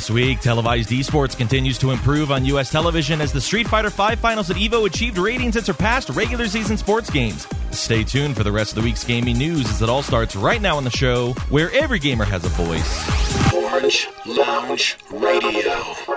This week, televised esports continues to improve on U.S. television as the Street Fighter V finals at EVO achieved ratings that surpassed regular season sports games. Stay tuned for the rest of the week's gaming news as it all starts right now on the show, where every gamer has a voice. Orange Lounge Radio.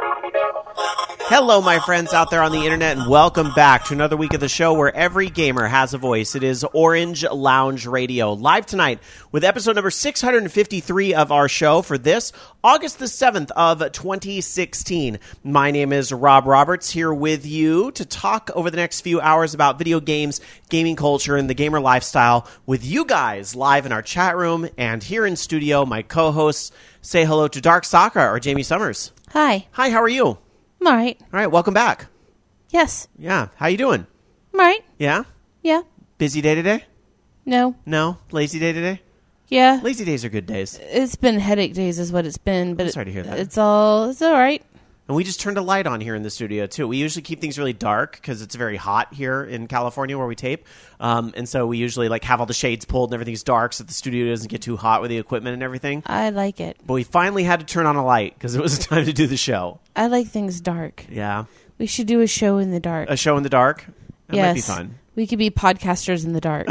Hello, my friends out there on the internet, and welcome back to another week of the show where every gamer has a voice. It is Orange Lounge Radio, live tonight with episode number 653 of our show for this August the 7th of 2016. My name is Rob Roberts, here with you to talk over the next few hours about video games, gaming culture, and the gamer lifestyle with you guys live in our chat room and here in studio. My co-hosts, say hello to Dark Sakura or Jamie Summers. Hi. Hi, how are you? I'm all right. All right, welcome back. Yes. Yeah, how you doing? I'm all right. Yeah? Yeah. Busy day today? No. No? Lazy day today? Yeah. Lazy days are good days. It's been headache days is what it's been. But I'm sorry to hear that. It's all right. And we just turned a light on here in the studio, too. We usually keep things really dark because it's very hot here in California where we tape. And so we usually have all the shades pulled and everything's dark so the studio doesn't get too hot with the equipment and everything. I like it. But we finally had to turn on a light because it was time to do the show. I like things dark. Yeah. We should do a show in the dark. A show in the dark? That yes. might be fun. We could be podcasters in the dark.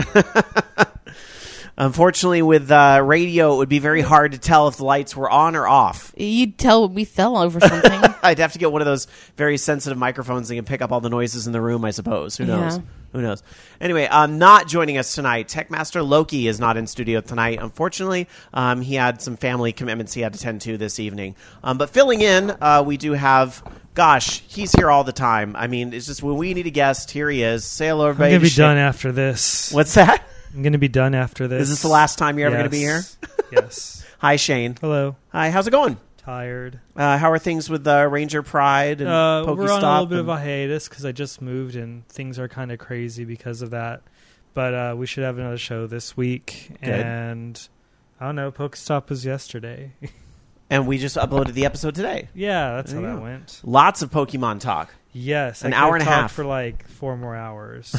Unfortunately, with radio, it would be very hard to tell if the lights were on or off. You'd tell we fell over something. I'd have to get one of those very sensitive microphones that can pick up all the noises in the room, I suppose. Who knows? Yeah. Who knows? Anyway, not joining us tonight. Techmaster Loki is not in studio tonight. Unfortunately, he had some family commitments he had to tend to this evening. But filling in, we do have... Gosh, he's here all the time. I mean, it's just when we need a guest, here he is. Say hello, everybody. I'm going to be done after this. What's that? I'm going to be done after this. Is this the last time you're ever going to be here? Yes. Hi, Shane. Hello. Hi, how's it going? Tired. How are things with Ranger Pride and Pokestop? We're on a little bit of a hiatus because I just moved and things are kind of crazy because of that. But we should have another show this week. Good. And I don't know, Pokestop was yesterday. And we just uploaded the episode today. Yeah, that's how that went. Lots of Pokemon talk. Yes. An hour and a half. For 4 more hours.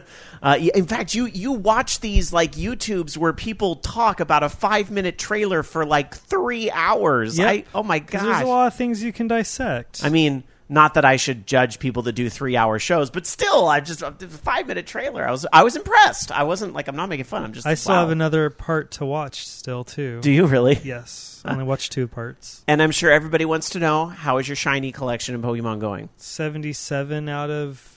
In fact, you watch these YouTubes where people talk about a 5-minute trailer for 3 hours. Yep. Oh my gosh. There's a lot of things you can dissect. I mean, not that I should judge people that do 3-hour shows, but still, a 5-minute trailer. I was impressed. I wasn't I'm not making fun. I'm just. I still wow. have another part to watch still too. Do you really? Yes. I only watched 2 parts. And I'm sure everybody wants to know, how is your shiny collection in Pokemon going? 77 out of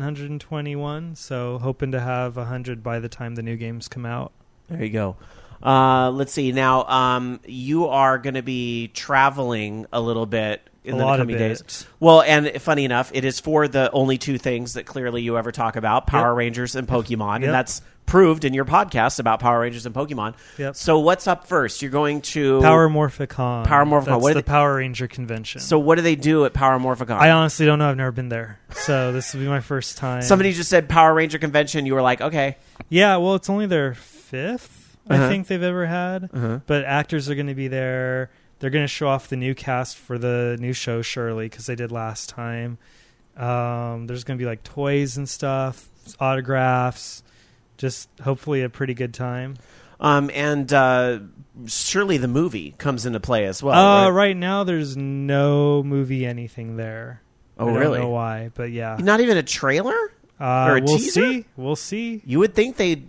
721, so hoping to have 100 by the time the new games come out. There you go. Let's see. Now, you are going to be traveling a little bit in the coming days. Well, and funny enough, it is for the only 2 things that clearly you ever talk about, Power Rangers and Pokemon, and that's proved in your podcast about Power Rangers and Pokemon. Yep. So what's up first? You're going to... Power Morphicon. That's the Power Ranger convention. So what do they do at Power Morphicon? I honestly don't know. I've never been there. So this will be my first time. Somebody just said Power Ranger convention. You were like, okay. Yeah, well, it's only their 5th, I think they've ever had. But actors are going to be there. They're going to show off the new cast for the new show, surely, because they did last time. There's going to be toys and stuff, autographs, just hopefully a pretty good time. And surely the movie comes into play as well. Right now, there's no movie anything there. Oh, I really? don't know why, but yeah. Not even a trailer? Or a teaser? We'll see. You would think they've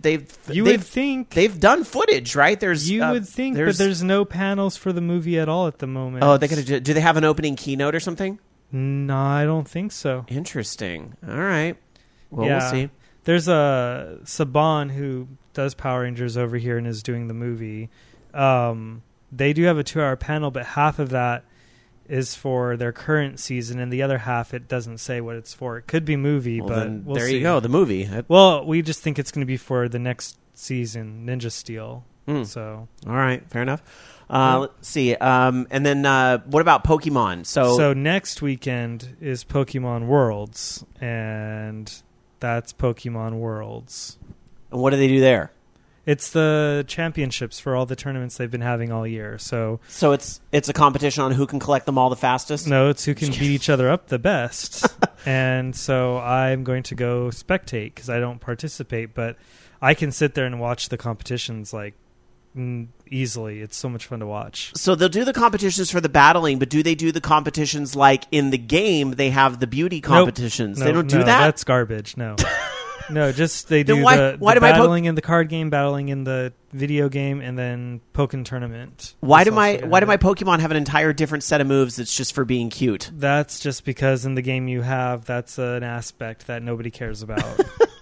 done footage, right? Would think, but there's no panels for the movie at all at the moment. Oh, do they have an opening keynote or something? No, I don't think so. Interesting. All right. Well, yeah. we'll see. There's a Saban who does Power Rangers over here and is doing the movie. They do have a 2-hour panel, but half of that is for their current season, and the other half, it doesn't say what it's for. It could be movie, but we'll see. There you go, the movie. Well, we just think it's going to be for the next season, Ninja Steel. So, all right, fair enough. Let's see. And then what about Pokemon? So next weekend is Pokemon Worlds, and that's Pokemon Worlds. And what do they do there? It's the championships for all the tournaments they've been having all year. So it's a competition on who can collect them all the fastest? No, it's who can beat each other up the best. And so I'm going to go spectate because I don't participate, but I can sit there and watch the competitions easily. It's so much fun to watch. So they'll do the competitions for the battling, but do they do the competitions like in the game? They have the beauty competitions. Nope. They don't do No, that? That's garbage. No. No, just they Then do why the do my battling in the card game, battling in the video game, and then Pokken Tournament. Why do That's my also Pokemon have an entire different set of moves that's just for being cute? That's just because in the game you have, that's an aspect that nobody cares about.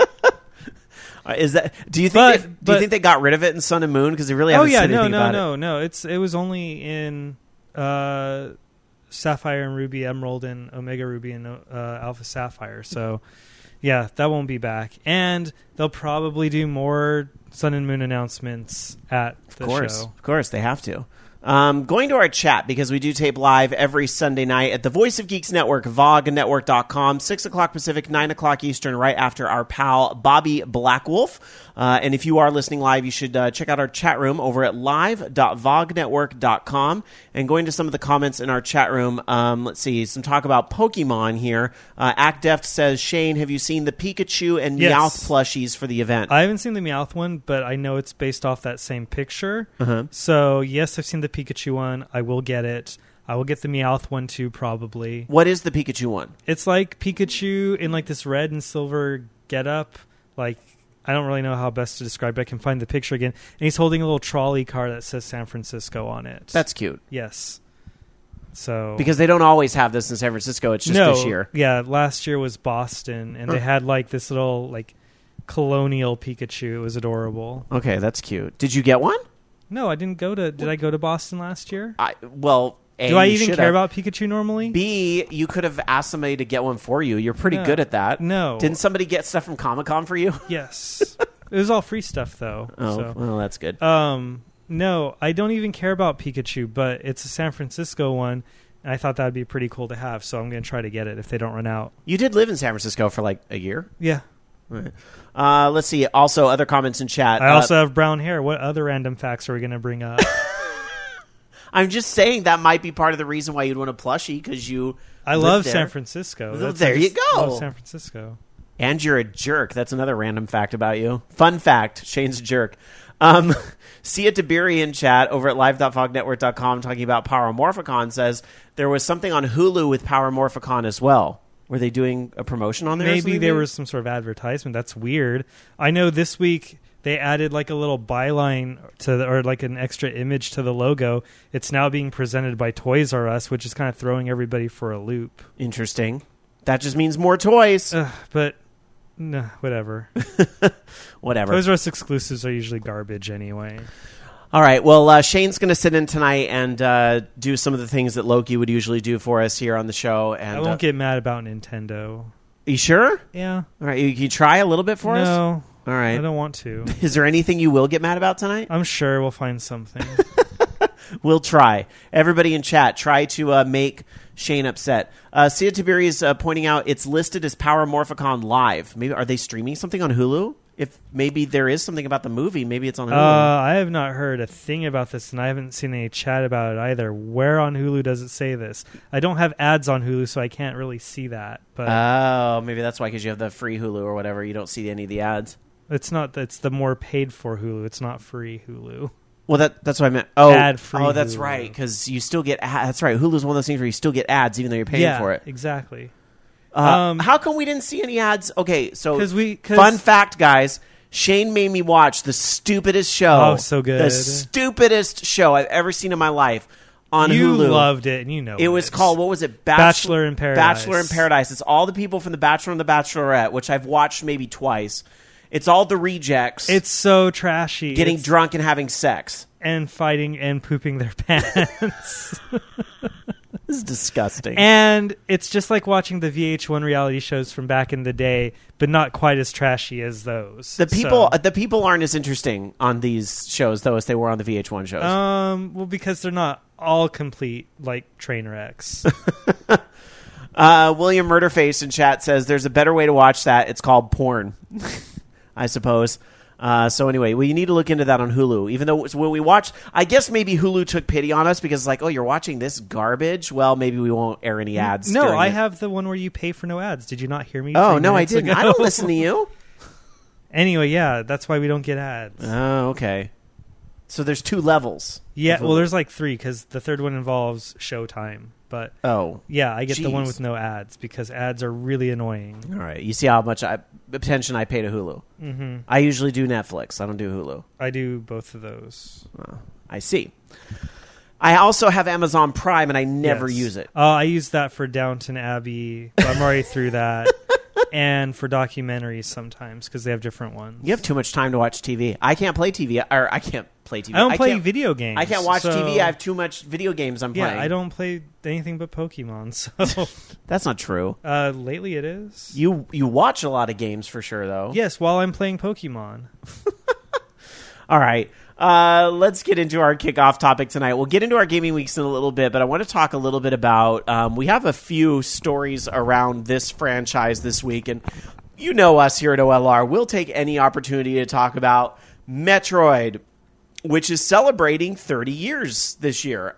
Is that? Do you think they got rid of it in Sun and Moon because they really haven't said anything about it? No. It was only in Sapphire and Ruby, Emerald and Omega Ruby and Alpha Sapphire. So yeah, that won't be back, and they'll probably do more Sun and Moon announcements at the show. Of course, they have to. Going to our chat, because we do tape live every Sunday night at the Voice of Geeks Network, vognetwork.com, 6 o'clock Pacific, 9 o'clock Eastern, right after our pal Bobby Blackwolf. And if you are listening live, you should check out our chat room over at live.vognetwork.com. And going to some of the comments in our chat room, let's see, some talk about Pokemon here. ActDeft says, Shane, have you seen the Pikachu and Meowth plushies for the event? I haven't seen the Meowth one, but I know it's based off that same picture. Uh-huh. So yes, I've seen the Pikachu one. I will get it. I will get the Meowth one too, probably. What is the Pikachu one? It's like Pikachu in like this red and silver getup. Like, I don't really know how best to describe it. I can find the picture again. And he's holding a little trolley car that says San Francisco on it. That's cute. Yes. So because they don't always have this in San Francisco. It's just this year. Yeah, last year was Boston, and they had like this little like colonial Pikachu. It was adorable. Okay, that's cute. Did you get one? No, I didn't go to... Did I go to Boston last year? A, do I even care about Pikachu normally? B, you could have asked somebody to get one for you. You're pretty good at that. No. Didn't somebody get stuff from Comic-Con for you? Yes. It was all free stuff, though. Oh, so. well, that's good. No, I don't even care about Pikachu, but it's a San Francisco one, and I thought that would be pretty cool to have, so I'm going to try to get it if they don't run out. You did live in San Francisco for like a year? Yeah. Right. Let's see. Also, other comments in chat. I also have brown hair. What other random facts are we going to bring up? I'm just saying that might be part of the reason why you'd want a plushie, because I love San Francisco. There you go. Love San Francisco. And you're a jerk. That's another random fact about you. Fun fact, Shane's a jerk. Sia Tiberi in chat over at live.vognetwork.com talking about Power Morphicon says there was something on Hulu with Power Morphicon as well. Were they doing a promotion on there? Maybe there was some sort of advertisement. That's weird. I know this week they added like a little byline or like an extra image to the logo. It's now being presented by Toys R Us, which is kind of throwing everybody for a loop. Interesting. That just means more toys. But no, whatever. Whatever. Toys R Us exclusives are usually garbage anyway. All right. Well, Shane's going to sit in tonight and do some of the things that Loki would usually do for us here on the show. And I won't get mad about Nintendo. You sure? Yeah. All right. You try a little bit for us? No. All right. I don't want to. Is there anything you will get mad about tonight? I'm sure we'll find something. We'll try. Everybody in chat, try to make Shane upset. Sia Tiberi is pointing out it's listed as Power Morphicon Live. Maybe are they streaming something on Hulu? If maybe there is something about the movie, maybe it's on Hulu. I have not heard a thing about this, and I haven't seen any chat about it either. Where on Hulu does it say this? I don't have ads on Hulu, so I can't really see that. But maybe that's why, because you have the free Hulu or whatever. You don't see any of the ads. It's not. It's the more paid for Hulu. It's not free Hulu. Well, that's what I meant. Oh, ad-free. Oh, that's Hulu. Right, because you still get. That's right. Hulu's one of those things where you still get ads even though you're paying for it. Exactly. How come we didn't see any ads? Okay, so cause fun fact, guys. Shane made me watch the stupidest show. Oh, so good. The stupidest show I've ever seen in my life on Hulu. You loved it, and you know it was called, what was it? Bachelor in Paradise. Bachelor in Paradise. It's all the people from The Bachelor and The Bachelorette, which I've watched maybe twice. It's all the rejects. It's so trashy. Getting drunk and having sex. And fighting and pooping their pants. This is disgusting. And it's just like watching the VH1 reality shows from back in the day, but not quite as trashy as those. The people aren't as interesting on these shows, though, as they were on the VH1 shows. Well, because they're not all complete, like, train wrecks. William Murderface in chat says there's a better way to watch that. It's called porn, I suppose. So anyway, you need to look into that on Hulu. Even though when we watch, I guess maybe Hulu took pity on us because like, oh, you're watching this garbage? Well, maybe we won't air any ads. No, I have the one where you pay for no ads. Did you not hear me? Oh, no, I didn't. I don't listen to you. Anyway, yeah, that's why we don't get ads. Oh, okay. So there's 2 levels. Yeah, well, there's like 3 because the third one involves Showtime. But yeah, I get the one with no ads because ads are really annoying. All right, you see how much attention I pay to Hulu. Mm-hmm. I usually do Netflix. I don't do Hulu. I do both of those. I see. I also have Amazon Prime, and I never use it. I use that for Downton Abbey. But I'm already through that. And for documentaries sometimes because they have different ones. You have too much time to watch TV. I can't play TV. Or I can't play TV. I don't play video games. I can't watch TV. I have too much video games I'm playing. Yeah, I don't play anything but Pokemon. So that's not true. Lately it is. You watch a lot of games for sure, though. Yes, while I'm playing Pokemon. All right. Let's get into our kickoff topic tonight. We'll get into our gaming weeks in a little bit, but I want to talk a little bit about we have a few stories around this franchise this week, and you know us here at OLR. We'll take any opportunity to talk about Metroid, which is celebrating 30 years this year.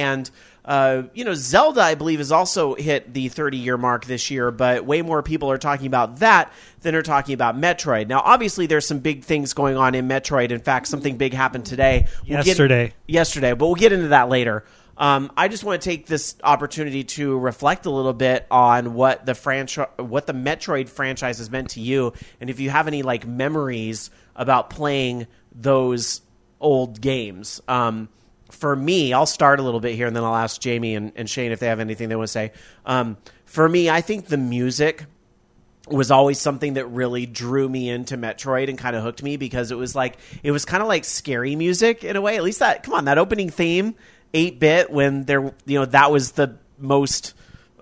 Zelda, I believe, has also hit the 30-year mark this year, but way more people are talking about that than are talking about Metroid. Now, obviously, there's some big things going on in Metroid. In fact, something big happened today. Yesterday, but we'll get into that later. I just want to take this opportunity to reflect a little bit on what the Metroid franchise has meant to you, and if you have any memories about playing those old games. For me, I'll start a little bit here, and then I'll ask Jamie and Shane if they have anything they want to say. For me, I think the music was always something that really drew me into Metroid and kind of hooked me because it was kind of like scary music in a way. At least that opening theme, 8-bit, when that was the most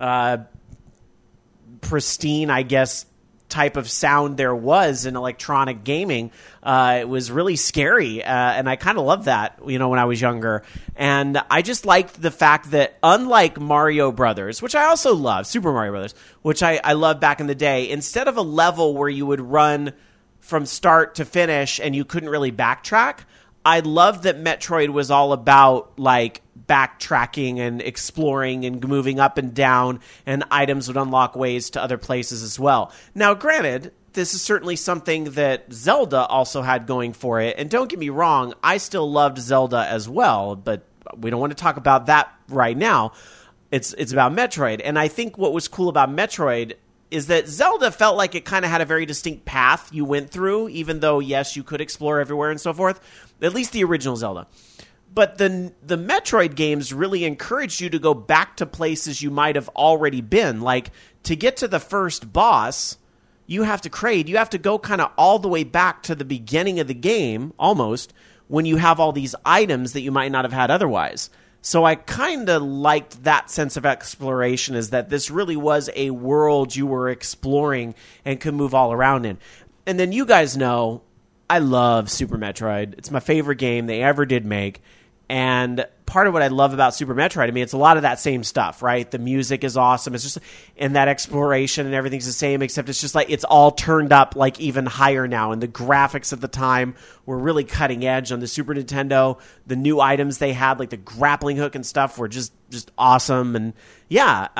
pristine, I guess, type of sound there was in electronic gaming. It was really scary, and I kind of loved that, when I was younger. And I just liked the fact that, unlike Mario Brothers, which I also love, Super Mario Brothers, which I loved back in the day, instead of a level where you would run from start to finish and you couldn't really backtrack, I loved that Metroid was all about backtracking and exploring and moving up and down, and items would unlock ways to other places as well. Now, granted, this is certainly something that Zelda also had going for it, and don't get me wrong, I still loved Zelda as well, but we don't want to talk about that right now. It's about Metroid, and I think what was cool about Metroid is that Zelda felt like it kind of had a very distinct path you went through, even though, yes, you could explore everywhere and so forth, at least the original Zelda. But the Metroid games really encouraged you to go back to places you might have already been. Like, to get to the first boss, you have to go kind of all the way back to the beginning of the game, almost, when you have all these items that you might not have had otherwise. So I kind of liked that sense of exploration, is that this really was a world you were exploring and could move all around in. And then you guys know, I love Super Metroid. It's my favorite game they ever did make. And part of what I love about Super Metroid, it's a lot of that same stuff, right? The music is awesome. It's just, and that exploration and everything's the same, except it's just it's all turned up even higher now. And the graphics at the time were really cutting edge on the Super Nintendo. The new items they had, like the grappling hook and stuff, were just awesome. And yeah,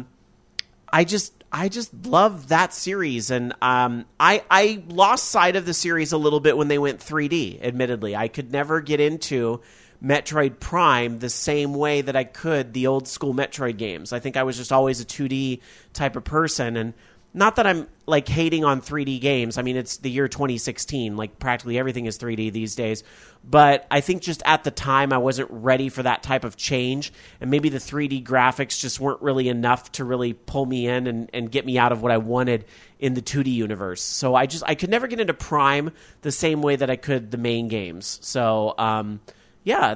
I just love that series. And I lost sight of the series a little bit when they went 3D, admittedly. I could never get into Metroid Prime the same way that I could the old school Metroid games. I think I was just always a 2D type of person, and not that I'm hating on 3D games. It's the year 2016, practically everything is 3D these days, but I think just at the time I wasn't ready for that type of change, and maybe the 3D graphics just weren't really enough to really pull me in and get me out of what I wanted in the 2D universe. So I could never get into Prime the same way that I could the main games. So yeah,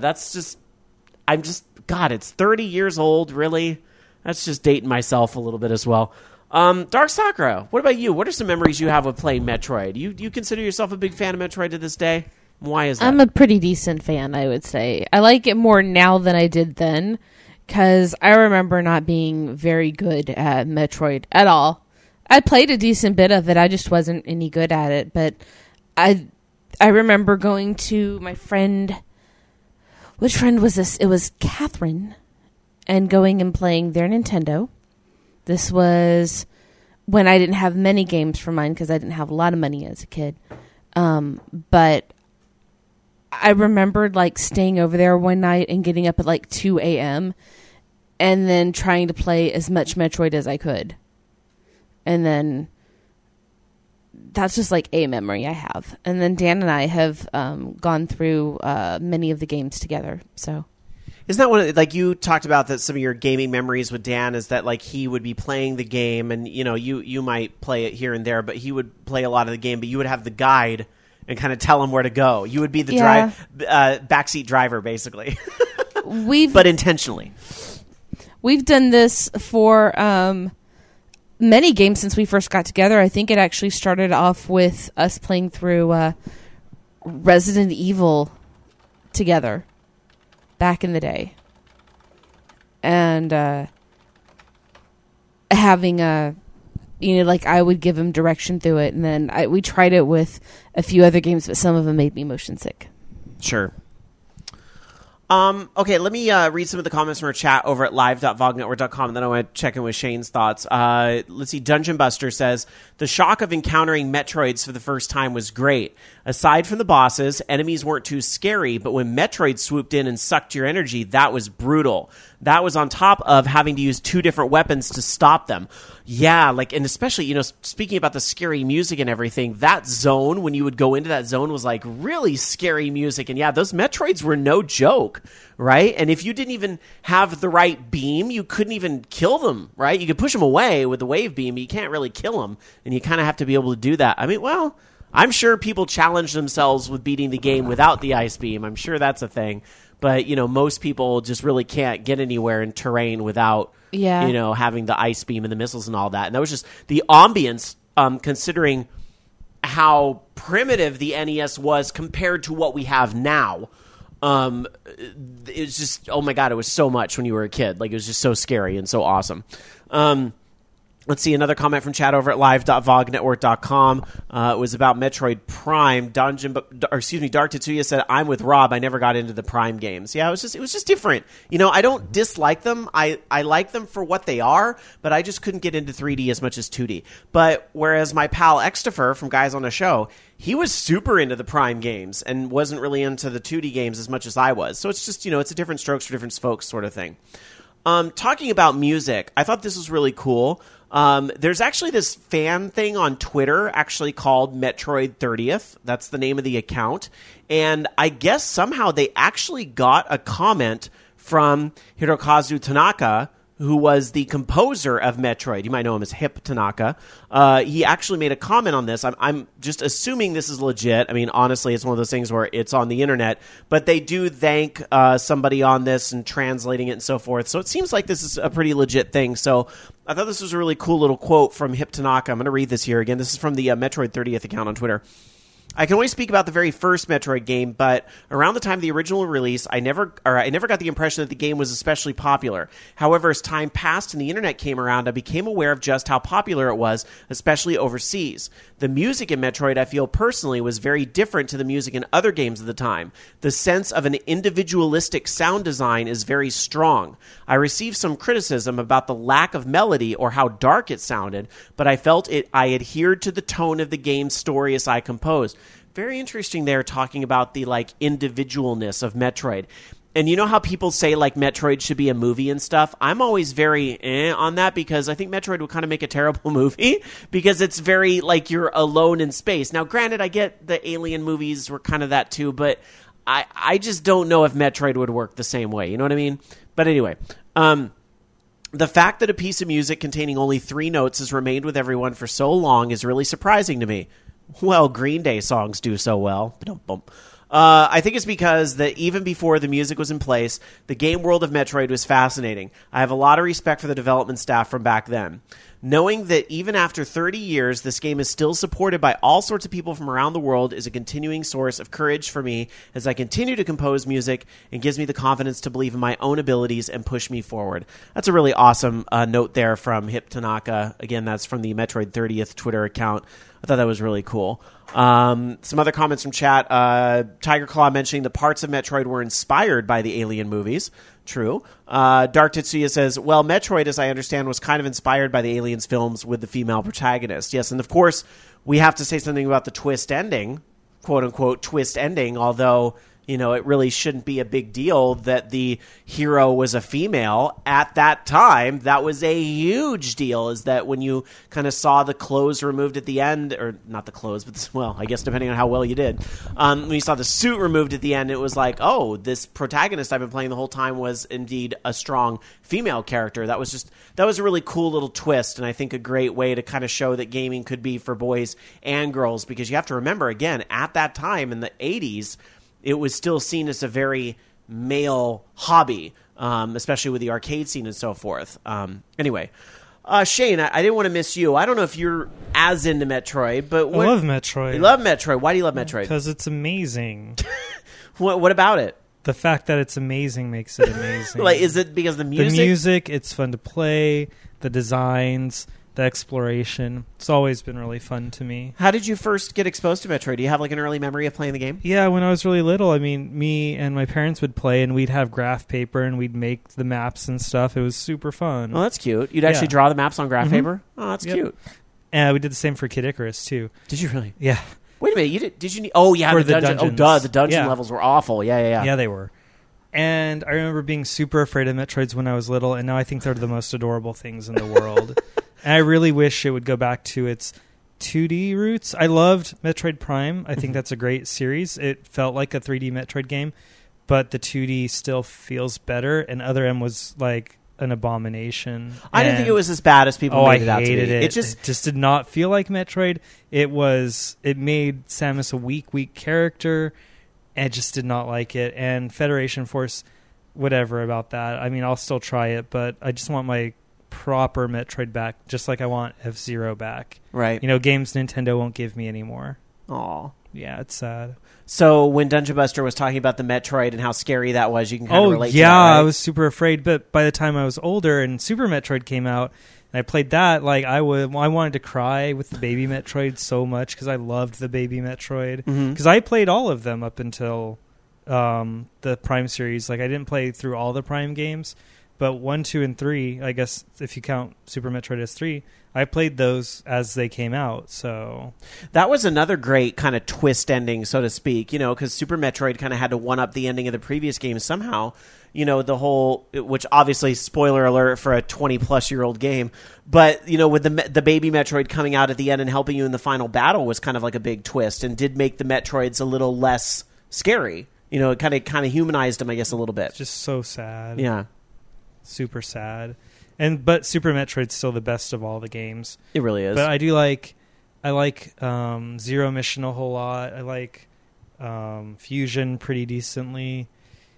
it's 30 years old, really. That's just dating myself a little bit as well. Dark Sakura, what about you? What are some memories you have of playing Metroid? You consider yourself a big fan of Metroid to this day? Why is that? I'm a pretty decent fan, I would say. I like it more now than I did then, because I remember not being very good at Metroid at all. I played a decent bit of it, I just wasn't any good at it, but I remember going to my friend... Which friend was this? It was Catherine, and going and playing their Nintendo. This was when I didn't have many games for mine because I didn't have a lot of money as a kid. But I remembered like staying over there one night and getting up at like 2 a.m. and then trying to play as much Metroid as I could. And then that's just like a memory I have. And then Dan and I have gone through many of the games together. So isn't that one, like you talked about that some of your gaming memories with Dan is that like he would be playing the game and, you know, you might play it here and there, but he would play a lot of the game, but you would have the guide and kind of tell him where to go. You would be the backseat driver, basically. But intentionally. We've done this for many games since we first got together. I think it actually started off with us playing through Resident Evil together back in the day. And having like I would give him direction through it, and then we tried it with a few other games, but some of them made me motion sick. Sure. Okay, let me read some of the comments from our chat over at live.vognetwork.com, and then I want to check in with Shane's thoughts. Let's see. Dungeon Buster says, the shock of encountering Metroids for the first time was great. Aside from the bosses, enemies weren't too scary, but when Metroid swooped in and sucked your energy, that was brutal. That was on top of having to use 2 different weapons to stop them. Yeah, like, and especially, you know, speaking about the scary music and everything, that zone, when you would go into that zone, was like really scary music. And yeah, those Metroids were no joke, right? And if you didn't even have the right beam, you couldn't even kill them, right? You could push them away with the wave beam, but you can't really kill them. And you kind of have to be able to do that. I mean, well, I'm sure people challenge themselves with beating the game without the ice beam. I'm sure that's a thing. But, you know, most people just really can't get anywhere in terrain without, you know, having the ice beam and the missiles and all that. And that was just the ambience, considering how primitive the NES was compared to what we have now. It was just, oh my God, it was so much when you were a kid. Like, it was just so scary and so awesome. Let's see, another comment from chat over at live.vognetwork.com. It was about Metroid Prime. Dark Tetsuya said, I'm with Rob. I never got into the Prime games. Yeah, it was just different. You know, I don't dislike them. I like them for what they are, but I just couldn't get into 3D as much as 2D. But whereas my pal Xtifer from Guys on a Show, he was super into the Prime games and wasn't really into the 2D games as much as I was. So it's just, you know, it's a different strokes for different folks sort of thing. Talking about music, I thought this was really cool. There's actually this fan thing on Twitter actually called Metroid 30th. That's the name of the account. And I guess somehow they actually got a comment from Hirokazu Tanaka, who was the composer of Metroid. You might know him as Hip Tanaka. He actually made a comment on this. I'm just assuming this is legit. I mean, honestly, it's one of those things where it's on the internet. But they do thank somebody on this and translating it and so forth. So it seems like this is a pretty legit thing. So I thought this was a really cool little quote from Hip Tanaka. I'm going to read this here again. This is from the Metroid 30th account on Twitter. I can only speak about the very first Metroid game, but around the time of the original release, I never got the impression that the game was especially popular. However, as time passed and the internet came around, I became aware of just how popular it was, especially overseas. The music in Metroid, I feel personally, was very different to the music in other games of the time. The sense of an individualistic sound design is very strong. I received some criticism about the lack of melody or how dark it sounded, but I felt I adhered to the tone of the game's story as I composed. Very interesting there, talking about the like individualness of Metroid. And you know how people say like Metroid should be a movie and stuff? I'm always very on that because I think Metroid would kind of make a terrible movie because it's very like you're alone in space. Now, granted, I get the Alien movies were kind of that too, but I just don't know if Metroid would work the same way. You know what I mean? But anyway, the fact that a piece of music containing only 3 notes has remained with everyone for so long is really surprising to me. Well, Green Day songs do so well. I think it's because that even before the music was in place, the game world of Metroid was fascinating. I have a lot of respect for the development staff from back then. Knowing that even after 30 years, this game is still supported by all sorts of people from around the world is a continuing source of courage for me as I continue to compose music and gives me the confidence to believe in my own abilities and push me forward. That's a really awesome note there from Hip Tanaka. Again, that's from the Metroid 30th Twitter account. I thought that was really cool. Some other comments from chat. Tiger Claw mentioning the parts of Metroid were inspired by the Alien movies. True. Dark Tetsuya says, well, Metroid, as I understand, was kind of inspired by the Aliens films with the female protagonist. Yes, and of course, we have to say something about the twist ending, quote-unquote twist ending, although You know, it really shouldn't be a big deal that the hero was a female. At that time, that was a huge deal, is that when you kind of saw the clothes removed at the end, or not the clothes, but, well, I guess depending on how well you did, when you saw the suit removed at the end, it was like, oh, this protagonist I've been playing the whole time was indeed a strong female character. That was a really cool little twist, and I think a great way to kind of show that gaming could be for boys and girls, because you have to remember, again, at that time in the 80s, it was still seen as a very male hobby, especially with the arcade scene and so forth. Anyway, Shane, I didn't want to miss you. I don't know if you're as into Metroid, but I love Metroid. You love Metroid. Why do you love Metroid? Because it's amazing. What about it? The fact that it's amazing makes it amazing. Like, is it because of the music? The music, it's fun to play. The designs, the exploration. It's always been really fun to me. How did you first get exposed to Metroid? Do you have like an early memory of playing the game? Yeah, when I was really little, I mean, me and my parents would play, and we'd have graph paper, and we'd make the maps and stuff. It was super fun. Oh, that's cute. You'd actually draw the maps on graph paper? Oh, that's cute. And we did the same for Kid Icarus, too. Did you really? Yeah. Wait a minute. Did you? Oh, yeah, for the dungeon. dungeons. Oh, duh. The dungeon levels were awful. Yeah. Yeah, they were. And I remember being super afraid of Metroids when I was little, and now I think they're the most adorable things in the world. And I really wish it would go back to its 2D roots. I loved Metroid Prime. I think that's a great series. It felt like a 3D Metroid game, but the 2D still feels better, and Other M was like an abomination. I didn't think it was as bad as people made it out to be. I hated it. It just did not feel like Metroid. It made Samus a weak character. I just did not like it. And Federation Force, whatever about that. I mean, I'll still try it, but I just want my proper Metroid back, just like I want F-Zero back. Right. You know, games Nintendo won't give me anymore. Aw. Yeah, it's sad. So when Dungeon Buster was talking about the Metroid and how scary that was, you can kind of relate to that, yeah, right? I was super afraid. But by the time I was older and Super Metroid came out, and I played that, like I wanted to cry with the baby Metroid so much because I loved the baby Metroid. Because I played all of them up until the Prime series. Like I didn't play through all the Prime games, but 1, 2, and 3, I guess if you count Super Metroid as 3, I played those as they came out. So that was another great kind of twist ending, so to speak, you know, because Super Metroid kind of had to one-up the ending of the previous game somehow. You know, the whole, which obviously, spoiler alert for a 20-plus-year-old game, but, you know, with the baby Metroid coming out at the end and helping you in the final battle was kind of like a big twist and did make the Metroids a little less scary. You know, it kind of humanized them, I guess, a little bit. It's just so sad. Yeah. Super sad. But Super Metroid's still the best of all the games. It really is. But I like Zero Mission a whole lot. I like Fusion pretty decently.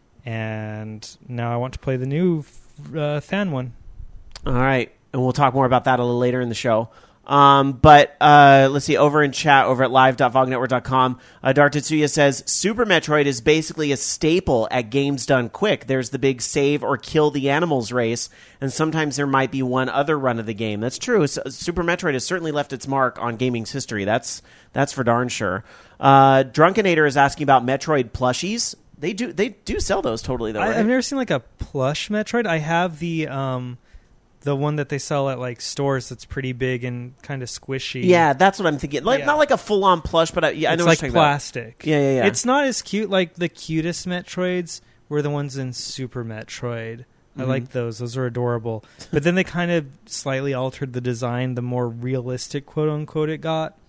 And now I want to play the new fan one. All right. And we'll talk more about that a little later in the show. But let's see, over in chat, over at live.vognetwork.com, Dark Tetsuya says, Super Metroid is basically a staple at Games Done Quick. There's the big save or kill the animals race, and sometimes there might be one other run of the game. That's true. Super Metroid has certainly left its mark on gaming's history. That's for darn sure. Drunkenator is asking about Metroid plushies. They do sell those totally, though, right? I've never seen like a plush Metroid. I have the one that they sell at like stores that's pretty big and kind of squishy. Yeah, that's what I'm thinking. Not like a full-on plush, but I know it's what like you're talking plastic. About. Yeah. It's not as cute. Like the cutest Metroids were the ones in Super Metroid. I like those. Those are adorable. But then they kind of slightly altered the design, the more realistic, quote unquote, it got.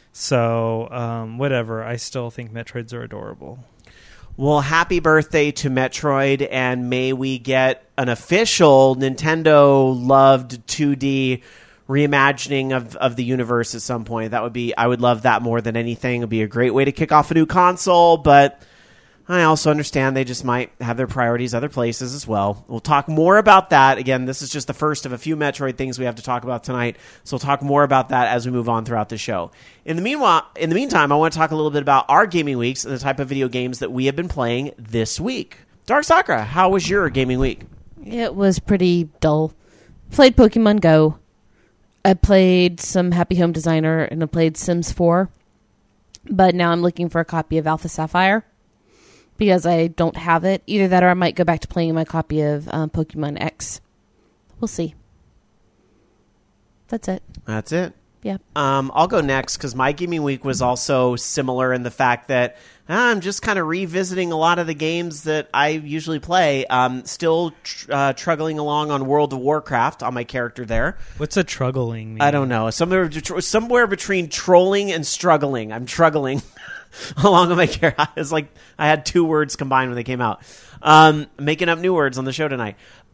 So whatever. I still think Metroids are adorable. Well, happy birthday to Metroid, and may we get an official Nintendo-loved 2D reimagining of the universe at some point. I would love that more than anything. It would be a great way to kick off a new console, but I also understand they just might have their priorities other places as well. We'll talk more about that. Again, this is just the first of a few Metroid things we have to talk about tonight, so we'll talk more about that as we move on throughout the show. In the meantime, I want to talk a little bit about our gaming weeks and the type of video games that we have been playing this week. Dark Sakura, how was your gaming week? It was pretty dull. Played Pokemon Go. I played some Happy Home Designer, and I played Sims 4. But now I'm looking for a copy of Alpha Sapphire, because I don't have it. Either that or I might go back to playing my copy of Pokemon X. We'll see. That's it. Yep. I'll go next because my gaming week was also similar in the fact that I'm just kind of revisiting a lot of the games that I usually play. Still truggling along on World of Warcraft on my character there. What's a truggling mean? I don't know. Somewhere between trolling and struggling. I'm truggling along on my character. It's like I had 2 words combined when they came out. Making up new words on the show tonight.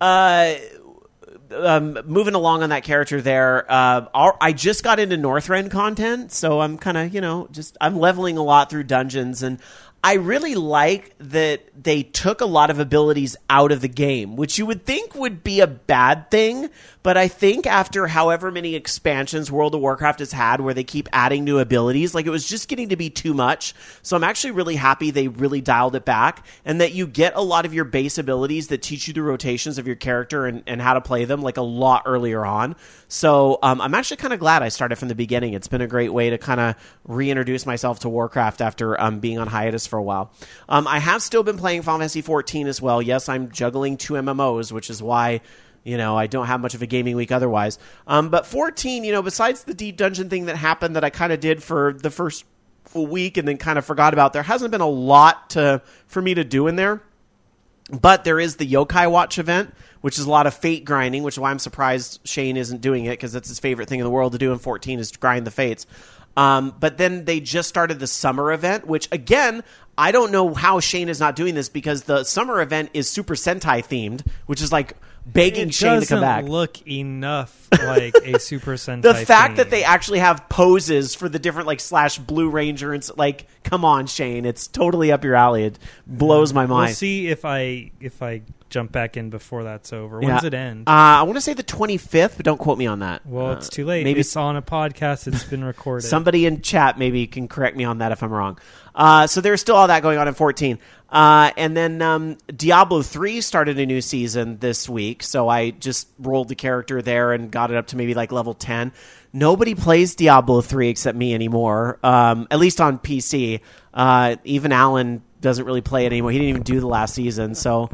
Moving along on that character there, I just got into Northrend content, so I'm kind of, I'm leveling a lot through dungeons, and I really like that they took a lot of abilities out of the game, which you would think would be a bad thing, but I think after however many expansions World of Warcraft has had where they keep adding new abilities, like it was just getting to be too much. So I'm actually really happy they really dialed it back and that you get a lot of your base abilities that teach you the rotations of your character and how to play them like a lot earlier on. So I'm actually kind of glad I started from the beginning. It's been a great way to kind of reintroduce myself to Warcraft after being on hiatus for a while. I have still been playing Final Fantasy 14 as well. Yes, I'm juggling 2 MMOs, which is why I don't have much of a gaming week otherwise. But 14, besides the deep dungeon thing that happened that I kind of did for the first week and then kind of forgot about, there hasn't been a lot for me to do in there. But there is the Yokai Watch event, which is a lot of fate grinding, which is why I'm surprised Shane isn't doing it, because that's his favorite thing in the world to do in 14 is grind the fates. But then they just started the summer event, which, again, I don't know how Shane is not doing this, because the summer event is Super Sentai themed, which is like begging Shane to come back. It doesn't look enough like a Super Sentai The fact theme. that they actually have poses for the different / Blue Ranger, and come on, Shane, it's totally up your alley. It blows my mind. We'll see if I jump back in before that's over. When does it end? I want to say the 25th, but don't quote me on that. Well, it's too late. Maybe it's on a podcast. It's been recorded. Somebody in chat maybe can correct me on that if I'm wrong. So there's still all that going on in 14. And then Diablo 3 started a new season this week, so I just rolled the character there and got it up to maybe level 10. Nobody plays Diablo 3 except me anymore, at least on PC. Even Alan doesn't really play it anymore. He didn't even do the last season, so...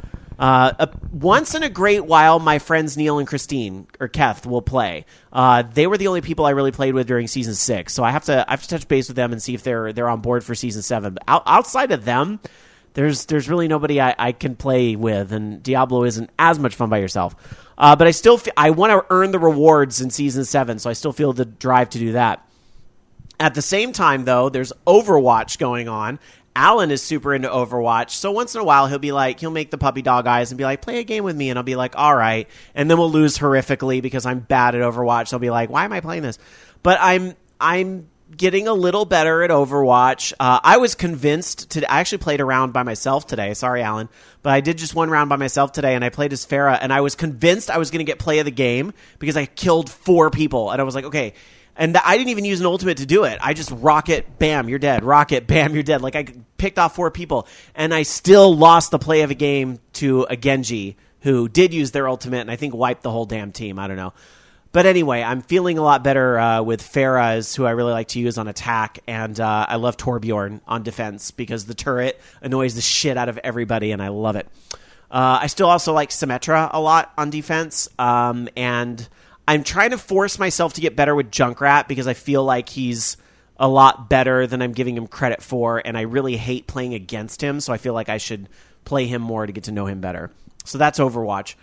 once in a great while, my friends Neil and Christine, or Keth, will play. They were the only people I really played with during season 6, so I have to touch base with them and see if they're on board for season 7. But outside of them, there's really nobody I can play with, and Diablo isn't as much fun by yourself. But I still I want to earn the rewards in season 7, so I still feel the drive to do that. At the same time, though, there's Overwatch going on. Alan is super into Overwatch, so once in a while he'll make the puppy dog eyes and be like, play a game with me, and I'll be like, all right, and then we'll lose horrifically because I'm bad at Overwatch, so I'll be like, why am I playing this? But I'm getting a little better at Overwatch. I was convinced I actually played a round by myself today, sorry Alan, but I did just one round by myself today, and I played as Pharah, and I was convinced I was going to get play of the game because I killed 4 people, and I was like, okay. And I didn't even use an ultimate to do it. I just rocket, bam, you're dead. Rocket, bam, you're dead. I picked off 4 people. And I still lost the play of a game to a Genji, who did use their ultimate and I think wiped the whole damn team. I don't know. But anyway, I'm feeling a lot better with Pharah, who I really like to use on attack. And I love Torbjorn on defense because the turret annoys the shit out of everybody, and I love it. I still also like Symmetra a lot on defense. And... I'm trying to force myself to get better with Junkrat because I feel like he's a lot better than I'm giving him credit for, and I really hate playing against him, so I feel like I should play him more to get to know him better. So that's Overwatch.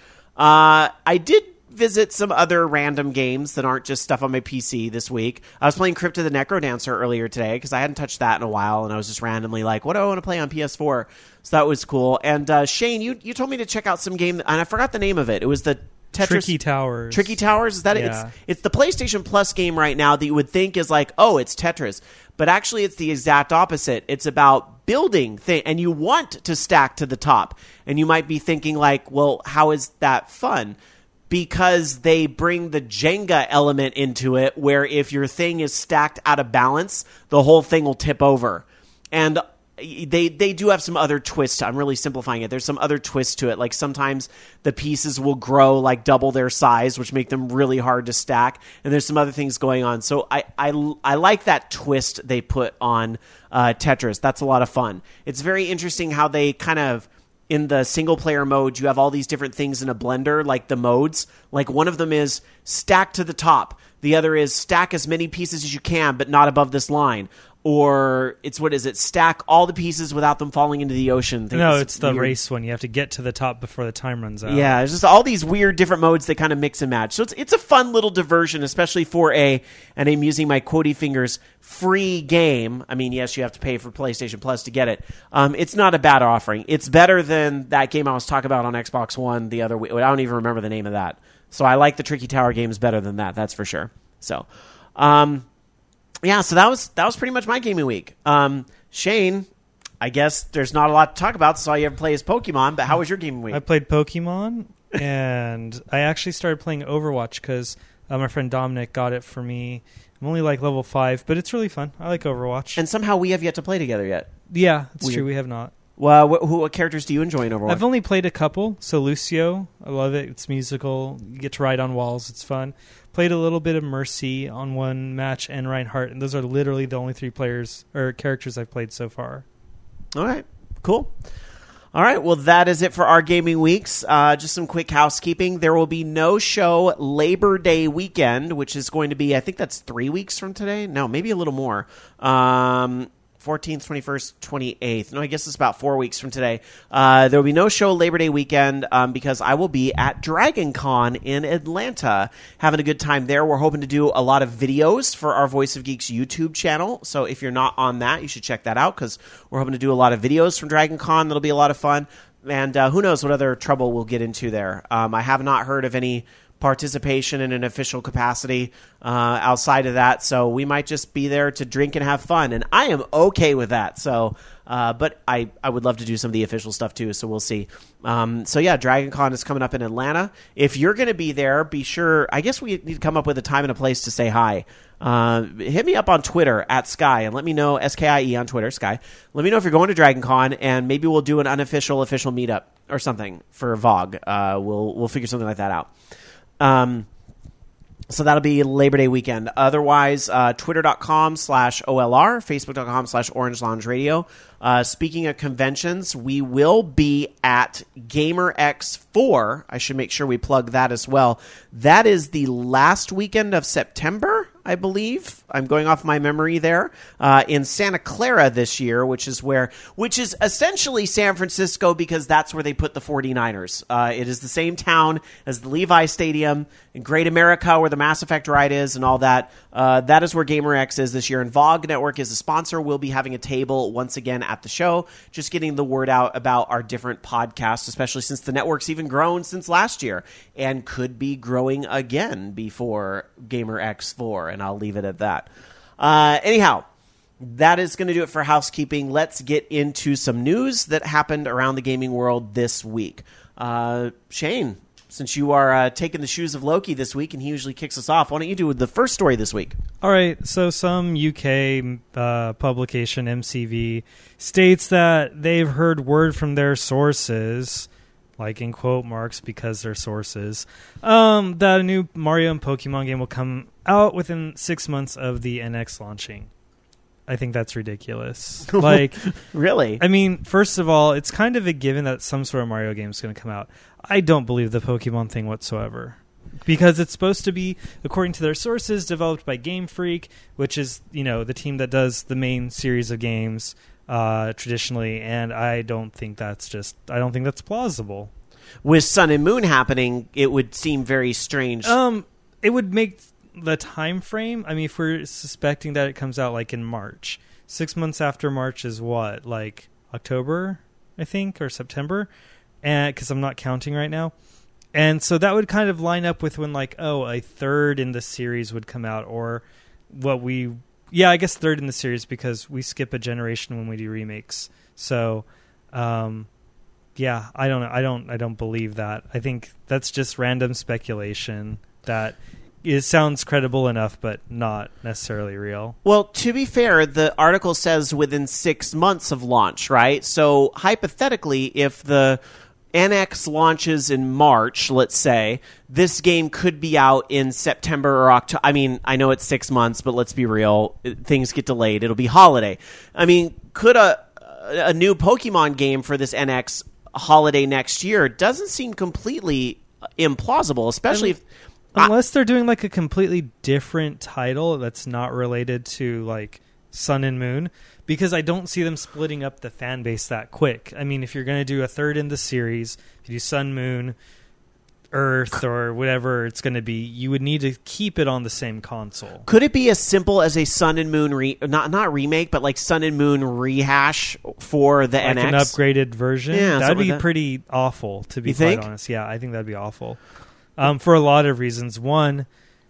I did visit some other random games that aren't just stuff on my PC this week. I was playing Crypt of the Necrodancer earlier today because I hadn't touched that in a while, and I was just randomly like, what do I want to play on PS4? So that was cool. And Shane, you told me to check out some game, and I forgot the name of it. It was the Tetris. Tricky Towers? Is that yeah. it? It's the PlayStation Plus game right now that you would think is like, oh, it's Tetris. But actually, it's the exact opposite. It's about building things, and you want to stack to the top. And you might be thinking like, well, how is that fun? Because they bring the Jenga element into it, where if your thing is stacked out of balance, the whole thing will tip over. And they do have some other twists. I'm really simplifying it. There's some other twists to it. Like sometimes the pieces will grow like double their size, which make them really hard to stack. And there's some other things going on. So I like that twist they put on Tetris. That's a lot of fun. It's very interesting how they kind of in the single player mode, you have all these different things in a blender, like the modes. Like one of them is stack to the top. The other is stack as many pieces as you can, but not above this line. Or stack all the pieces without them falling into the ocean. No, it's the race one. You have to get to the top before the time runs out. Yeah, there's just all these weird different modes that kind of mix and match. So it's a fun little diversion, especially for and I'm using my quotey fingers, free game. I mean, yes, you have to pay for PlayStation Plus to get it. It's not a bad offering. It's better than that game I was talking about on Xbox One the other week. I don't even remember the name of that. So I like the Tricky Tower games better than that. That's for sure. So, yeah, so that was pretty much my gaming week. Shane, I guess there's not a lot to talk about. That's all you ever play is Pokemon, but how was your gaming week? I played Pokemon, and I actually started playing Overwatch because my friend Dominic got it for me. I'm only like level 5, but it's really fun. I like Overwatch. And somehow we have yet to play together yet. Yeah, it's true. We have not. Well, what characters do you enjoy in Overwatch? I've only played a couple. So Lucio, I love it. It's musical. You get to ride on walls. It's fun. Played a little bit of Mercy on one match and Reinhardt, and those are literally the only 3 players or characters I've played so far. All right, cool. All right, well, that is it for our gaming weeks. Just some quick housekeeping. There will be no show Labor Day weekend, which is going to be, I think that's 3 weeks from today. No, maybe a little more. 14th, 21st, 28th. No, I guess it's about 4 weeks from today. There will be no show Labor Day weekend because I will be at Dragon Con in Atlanta having a good time there. We're hoping to do a lot of videos for our Voice of Geeks YouTube channel. So if you're not on that, you should check that out because we're hoping to do a lot of videos from Dragon Con. That'll be a lot of fun. And who knows what other trouble we'll get into there. I have not heard of any participation in an official capacity outside of that, so we might just be there to drink and have fun, and I am okay with that. So but I would love to do some of the official stuff too, so we'll see. So yeah, Dragon Con is coming up in Atlanta. If you're going to be there, be sure, I guess we need to come up with a time and a place to say hi. Hit me up on Twitter at Sky and let me know, SKIE on Twitter, Sky. Let me know if you're going to Dragon Con, and maybe we'll do an unofficial official meetup or something for VOG. We'll figure something like that out. So that'll be Labor Day weekend. Otherwise, twitter.com/OLR, facebook.com/Orange Lounge Radio. Speaking of conventions, we will be at GamerX4. I should make sure we plug that as well. That is the last weekend of September, I believe. I'm going off my memory there. In Santa Clara this year, which is essentially San Francisco because that's where they put the 49ers. It is the same town as the Levi Stadium in Great America where the Mass Effect ride is and all that. That is where GamerX is this year. And VOG Network is a sponsor. We'll be having a table once again at the show, just getting the word out about our different podcasts, especially since the network's even grown since last year and could be growing again before GamerX4, and I'll leave it at that. Anyhow, that is going to do it for housekeeping. Let's get into some news that happened around the gaming world this week. Shane, since you are taking the shoes of Loki this week and he usually kicks us off, why don't you do the first story this week? All right, so some UK publication, MCV, states that they've heard word from their sources, like in quote marks because they're sources, that a new Mario and Pokemon game will come out within 6 months of the NX launching. I think that's ridiculous. Like, really? I mean, first of all, it's kind of a given that some sort of Mario game is going to come out. I don't believe the Pokemon thing whatsoever. Because it's supposed to be, according to their sources, developed by Game Freak, which is, the team that does the main series of games traditionally, and I don't think that's plausible. With Sun and Moon happening, it would seem very strange. It would make the time frame, I mean, if we're suspecting that it comes out like in March, 6 months after March is what, like October, I think, or September, and because I'm not counting right now. And so that would kind of line up with when, like, a third in the series would come out, or I guess third in the series because we skip a generation when we do remakes. So, I don't know. I don't believe that. I think that's just random speculation that it sounds credible enough, but not necessarily real. Well, to be fair, the article says within 6 months of launch, right? So hypothetically, if the NX launches in March, let's say, this game could be out in September or October. I mean, I know it's 6 months, but let's be real. Things get delayed. It'll be holiday. I mean, could a new Pokemon game for this NX holiday next year doesn't seem completely implausible, especially if... Unless they're doing like a completely different title that's not related to like Sun and Moon, because I don't see them splitting up the fan base that quick. I mean, if you're going to do a third in the series, if you do Sun, Moon, Earth, or whatever it's going to be, you would need to keep it on the same console. Could it be as simple as a Sun and Moon not remake, but like Sun and Moon rehash for the like NX? An upgraded version? Yeah, that'd be like that. pretty awful, to be You quite think? honest. Yeah, I think that'd be awful. For a lot of reasons. One,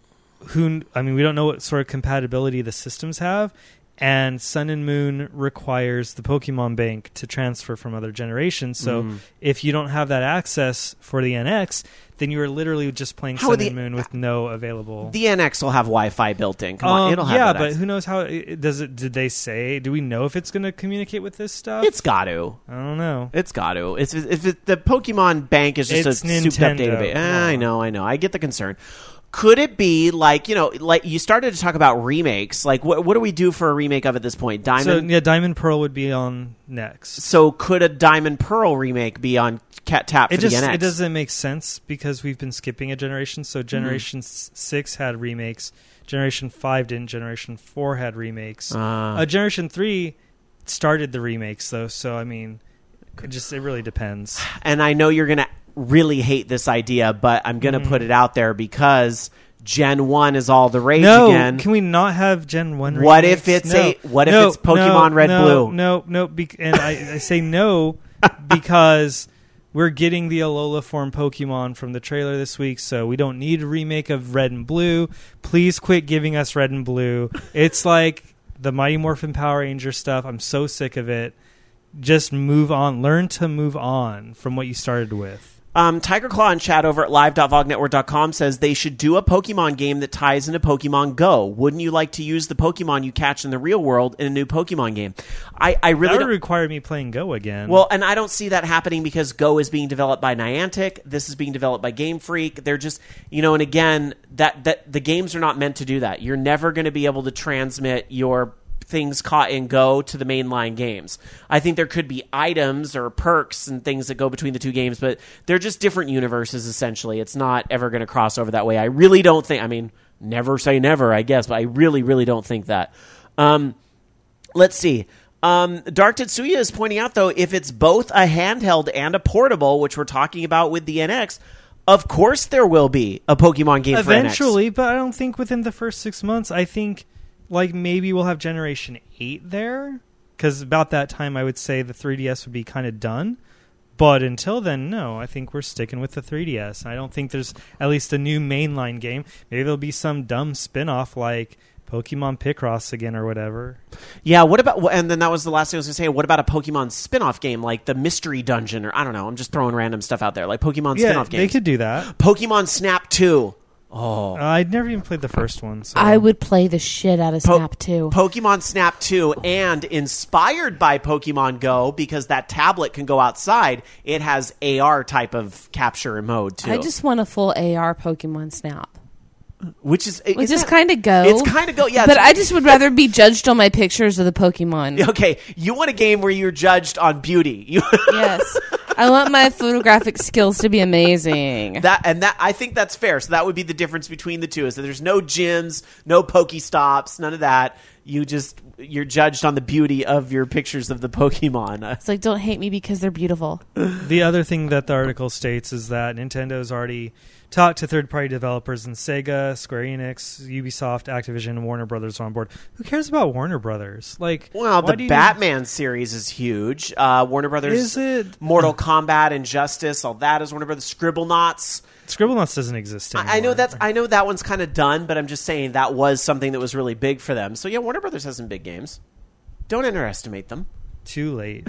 we don't know what sort of compatibility the systems have, and Sun and Moon requires the Pokemon Bank to transfer from other generations. So if you don't have that access for the NX, then you are literally just playing Sun and Moon with no available... The NX will have Wi-Fi built in. Come on, it'll have that but access. who knows how... Did they say... Do we know if it's going to communicate with this stuff? It's got to. I don't know. It's got to. The Pokemon Bank is just It's a souped-up Nintendo. database. Yeah. I know. I get the concern. Could it be like you started to talk about remakes? Like, what do we do for a remake of at this point? Diamond? So, Diamond Pearl would be on next. So could a Diamond Pearl remake be on Tap for the NX? It doesn't make sense because we've been skipping a generation. So Generation 6 had remakes. Generation 5 didn't. Generation 4 had remakes. Generation 3 started the remakes, though. So, I mean, it really depends. And I know you're going to really hate this idea, but I'm going to put it out there because Gen 1 is all the rage again. Can we not have Gen 1 remakes? What if it's it's Pokemon Red Blue? No. And I say no because we're getting the Alola form Pokemon from the trailer this week, so we don't need a remake of Red and Blue. Please quit giving us Red and Blue. It's like the Mighty Morphin Power Ranger stuff. I'm so sick of it. Just move on. Learn to move on from what you started with. Tiger Claw in chat over at live.vognetwork.com says they should do a Pokemon game that ties into Pokemon Go. Wouldn't you like to use the Pokemon you catch in the real world in a new Pokemon game? I really that would require me playing Go again. Well, and I don't see that happening because Go is being developed by Niantic. This is being developed by Game Freak. They're just, and again, that the games are not meant to do that. You're never going to be able to transmit your things caught in Go to the mainline games. I think there could be items or perks and things that go between the two games, but they're just different universes, essentially. It's not ever going to cross over that way. I really don't think... never say never, I guess, but I really, really don't think that. Let's see. Dark Tetsuya is pointing out, though, if it's both a handheld and a portable, which we're talking about with the NX, of course there will be a Pokemon game for NX. Eventually, but I don't think within the first 6 months. I think... maybe we'll have Generation 8 there, because about that time I would say the 3DS would be kind of done. But until then, no, I think we're sticking with the 3DS. I don't think there's at least a new mainline game. Maybe there'll be some dumb spin-off like Pokemon Picross again or whatever. Yeah, what about... And then that was the last thing I was going to say. What about a Pokemon spin-off game like the Mystery Dungeon? Or I don't know. I'm just throwing random stuff out there. Like Pokemon spin-off games. They could do that. Pokemon Snap 2. Oh, I'd never even played the first one. So. I would play the shit out of Snap 2. Pokemon Snap 2, and inspired by Pokemon Go, because that tablet can go outside, it has AR type of capture mode, too. I just want a full AR Pokemon Snap. Which is kind of Go. It's kind of Go, yeah. But I just would rather be judged on my pictures of the Pokemon. Okay, you want a game where you're judged on beauty. Yes. I want my photographic skills to be amazing. I think that's fair. So that would be the difference between the two. Is that there's no gyms, no Pokestops, none of that. You're judged on the beauty of your pictures of the Pokemon. It's like, don't hate me because they're beautiful. The other thing that the article states is that Nintendo's already talked to third-party developers, and Sega, Square Enix, Ubisoft, Activision, and Warner Brothers are on board. Who cares about Warner Brothers? Well, the Batman series is huge. Warner Brothers, is it? Mortal Kombat, Injustice, all that is Warner Brothers. Scribblenauts doesn't exist anymore. I know that one's kind of done, but I'm just saying that was something that was really big for them. So yeah, Warner Brothers has some big games. Don't underestimate them. Too late.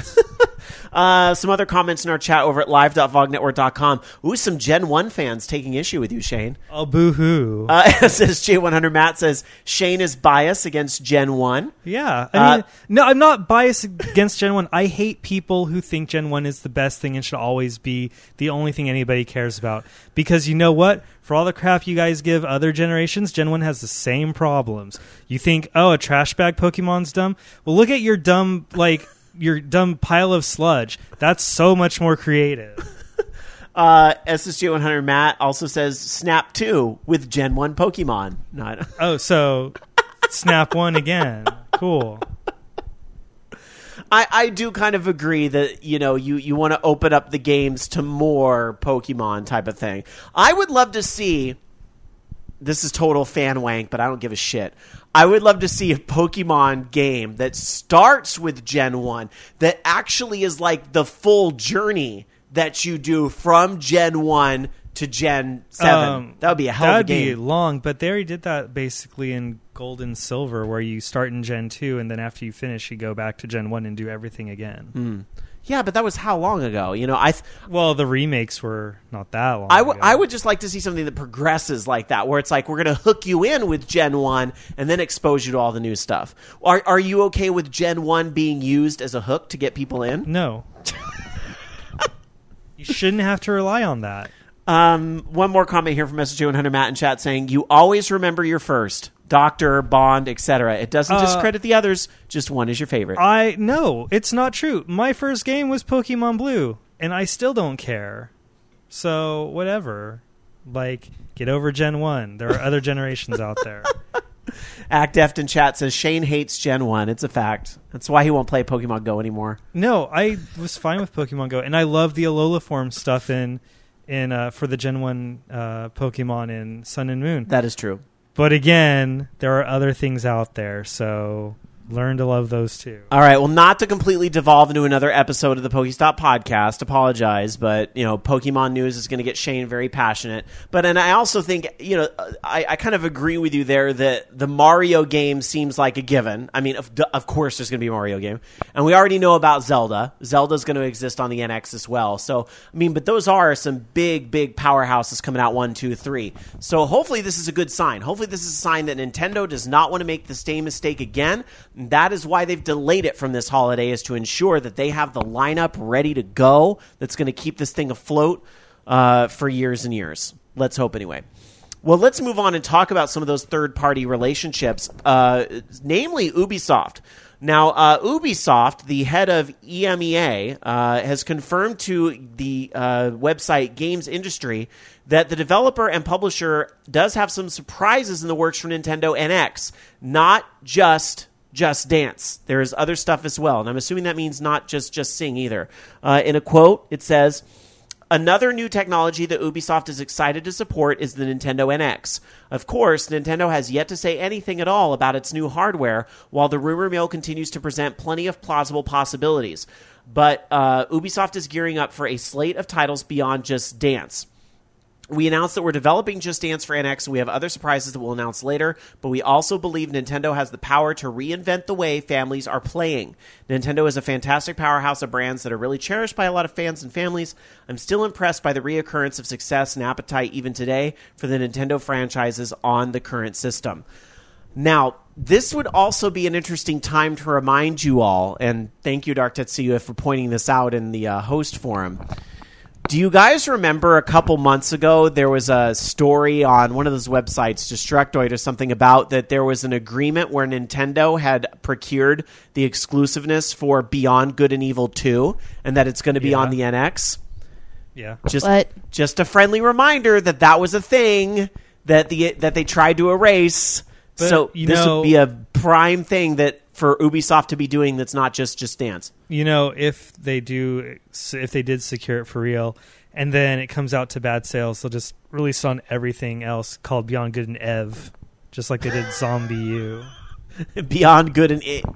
Some other comments in our chat over at live.vognetwork.com. Ooh, some Gen 1 fans taking issue with you, Shane. Oh, boo-hoo. Says J100 Matt says, Shane is biased against Gen 1. Yeah. I mean, no, I'm not biased against Gen 1. I hate people who think Gen 1 is the best thing and should always be the only thing anybody cares about. Because you know what? For all the crap you guys give other generations, Gen 1 has the same problems. You think, oh, a trash bag Pokemon's dumb? Well, look at your dumb pile of sludge. That's so much more creative. SSG100 Matt also says Snap 2 with Gen 1 Pokemon. Oh, so Snap 1 again. Cool. I do kind of agree that, you want to open up the games to more Pokemon type of thing. I would love to see, this is total fan wank, but I don't give a shit. I would love to see a Pokemon game that starts with Gen 1 that actually is like the full journey that you do from Gen 1 to Gen 7. That would be a hell of a game. That'd be long, but they already did that basically in Gold and Silver, where you start in Gen 2, and then after you finish, you go back to Gen 1 and do everything again. Yeah, but that was how long ago? Well, the remakes were not that long ago. I would just like to see something that progresses like that, where it's like we're going to hook you in with Gen 1 and then expose you to all the new stuff. Are you okay with Gen 1 being used as a hook to get people in? No. You shouldn't have to rely on that. One more comment here from SSG100 Matt in chat saying, you always remember your first. Doctor, Bond, etc. It doesn't discredit the others. Just one is your favorite. No, it's not true. My first game was Pokemon Blue, and I still don't care. So, whatever. Get over Gen 1. There are other generations out there. Act Deft in chat says Shane hates Gen 1. It's a fact. That's why he won't play Pokemon Go anymore. No, I was fine with Pokemon Go, and I love the Alola form stuff in for the Gen 1 Pokemon in Sun and Moon. That is true. But again, there are other things out there, so learn to love those too. All right, well, not to completely devolve into another episode of the Pokestop podcast, apologize, but, Pokemon news is going to get Shane very passionate. And I also think, I kind of agree with you there that the Mario game seems like a given. I mean, of course there's going to be a Mario game. And we already know about Zelda. Zelda's going to exist on the NX as well. So, but those are some big, big powerhouses coming out 1, 2, 3. So hopefully this is a good sign. Hopefully this is a sign that Nintendo does not want to make the same mistake again. That is why they've delayed it from this holiday, is to ensure that they have the lineup ready to go that's going to keep this thing afloat for years and years. Let's hope anyway. Well, let's move on and talk about some of those third-party relationships, namely Ubisoft. Now, Ubisoft, the head of EMEA, has confirmed to the website Games Industry that the developer and publisher does have some surprises in the works for Nintendo NX, not just Dance. There is other stuff as well, and I'm assuming that means not just Sing either. In a quote, it says, "Another new technology that Ubisoft is excited to support is the Nintendo NX. Of course, Nintendo has yet to say anything at all about its new hardware, while the rumor mill continues to present plenty of plausible possibilities. But Ubisoft is gearing up for a slate of titles beyond Just Dance. We announced that we're developing Just Dance for NX, and we have other surprises that we'll announce later, but we also believe Nintendo has the power to reinvent the way families are playing. Nintendo is a fantastic powerhouse of brands that are really cherished by a lot of fans and families. I'm still impressed by the reoccurrence of success and appetite even today for the Nintendo franchises on the current system." Now, this would also be an interesting time to remind you all, and thank you, Dark Tetsuya, for pointing this out in the host forum. Do you guys remember a couple months ago there was a story on one of those websites, Destructoid or something, about that there was an agreement where Nintendo had procured the exclusiveness for Beyond Good and Evil 2 and that it's going to be on the NX? Yeah. Just a friendly reminder that was a thing that they tried to erase. But, so this would be a prime thing that for Ubisoft to be doing that's not just Dance. If they did secure it for real, and then it comes out to bad sales, they'll just release it on everything else called Beyond Good and Ev, just like they did Zombie U. Beyond Good and E.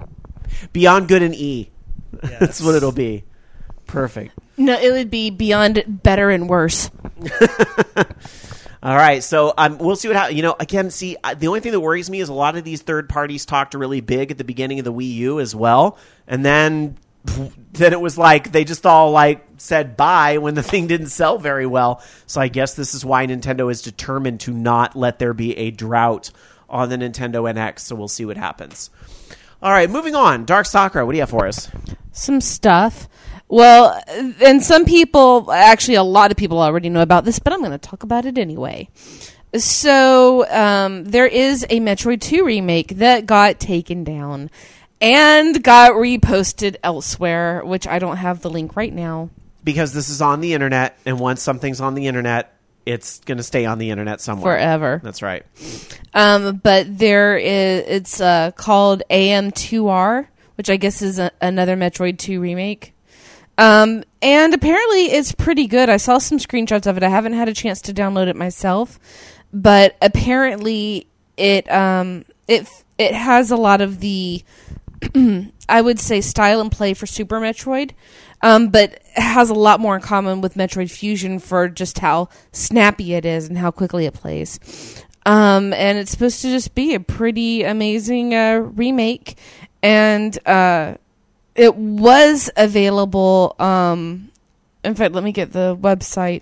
Yes. That's what it'll be. Perfect. No, it would be Beyond Better and Worse. All right, so we'll see what happens. Again, the only thing that worries me is a lot of these third parties talked really big at the beginning of the Wii U as well, and then it was like they just all said bye when the thing didn't sell very well. So I guess this is why Nintendo is determined to not let there be a drought on the Nintendo NX. So we'll see what happens. All right, moving on. Dark Sakura, what do you have for us? Some stuff. Well, and some people, actually a lot of people already know about this, but I'm going to talk about it anyway. So there is a Metroid 2 remake that got taken down and got reposted elsewhere, which I don't have the link right now. Because this is on the internet, and once something's on the internet, it's going to stay on the internet somewhere. Forever. That's right. But it's called AM2R, which I guess is another Metroid 2 remake. And apparently it's pretty good. I saw some screenshots of it. I haven't had a chance to download it myself, but apparently it has a lot of the I would say style and play for Super Metroid, but has a lot more in common with Metroid Fusion for just how snappy it is and how quickly it plays. And it's supposed to just be a pretty amazing remake, and it was available. In fact, let me get the website,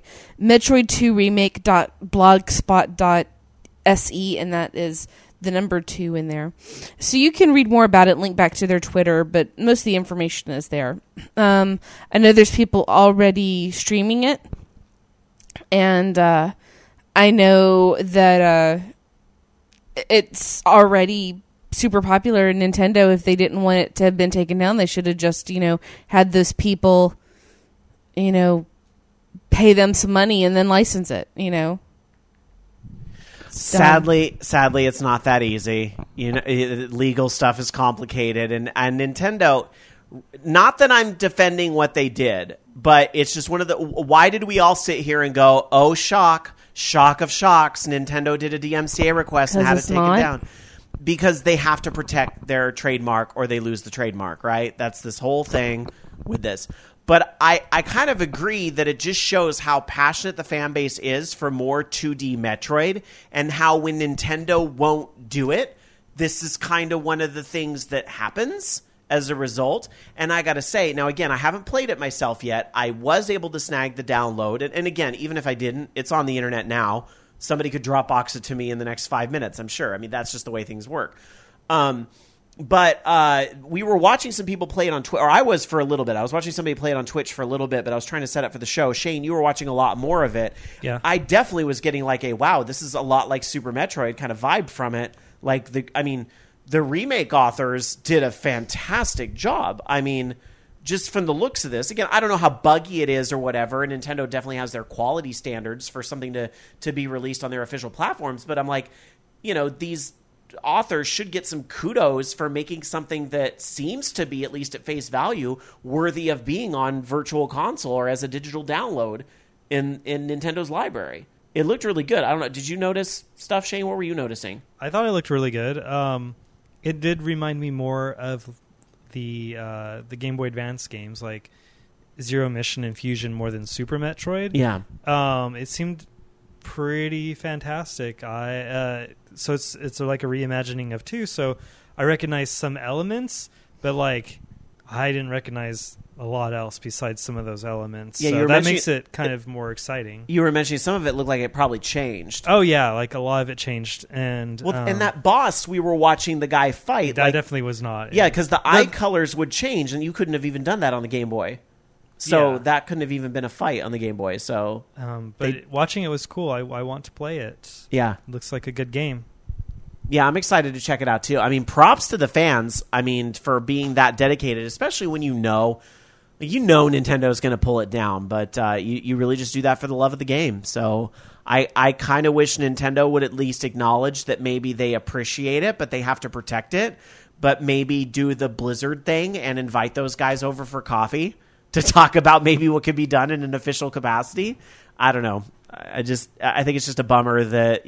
metroid2remake.blogspot.se, and that is the number 2 in there. So you can read more about it, link back to their Twitter, but most of the information is there. I know there's people already streaming it, and I know that it's already super popular in Nintendo. If they didn't want it to have been taken down, they should have just, had those people, pay them some money and then license it, Sadly, it's not that easy. Legal stuff is complicated, and Nintendo. Not that I'm defending what they did, but it's just one of the. Why did we all sit here and go, "Oh, shock of shocks"? Nintendo did a DMCA request and had it taken down because they have to protect their trademark, or they lose the trademark. Right? That's this whole thing with this. But I kind of agree that it just shows how passionate the fan base is for more 2D Metroid, and how when Nintendo won't do it, this is kind of one of the things that happens as a result. And I got to say, now again, I haven't played it myself yet. I was able to snag the download. And again, even if I didn't, it's on the internet now. Somebody could Dropbox it to me in the next 5 minutes, I'm sure. I mean, that's just the way things work. But we were watching some people play it on Twitch, or I was for a little bit. I was watching somebody play it on Twitch for a little bit, but I was trying to set up for the show. Shane, you were watching a lot more of it. Yeah. I definitely was getting like wow, this is a lot like Super Metroid kind of vibe from it. Like the remake authors did a fantastic job. I mean, just from the looks of this, again, I don't know how buggy it is or whatever. And Nintendo definitely has their quality standards for something to be released on their official platforms. But I'm like, these authors should get some kudos for making something that seems to be, at least at face value, worthy of being on Virtual Console or as a digital download in Nintendo's library. It looked really good. I don't know. Did you notice stuff, Shane? What were you noticing? I thought it looked really good. It did remind me more of the Game Boy Advance games, like Zero Mission and Fusion, more than Super Metroid. Yeah. It seemed pretty fantastic. So it's like a reimagining of 2. So I recognize some elements, but like I didn't recognize a lot else besides some of those elements. Yeah, so that makes it kind of more exciting. You were mentioning some of it looked like it probably changed. Oh yeah, like a lot of it changed, and and that boss we were watching the guy fight. That definitely was not. Yeah, because the eye colors would change, and you couldn't have even done that on the Game Boy. So that couldn't have even been a fight on the Game Boy. So, but watching it was cool. I want to play it. Yeah, it looks like a good game. Yeah, I'm excited to check it out too. I mean, props to the fans. I mean, for being that dedicated, especially when Nintendo's going to pull it down, but you really just do that for the love of the game. So I kind of wish Nintendo would at least acknowledge that maybe they appreciate it, but they have to protect it. But maybe do the Blizzard thing and invite those guys over for coffee to talk about maybe what could be done in an official capacity. I don't know. I think it's just a bummer that,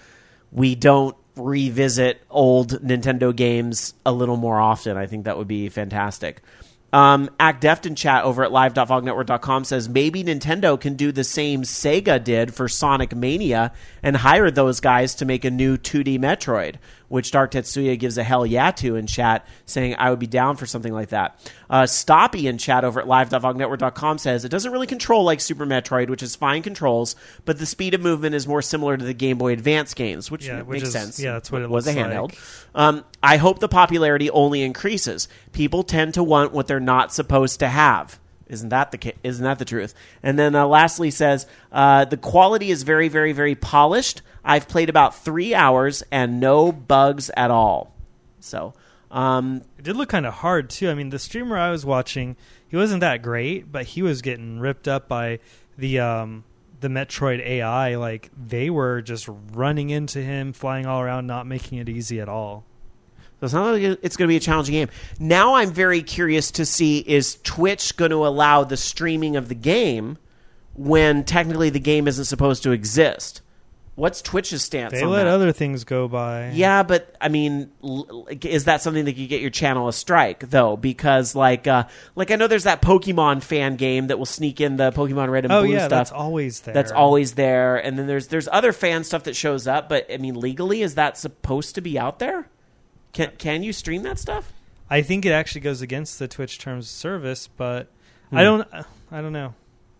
we don't revisit old Nintendo games a little more often. I think that would be fantastic. Act Deft in chat over at live.vognetwork.com says maybe Nintendo can do the same Sega did for Sonic Mania and hire those guys to make a new 2D Metroid, which Dark Tetsuya gives a hell yeah to in chat, saying I would be down for something like that. Stoppy in chat over at live.vognetwork.com says it doesn't really control like Super Metroid, which is fine controls, but the speed of movement is more similar to the Game Boy Advance games, which makes sense. Yeah, that's what it was looks a handheld. like. I hope the popularity only increases. People tend to want what they're not supposed to have, Isn't that the truth? And then lastly says, the quality is very, very, very polished. I've played about 3 hours and no bugs at all. So it did look kind of hard too. I mean, the streamer I was watching, he wasn't that great, but he was getting ripped up by the Metroid AI. Like, they were just running into him, flying all around, not making it easy at all. So it's not like it's going to be a challenging game. Now I'm very curious to see, is Twitch going to allow the streaming of the game when technically the game isn't supposed to exist? What's Twitch's stance on that? They let other things go by. Yeah, but I mean, is that something that could get your channel a strike, though? Because like I know there's that Pokemon fan game that will sneak in the Pokemon Red and Blue stuff. That's always there. That's always there. And then there's other fan stuff that shows up, but I mean, legally, is that supposed to be out there? Can you stream that stuff? I think it actually goes against the Twitch terms of service, but I don't know.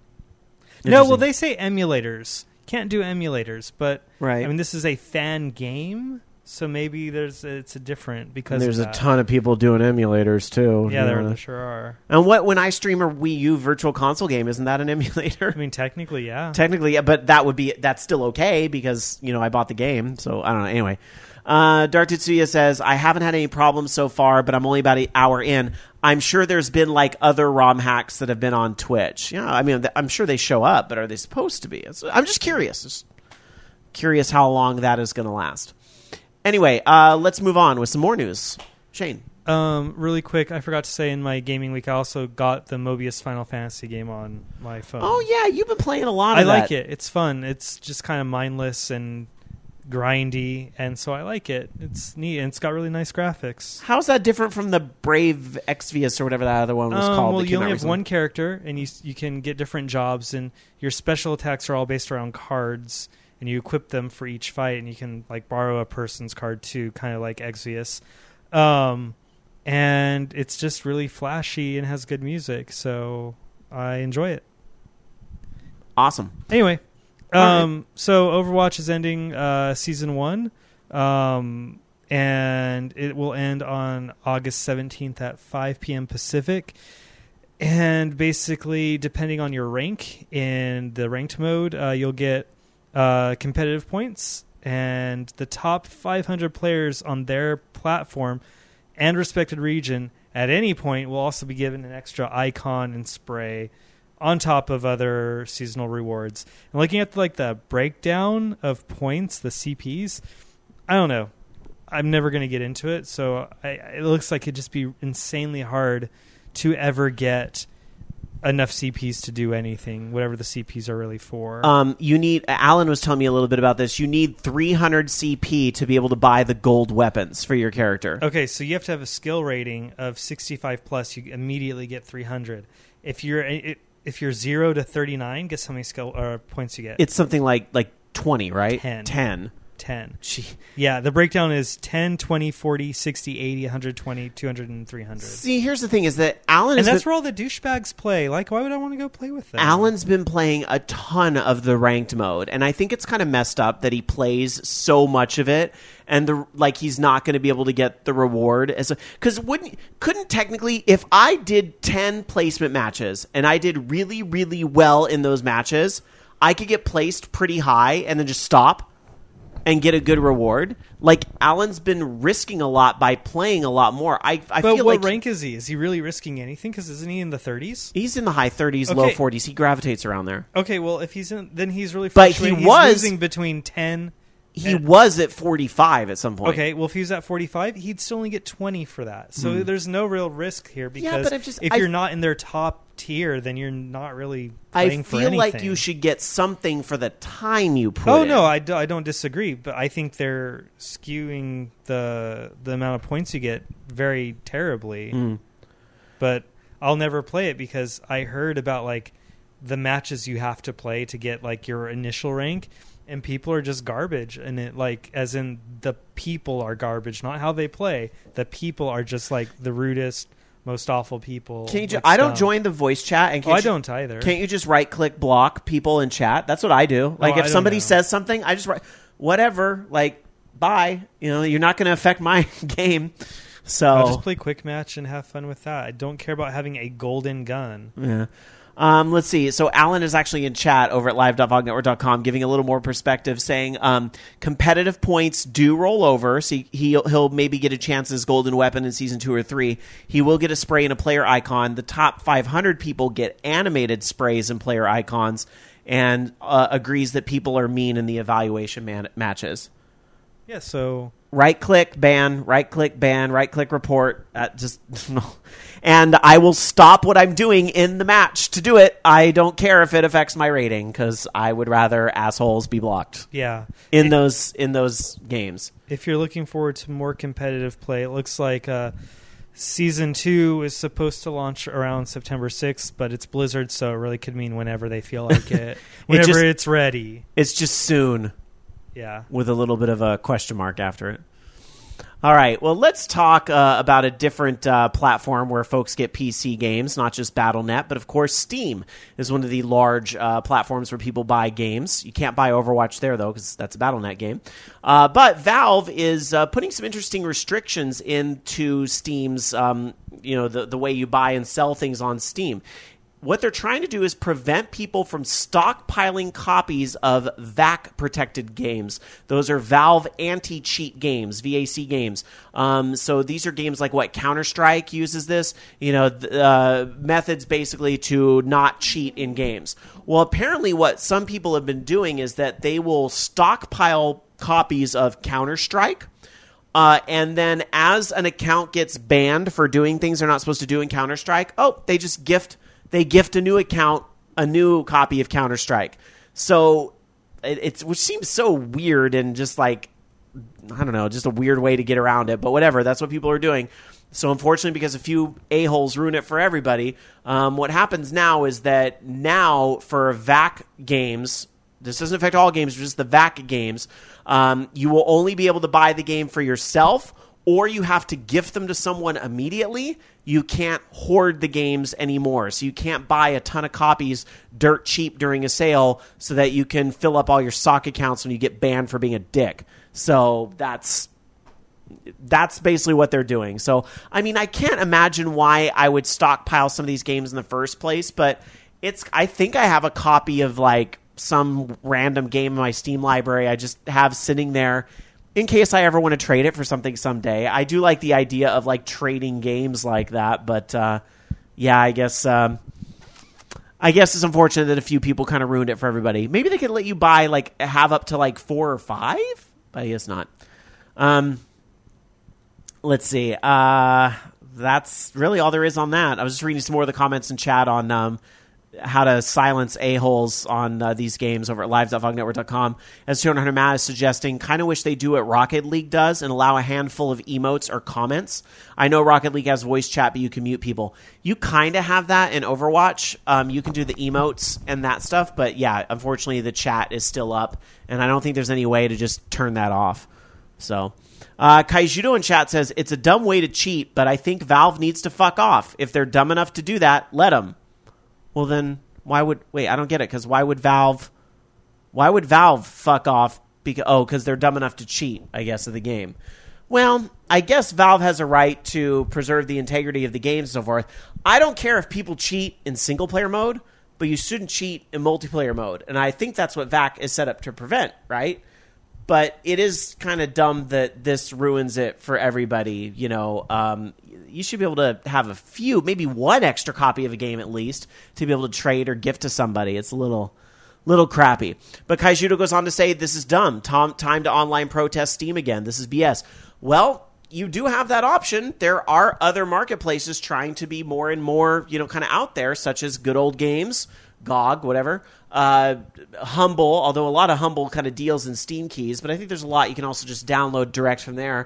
No, well, they say emulators. Can't do emulators, but right. I mean, this is a fan game, so maybe it's a different because there's a ton of people doing emulators too. Yeah, there sure are. And when I stream a Wii U Virtual Console game, isn't that an emulator? I mean, technically, yeah. Technically, yeah, but that's still okay because I bought the game, so I don't know. Anyway. Dark Tetsuya says, I haven't had any problems so far, but I'm only about an hour in. I'm sure there's been like other ROM hacks that have been on Twitch. Yeah, I mean, I'm sure they show up, but are they supposed to be? I'm just curious. Curious how long that is going to last. Anyway, let's move on with some more news. Shane. Really quick, I forgot to say in my gaming week, I also got the Mobius Final Fantasy game on my phone. Oh, yeah, you've been playing a lot of that. I like it. It's fun. It's just kind of mindless and grindy, and so I like it. It's neat, and it's got really nice graphics. How's that different from the Brave Exvius or whatever that other one was called? Well, you only have one character, and you can get different jobs, and your special attacks are all based around cards, and you equip them for each fight, and you can like borrow a person's card too, kind of like Exvius. And it's just really flashy and has good music, so I enjoy it. Awesome. Anyway. So Overwatch is ending Season 1, and it will end on August 17th at 5 p.m. Pacific. And basically, depending on your rank in the ranked mode, you'll get competitive points, and the top 500 players on their platform and respected region at any point will also be given an extra icon and spray on top of other seasonal rewards. And looking at like the breakdown of points, the CPs, I don't know. I'm never going to get into it, so it looks like it'd just be insanely hard to ever get enough CPs to do anything, whatever the CPs are really for. Alan was telling me a little bit about this. You need 300 CP to be able to buy the gold weapons for your character. Okay, so you have to have a skill rating of 65 plus. You immediately get 300. If you're 0 to 39, guess how many skill points you get? It's something like 20, right? 10. Yeah, the breakdown is 10, 20, 40, 60, 80, 120, 200, and 300. See, here's the thing is that Alan... And that's where all the douchebags play. Like, why would I want to go play with them? Alan's been playing a ton of the ranked mode, and I think it's kind of messed up that he plays so much of it, and he's not going to be able to get the reward. Because couldn't technically, if I did 10 placement matches, and I did really, really well in those matches, I could get placed pretty high and then just stop and get a good reward. Like, Alan's been risking a lot by playing a lot more. I feel like... What rank is he? Is he really risking anything? Because isn't he in the 30s? He's in the high 30s, low 40s. He gravitates around there. Okay, well, if he's in... Then he's really frustrating. But he's losing between 10... He was at 45 at some point. Okay, well, if he was at 45, he'd still only get 20 for that. So there's no real risk here because if you're not in their top tier, then you're not really playing for anything. I feel like you should get something for the time you put in. Oh, no, I don't disagree, but I think they're skewing the amount of points you get very terribly. But I'll never play it because I heard about, like, the matches you have to play to get, like, your initial rank, and people are just garbage, and it as in the people are garbage, not how they play. The people are just like the rudest, most awful people. I don't join the voice chat, and I don't either. Can't you just right click block people in chat? That's what I do. Like if somebody says something, I just write whatever. Like bye. You're not going to affect my game. So I'll just play quick match and have fun with that. I don't care about having a golden gun. Yeah. Let's see. So Alan is actually in chat over at live.vognetwork.com giving a little more perspective, saying competitive points do roll over. So he'll maybe get a chance as golden weapon in season 2 or 3. He will get a spray and a player icon. The top 500 people get animated sprays and player icons, and agrees that people are mean in the evaluation matches. Yeah, so Right-click, ban, right-click, ban, right-click, report. And I will stop what I'm doing in the match to do it. I don't care if it affects my rating, because I would rather assholes be blocked. Yeah, in those games. If you're looking forward to more competitive play, it looks like Season 2 is supposed to launch around September 6th, but it's Blizzard, so it really could mean whenever they feel like it. Whenever it's ready. It's just soon. Yeah. With a little bit of a question mark after it. All right, well, let's talk about a different platform where folks get PC games, not just Battle.net, but of course Steam is one of the large platforms where people buy games. You can't buy Overwatch there, though, because that's a Battle.net game. But Valve is putting some interesting restrictions into Steam's, the way you buy and sell things on Steam. What they're trying to do is prevent people from stockpiling copies of VAC-protected games. Those are Valve anti-cheat games, VAC games. So these are games like Counter-Strike uses this, methods basically to not cheat in games. Well, apparently what some people have been doing is that they will stockpile copies of Counter-Strike, and then as an account gets banned for doing things they're not supposed to do in Counter-Strike, they just gift a new account a new copy of Counter-Strike. So which seems so weird and just like, I don't know, just a weird way to get around it. But whatever, that's what people are doing. So unfortunately, because a few a-holes ruin it for everybody, what happens now is that now for VAC games, this doesn't affect all games, just the VAC games, you will only be able to buy the game for yourself, or you have to gift them to someone immediately. You can't hoard the games anymore. So you can't buy a ton of copies dirt cheap during a sale so that you can fill up all your sock accounts when you get banned for being a dick. So that's basically what they're doing. So, I mean, I can't imagine why I would stockpile some of these games in the first place, but I think I have a copy of like some random game in my Steam library I just have sitting there in case I ever want to trade it for something someday. I do like the idea of like trading games like that, but I guess it's unfortunate that a few people kind of ruined it for everybody. Maybe they could let you buy have up to 4 or 5, but I guess not. Let's see. That's really all there is on that. I was just reading some more of the comments in chat on how to silence a-holes on these games over at live.vognetwork.com. As 200 Matt is suggesting, kind of wish they do what Rocket League does and allow a handful of emotes or comments. I know Rocket League has voice chat, but you can mute people. You kind of have that in Overwatch. You can do the emotes and that stuff, but yeah, unfortunately the chat is still up, and I don't think there's any way to just turn that off. So, Kaijudo in chat says, it's a dumb way to cheat, but I think Valve needs to fuck off. If they're dumb enough to do that, let them. Well, then I don't get it, because why would Valve fuck off? Because they're dumb enough to cheat, I guess, of the game. Well, I guess Valve has a right to preserve the integrity of the game and so forth. I don't care if people cheat in single-player mode, but you shouldn't cheat in multiplayer mode. And I think that's what VAC is set up to prevent, right? But it is kind of dumb that this ruins it for everybody. You should be able to have maybe one extra copy of a game at least to be able to trade or gift to somebody. It's a little crappy. But Kaijudo goes on to say, this is dumb. Time to online protest Steam again. This is BS. Well, you do have that option. There are other marketplaces trying to be more and more, kind of out there, such as Good Old Games, GOG, whatever. Humble, although a lot of Humble kind of deals in Steam keys, but I think there's a lot you can also just download direct from there.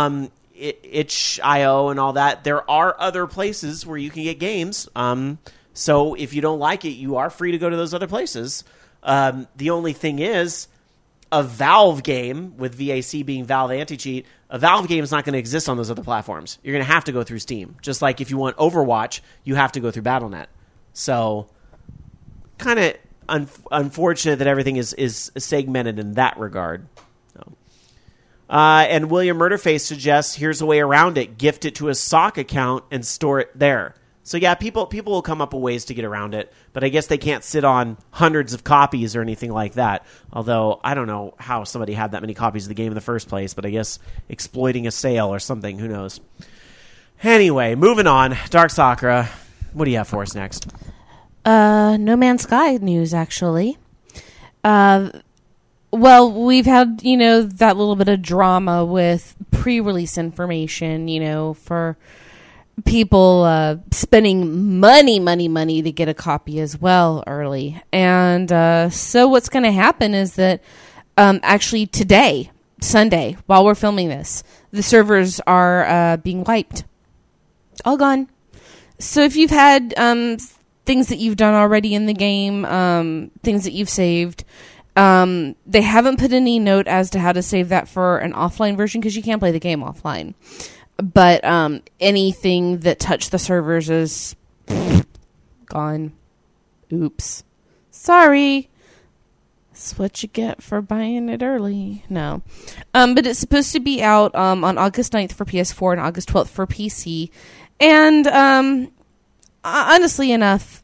itch.io and all that. There are other places where you can get games. So if you don't like it, you are free to go to those other places. The only thing is, a Valve game, with VAC being Valve Anti-Cheat, a Valve game is not going to exist on those other platforms. You're going to have to go through Steam. Just like if you want Overwatch, you have to go through Battle.net. So, kind of unfortunate that everything is segmented in that regard. So. And William Murderface suggests here's a way around it. Gift it to a sock account and store it there. So yeah, people will come up with ways to get around it, but I guess they can't sit on hundreds of copies or anything like that. Although I don't know how somebody had that many copies of the game in the first place, but I guess exploiting a sale or something, who knows. Anyway, moving on. Dark Sakura, what do you have for us next? No Man's Sky news, actually. Well, we've had, that little bit of drama with pre-release information, for people spending money to get a copy as well early. And so what's going to happen is that actually today, Sunday, while we're filming this, the servers are being wiped. All gone. So if you've had things that you've done already in the game, things that you've saved, they haven't put any note as to how to save that for an offline version because you can't play the game offline. But anything that touched the servers is gone. Oops. Sorry. That's what you get for buying it early. No. But it's supposed to be out on August 9th for PS4 and August 12th for PC. And honestly enough,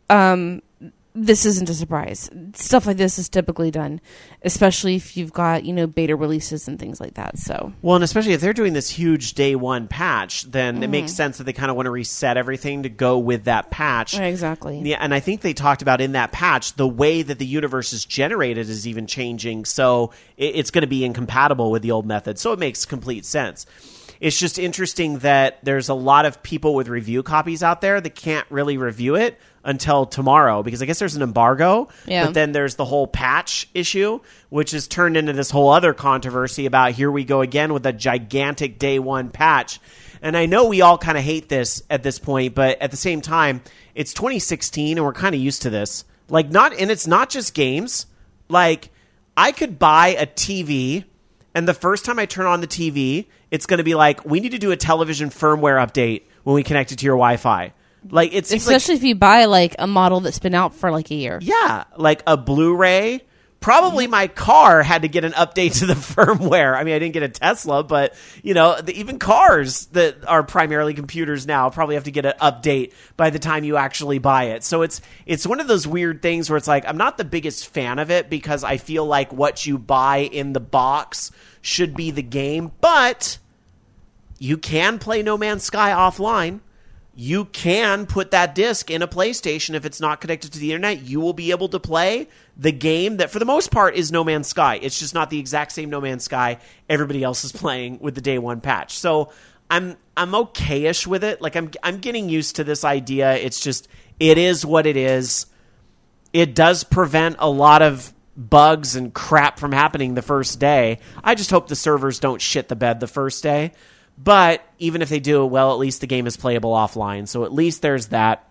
this isn't a surprise. Stuff like this is typically done, especially if you've got, beta releases and things like that. So, well, and especially if they're doing this huge day one patch, then it makes sense that they kind of want to reset everything to go with that patch. Exactly. Yeah, and I think they talked about in that patch, the way that the universe is generated is even changing, so it's going to be incompatible with the old method. So it makes complete sense. It's just interesting that there's a lot of people with review copies out there that can't really review it until tomorrow because I guess there's an embargo, but then there's the whole patch issue, which has turned into this whole other controversy about here we go again with a gigantic day one patch. And I know we all kind of hate this at this point, but at the same time, it's 2016 and we're kind of used to this. And it's not just games. Like, I could buy a TV and the first time I turn on the TV, it's going to be like, we need to do a television firmware update when we connect it to your Wi-Fi. Like, it seems especially if you buy like a model that's been out for like a year. Yeah, like a Blu-ray. Probably my car had to get an update to the firmware. I mean, I didn't get a Tesla, but even cars that are primarily computers now probably have to get an update by the time you actually buy it. So it's one of those weird things where it's like I'm not the biggest fan of it because I feel like what you buy in the box should be the game, but you can play No Man's Sky offline. You can put that disc in a PlayStation if it's not connected to the internet. You will be able to play the game that, for the most part, is No Man's Sky. It's just not the exact same No Man's Sky everybody else is playing with the day one patch. So I'm okay-ish with it. Like I'm getting used to this idea. It's just it is what it is. It does prevent a lot of bugs and crap from happening the first day. I just hope the servers don't shit the bed the first day. But even if they do, well, at least the game is playable offline. So at least there's that.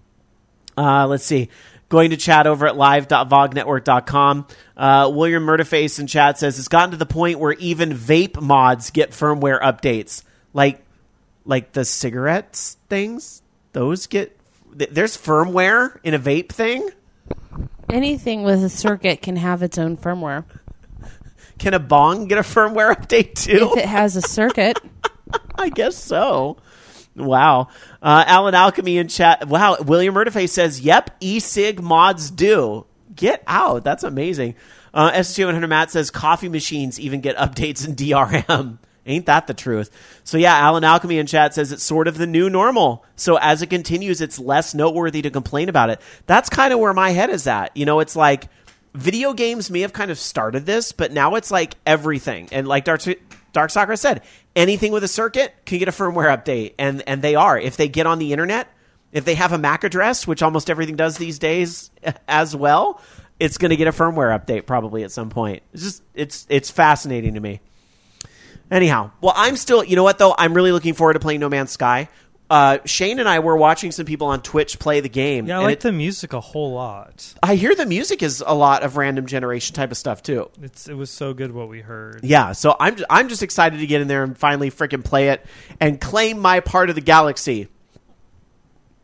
Let's see. Going to chat over at live.vognetwork.com. William Murderface in chat says, it's gotten to the point where even vape mods get firmware updates. Like the cigarettes things? Those get... There's firmware in a vape thing? Anything with a circuit can have its own firmware. Can a bong get a firmware update too? If it has a circuit. I guess so. Wow. Alan Alchemy in chat. Wow. William Murderface says, yep, e-cig mods do. Get out. That's amazing. S2100 Matt says, coffee machines even get updates in DRM. Ain't that the truth? So yeah, Alan Alchemy in chat says it's sort of the new normal. So as it continues, it's less noteworthy to complain about it. That's kind of where my head is at. It's like video games may have kind of started this, but now it's like everything. And like Dark Sakura said, anything with a circuit can get a firmware update. And they are. If they get on the internet, if they have a MAC address, which almost everything does these days as well, it's going to get a firmware update probably at some point. It's fascinating to me. Anyhow, well, I'm still, you know what though? I'm really looking forward to playing No Man's Sky. Shane and I were watching some people on Twitch play the game. Yeah, I like the music a whole lot. I hear the music is a lot of random generation type of stuff too. It was so good what we heard. Yeah, so I'm just excited to get in there and finally freaking play it and claim my part of the galaxy.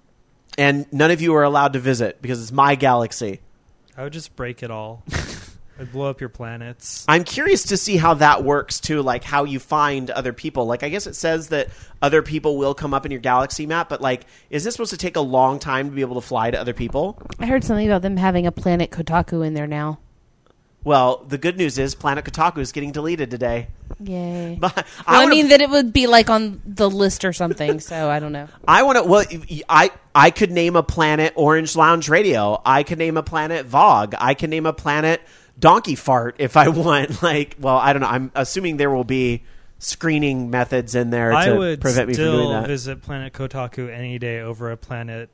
And none of you are allowed to visit because it's my galaxy. I would just break it all. It'd blow up your planets. I'm curious to see how that works too, like how you find other people. Like, I guess it says that other people will come up in your galaxy map, but like, is this supposed to take a long time to be able to fly to other people? I heard something about them having a Planet Kotaku in there now. Well, the good news is Planet Kotaku is getting deleted today. Yay. But I mean that it would be like on the list or something, so I don't know. I want to. Well, I could name a planet Orange Lounge Radio. I could name a planet Vogue. I can name a planet Donkey Fart if I want. Like, well, I don't know. I'm assuming there will be screening methods in there to prevent me from doing that. I would still visit Planet Kotaku any day over a planet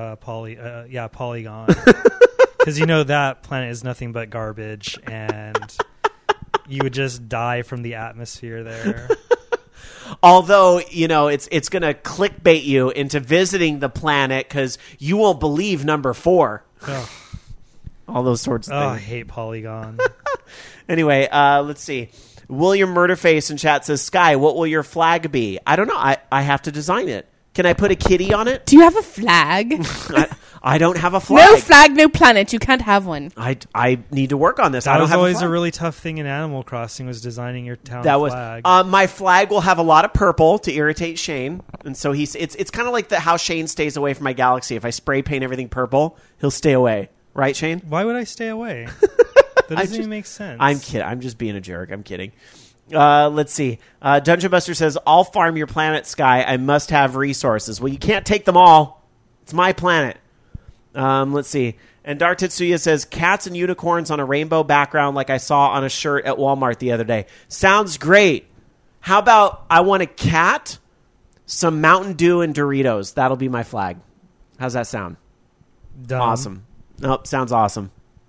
Polygon. Because you know that planet is nothing but garbage, and you would just die from the atmosphere there. Although, you know, it's going to clickbait you into visiting the planet because you won't believe number 4. Ugh. All those sorts of things. I hate Polygon. Anyway, let's see. William Murderface in chat says, Sky, what will your flag be? I don't know. I have to design it. Can I put a kitty on it? Do you have a flag? I don't have a flag. No flag, no planet. You can't have one. I need to work on this. That I don't was have always a flag. a really tough thing in Animal Crossing, was designing your town flag. My flag will have a lot of purple to irritate Shane, and so it's kind of like how Shane stays away from my galaxy. If I spray paint everything purple, he'll stay away. Right, Shane? Why would I stay away? That doesn't even make sense. I'm kidding. I'm just being a jerk. I'm kidding. Let's see. Dungeon Buster says, I'll farm your planet, Sky. I must have resources. Well, you can't take them all. It's my planet. Let's see. And Dark Tetsuya says, cats and unicorns on a rainbow background like I saw on a shirt at Walmart the other day. Sounds great. How about I want a cat, some Mountain Dew, and Doritos. That'll be my flag. How's that sound? Dumb. Awesome. Nope, sounds awesome.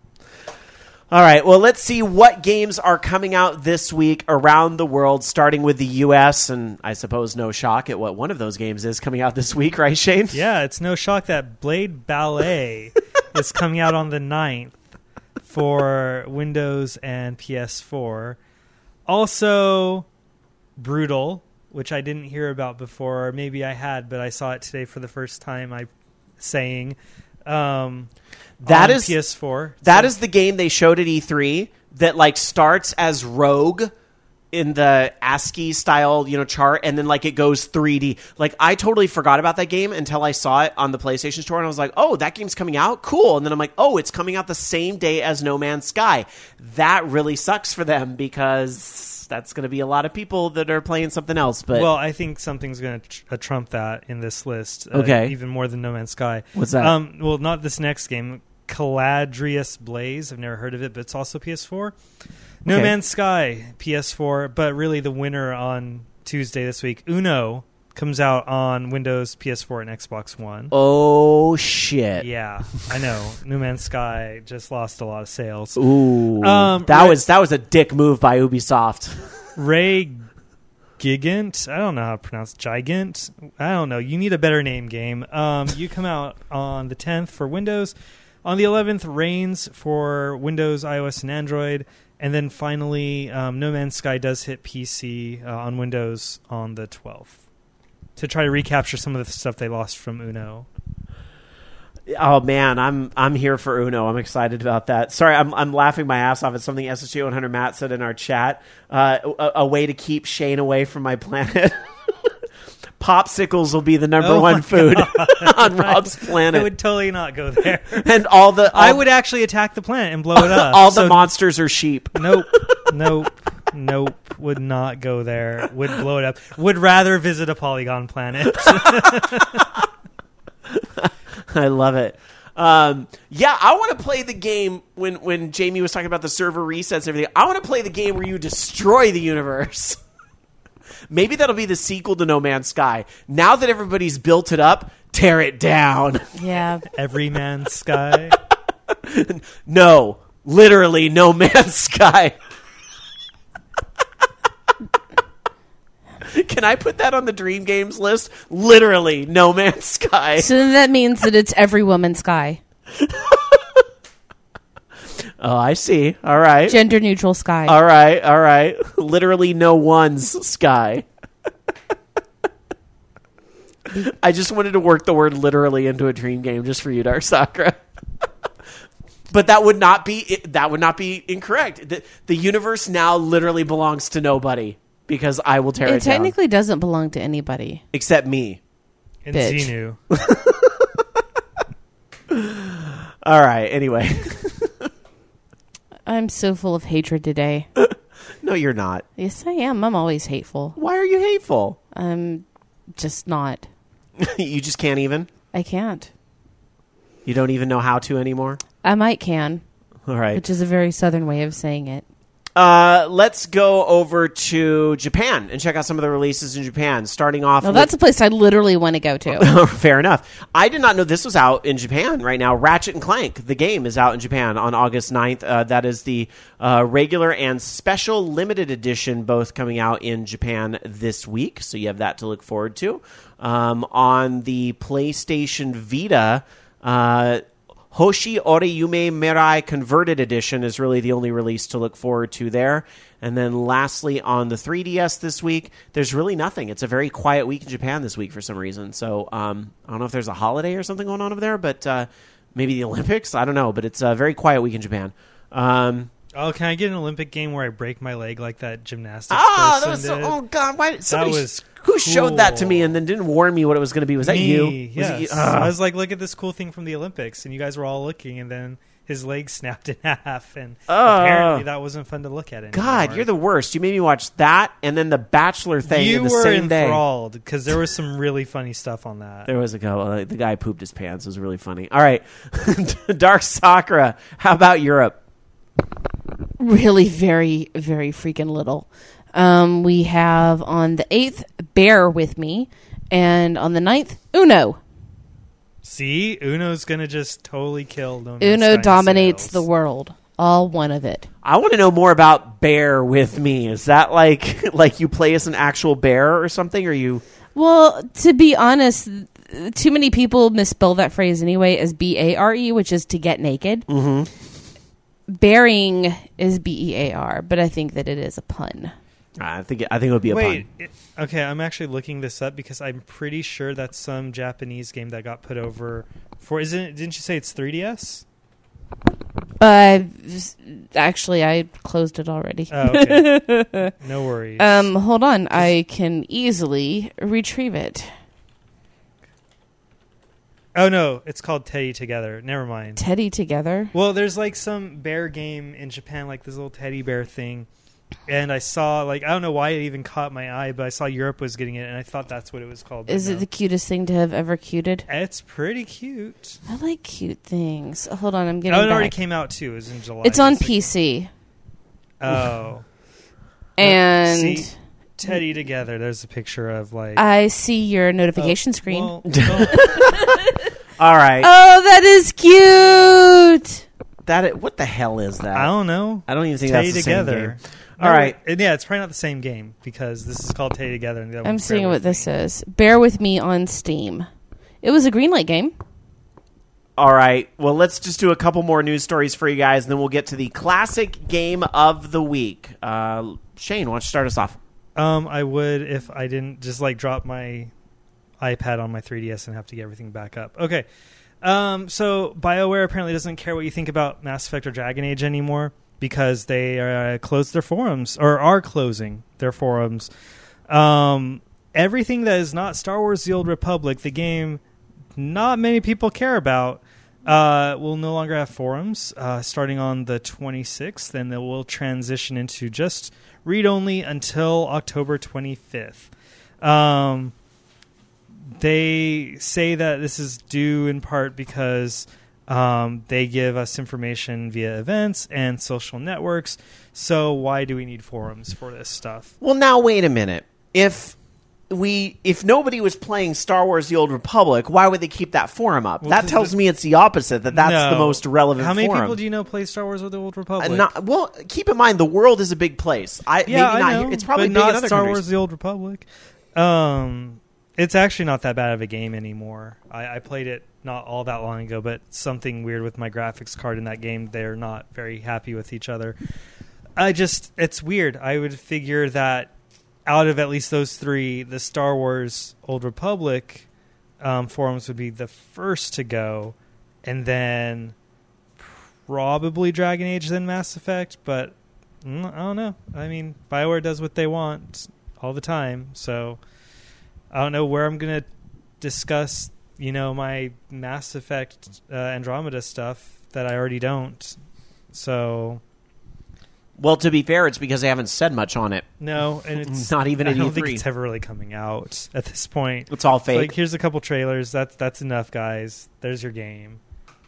All right, well, let's see what games are coming out this week around the world, starting with the U.S., and I suppose no shock at what one of those games is coming out this week, right, Shane? Yeah, it's no shock that Blade Ballet is coming out on the 9th for Windows and PS4. Also, Brutal, which I didn't hear about before, or maybe I had, but I saw it today for the first time, That is PS4. That is the game they showed at E3 that like starts as Rogue in the ASCII style, chart, and then like it goes 3D. Like I totally forgot about that game until I saw it on the PlayStation Store, and I was like, "Oh, that game's coming out, cool!" And then I'm like, "Oh, it's coming out the same day as No Man's Sky." That really sucks for them because that's going to be a lot of people that are playing something else. But I think something's going to trump that in this list. Okay, even more than No Man's Sky. What's that? Well, not this next game. Caladrius Blaze. I've never heard of it, but it's also PS4. No Man's Sky, PS4, but really the winner on Tuesday this week, Uno, comes out on Windows, PS4, and Xbox One. Oh, shit. Yeah, I know. No Man's Sky just lost a lot of sales. Ooh. That was a dick move by Ubisoft. Ray Gigant? I don't know how to pronounce Gigant. I don't know. You need a better name, game. You come out on the 10th for Windows. On the 11th, Reigns for Windows, iOS, and Android. And then finally, No Man's Sky does hit PC on Windows on the 12th to try to recapture some of the stuff they lost from Uno. Oh man, I'm here for Uno. I'm excited about that. Sorry, I'm laughing my ass off at something SSG100 Matt said in our chat. A way to keep Shane away from my planet. Popsicles will be the number one food on Rob's planet. I would totally not go there. And I would actually attack the planet and blow it up. All the monsters are sheep. Nope. Would not go there. Would blow it up. Would rather visit a Polygon planet. I love it. I want to play the game when Jamie was talking about the server resets and everything. I want to play the game where you destroy the universe. Maybe that'll be the sequel to No Man's Sky. Now that everybody's built it up, tear it down. Yeah. Every Man's Sky? No. Literally No Man's Sky. Can I put that on the Dream Games list? Literally No Man's Sky. So then that means that it's Every Woman's Sky. Oh, I see. All right. Gender neutral sky. All right. Literally no one's sky. I just wanted to work the word literally into a dream game just for you, Dark Sakura. but that would not be incorrect. The universe now literally belongs to nobody because I will tear it down. It technically doesn't belong to anybody except me and Bitch. Xenu. All right. Anyway, I'm so full of hatred today. no, you're not. Yes, I am. I'm always hateful. Why are you hateful? I'm just not. You just can't even? I can't. You don't even know how to anymore? I might can, All right. which is a very southern way of saying it. Let's go over to Japan and check out some of the releases in Japan, starting off Well, that's a place I literally want to go to. Fair enough. I did not know this was out in Japan right now. Ratchet & Clank, the game, is out in Japan on August 9th. That is the regular and special limited edition, both coming out in Japan this week. So you have that to look forward to. On the PlayStation Vita, Hoshi Oriyume Mirai Converted Edition is really the only release to look forward to there. And then lastly, on the 3DS this week, there's really nothing. It's a very quiet week in Japan this week for some reason. So I don't know if there's a holiday or something going on over there, but maybe the Olympics? I don't know, but it's a very quiet week in Japan. Oh, can I get an Olympic game where I break my leg like that gymnastics that person was so, did? oh God! Why? That was who showed that to cool. me and then didn't warn me what it was going to be? Was that you? Me, Was it yes. you? I was like, look at this cool thing from the Olympics, and you guys were all looking, and then his leg snapped in half, and apparently that wasn't fun to look at anymore. God, you're the worst. You made me watch that and then the Bachelor thing You in the were same day. enthralled because there was some really funny stuff on that. There was a go. The guy pooped his pants. It was really funny. All right, Dark Sakura. How about Europe? Really very, very freaking little. We have on the 8th, Bear With Me, and on the 9th, Uno. See, Uno's gonna just totally kill. No Man's Uno Sky dominates sales. the world. All one of it. I want to know more about Bear With Me. Is that like you play as an actual bear or something? Or you? Well, to be honest, too many people misspell that phrase anyway as B-A-R-E, which is to get naked. Mm-hmm. Bearing is B-E-A-R, but I think that it is a pun. I think it would be a pun. Okay, I'm actually looking this up because I'm pretty sure that's some Japanese game that got put over for. Didn't you say it's 3DS? Actually, I closed it already. Oh, okay. No worries. Hold on. I can easily retrieve it. Oh no, it's called Teddy Together. Never mind. Teddy Together? Well, there's like some bear game in Japan, like this little teddy bear thing. And I saw, I don't know why it even caught my eye, but I saw Europe was getting it, and I thought that's what it was called. Is it the cutest thing to have ever cuted? It's pretty cute. I like cute things. Hold on, I'm getting it back. already came out, too. It was in July. It's on PC. Oh. And... See, Teddy Together, there's a picture of, I see your notification screen. Well, All right. Oh, that is cute! What the hell is that? I don't know. I don't even think Teddy that's the Together. same game. All right. Yeah, it's probably not the same game because this is called Teddy Together. And the other I'm one's seeing Bear what With this Me. is. Bear With Me on Steam. It was a Greenlight game. All right. Well, let's just do a couple more news stories for you guys, and then we'll get to the classic game of the week. Shane, why don't you start us off? I would if I didn't just drop my iPad on my 3DS and have to get everything back up. Okay. So BioWare apparently doesn't care what you think about Mass Effect or Dragon Age anymore because they closed their forums or are closing their forums. Everything that is not Star Wars: The Old Republic, the game not many people care about, will no longer have forums starting on the 26th, and they will transition into just read-only until October 25th. They say that this is due in part because they give us information via events and social networks. So why do we need forums for this stuff? Well, now wait a minute. If nobody was playing Star Wars: The Old Republic, why would they keep that forum up? Well, that tells me it's the opposite. That's the most relevant. How many forum. people do you know play Star Wars: The Old Republic? Well, keep in mind the world is a big place. I know, It's probably but big not in other Star countries. Wars: The Old Republic. It's actually not that bad of a game anymore. I played it not all that long ago, but something weird with my graphics card in that game. They're not very happy with each other. It's weird. I would figure that out of at least those three, the Star Wars Old Republic forums would be the first to go, and then probably Dragon Age than Mass Effect, but I don't know. I mean, BioWare does what they want all the time, so I don't know where I'm going to discuss, my Mass Effect Andromeda stuff that I already don't. So, well, to be fair, it's because they haven't said much on it. No, and it's not even. I at don't E3. think it's ever really coming out at this point. It's all fake. Like, here's a couple trailers. That's enough, guys. There's your game.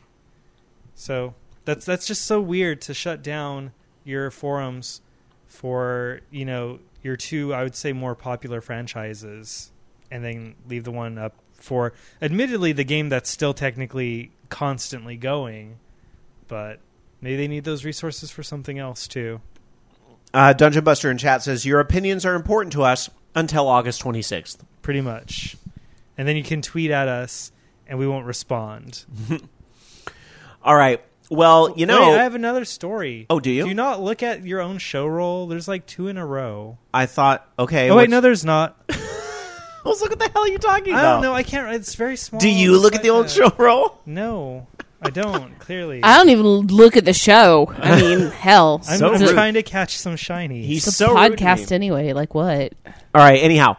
So that's just so weird to shut down your forums for your two, I would say, more popular franchises, and then leave the one up for, admittedly, the game that's still technically constantly going, but maybe they need those resources for something else too. Dungeon Buster in chat says, your opinions are important to us until August 26th. Pretty much. And then you can tweet at us and we won't respond. All right. Well, Wait, I have another story. Oh, do you? Do you not look at your own show roll? There's like 2 in a row. I thought, okay. Oh, wait, no, there's not. What the hell are you talking about? I don't know. I can't. It's very small. Do you look at the old show roll? No, I don't, clearly. I don't even look at the show. I mean, hell. I'm So rude. trying to catch some shinies. He's It's a so rude to podcast me. anyway. Like what? All right, anyhow.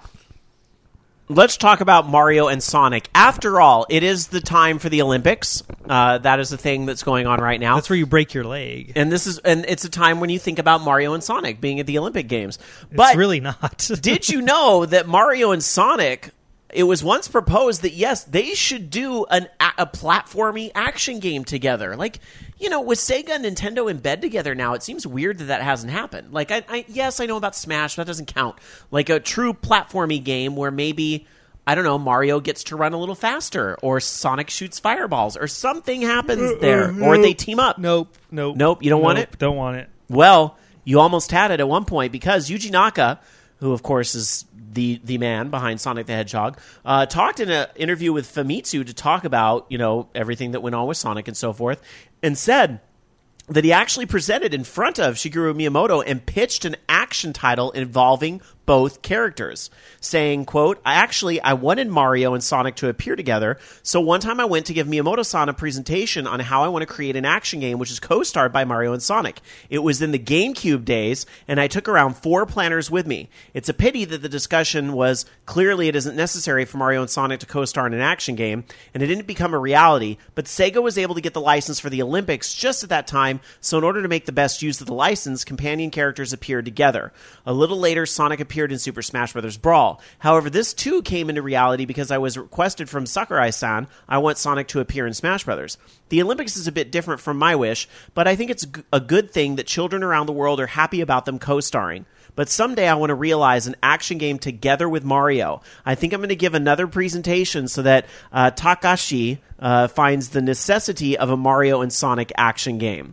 Let's talk about Mario and Sonic. After all, it is the time for the Olympics. That is the thing that's going on right now. That's where you break your leg. And it's a time when you think about Mario and Sonic being at the Olympic Games. But It's really not. did you know that Mario and Sonic, it was once proposed that, yes, they should do a platformy action game together. Like, with Sega and Nintendo in bed together now, it seems weird that hasn't happened. Like, yes, I know about Smash, but that doesn't count. Like a true platformy game where maybe, I don't know, Mario gets to run a little faster, or Sonic shoots fireballs, or something happens there, or they team up. Nope. You don't want it? Don't want it. Well, you almost had it at one point, because Yuji Naka, who of course is the man behind Sonic the Hedgehog, talked in an interview with Famitsu to talk about everything that went on with Sonic and so forth, and said that he actually presented in front of Shigeru Miyamoto and pitched an action title involving both characters, saying, quote, I wanted Mario and Sonic to appear together, so one time I went to give Miyamoto-san a presentation on how I want to create an action game which is co-starred by Mario and Sonic. It was in the GameCube days, and I took around 4 planners with me. It's a pity that the discussion was, clearly it isn't necessary for Mario and Sonic to co-star in an action game, and it didn't become a reality, but Sega was able to get the license for the Olympics just at that time, so in order to make the best use of the license, companion characters appeared together. A little later, Sonic appeared in Super Smash Bros. Brawl. However, this too came into reality because I was requested from Sakurai-san, I want Sonic to appear in Smash Bros. The Olympics is a bit different from my wish, but I think it's a good thing that children around the world are happy about them co-starring. But someday I want to realize an action game together with Mario. I think I'm going to give another presentation so that Takashi finds the necessity of a Mario and Sonic action game.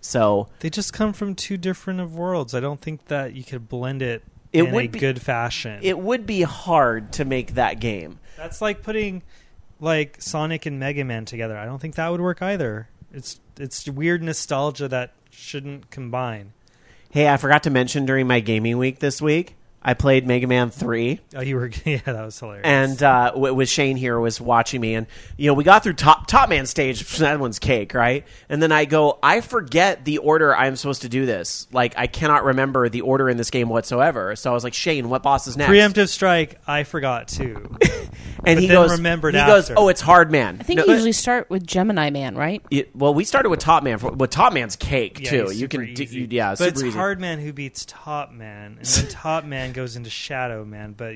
So they just come from 2 different of worlds. I don't think that you could blend it in a good fashion. It would be hard to make that game. That's like putting like Sonic and Mega Man together. I don't think that would work either. It's weird nostalgia that shouldn't combine. Hey, I forgot to mention during my gaming week this week, I played Mega Man 3. Oh, you were... Yeah, that was hilarious. And with Shane here was watching me, and we got through Top Man stage. That one's cake, right? And then I go, I forget the order I'm supposed to do this. Like, I cannot remember the order in this game whatsoever. So I was like, Shane, what boss is next? Preemptive strike, I forgot too. And but he then goes, remembered he after. goes, oh, it's Hard Man. I think you usually start with Gemini Man, right? Well, we started with Top Man. But Top Man's cake Yeah, too. he's You super can, easy. yeah, but super it's easy. Hard Man who beats Top Man, and then Top Man goes into Shadow Man. But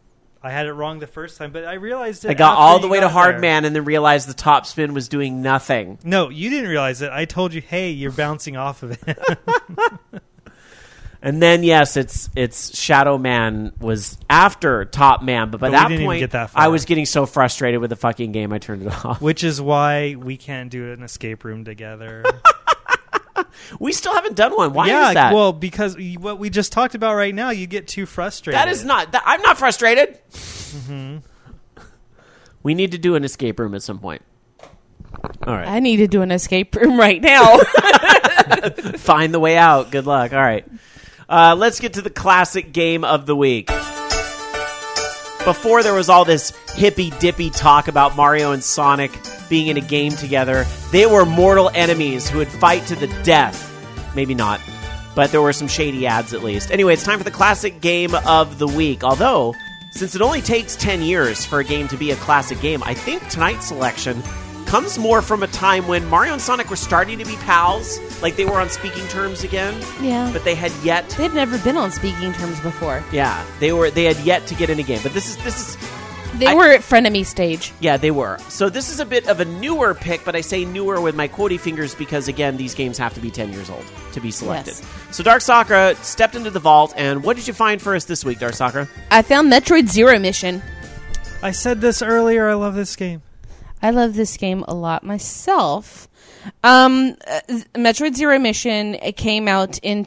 I had it wrong the first time, but I realized it. I got after all the you way to got Hard there. Man and then realized the top spin was doing nothing. No, you didn't realize it. I told you, hey, you're bouncing off of it. And then yes, it's Shadow Man was after Top Man, but by But we that didn't even point get that far. I was getting so frustrated with the fucking game I turned it off. Which is why we can't do an escape room together. We still haven't done one. Why yeah, is that? well, because what we just talked about right now, you get too frustrated. That is not. I'm not frustrated. We need to do an escape room at some point. All right. I need to do an escape room right now. Find the way out. Good luck. All right. Let's get to the classic game of the week. Before there was all this hippy-dippy talk about Mario and Sonic being in a game together. They were mortal enemies who would fight to the death. Maybe not, but there were some shady ads at least. Anyway, it's time for the classic game of the week. Although, since it only takes 10 years for a game to be a classic game, I think tonight's selection comes more from a time when Mario and Sonic were starting to be pals, like they were on speaking terms again. Yeah. But they had yet... They'd never been on speaking terms before. Yeah, they had yet to get in a game. But this is They were at frenemy stage. Yeah, they were. So this is a bit of a newer pick, but I say newer with my quotey fingers because, again, these games have to be 10 years old to be selected. Yes. So Dark Sakura stepped into the vault, and what did you find for us this week, Dark Sakura? I found Metroid Zero Mission. I said this earlier. I love this game. I love this game a lot myself. Metroid Zero Mission, it came out in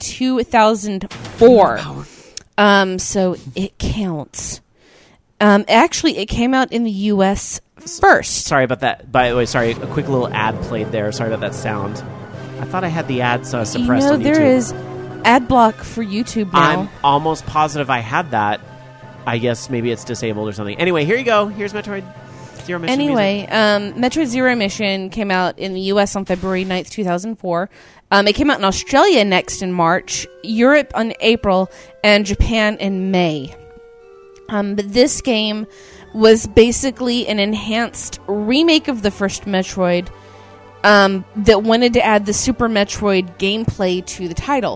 2004. So it counts. Actually, it came out in the U.S. first. Sorry about that. By the way, sorry, a quick little ad played there. Sorry about that sound. I thought I had the ads suppressed on YouTube. There is ad block for YouTube now. I'm almost positive I had that. I guess maybe it's disabled or something. Anyway, here you go. Here's Metroid Zero Mission. Anyway, Metroid Zero Mission came out in the U.S. on February 9th, 2004. It came out in Australia next in March, Europe on April, and Japan in May. But this game was basically an enhanced remake of the first Metroid that wanted to add the Super Metroid gameplay to the title.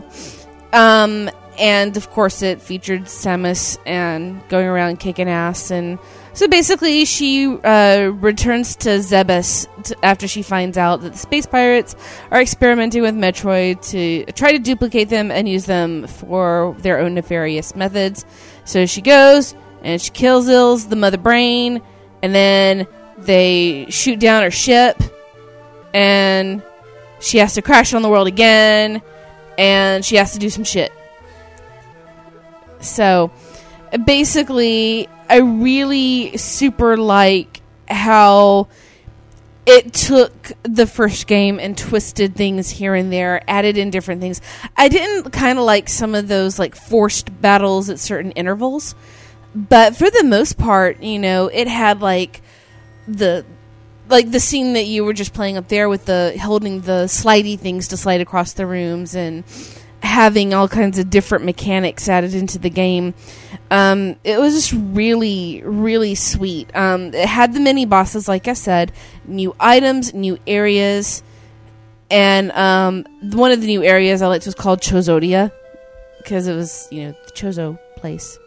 And, of course, it featured Samus and going around kicking ass. And so basically she returns to Zebes after she finds out that the space pirates are experimenting with Metroid to try to duplicate them and use them for their own nefarious methods. So she goes and she kills the mother brain, and then they shoot down her ship, and she has to crash on the world again, and she has to do some shit. So, basically, I really super like how it took the first game and twisted things here and there, added in different things. I didn't kind of like some of those like forced battles at certain intervals, but for the most part, you know, it had like the scene that you were just playing up there with the holding the slidey things to slide across the rooms and having all kinds of different mechanics added into the game. It was just really, really sweet. It had the mini bosses, like I said, new items, new areas, and one of the new areas I liked was called Chozodia because it was, you know, the Chozo place.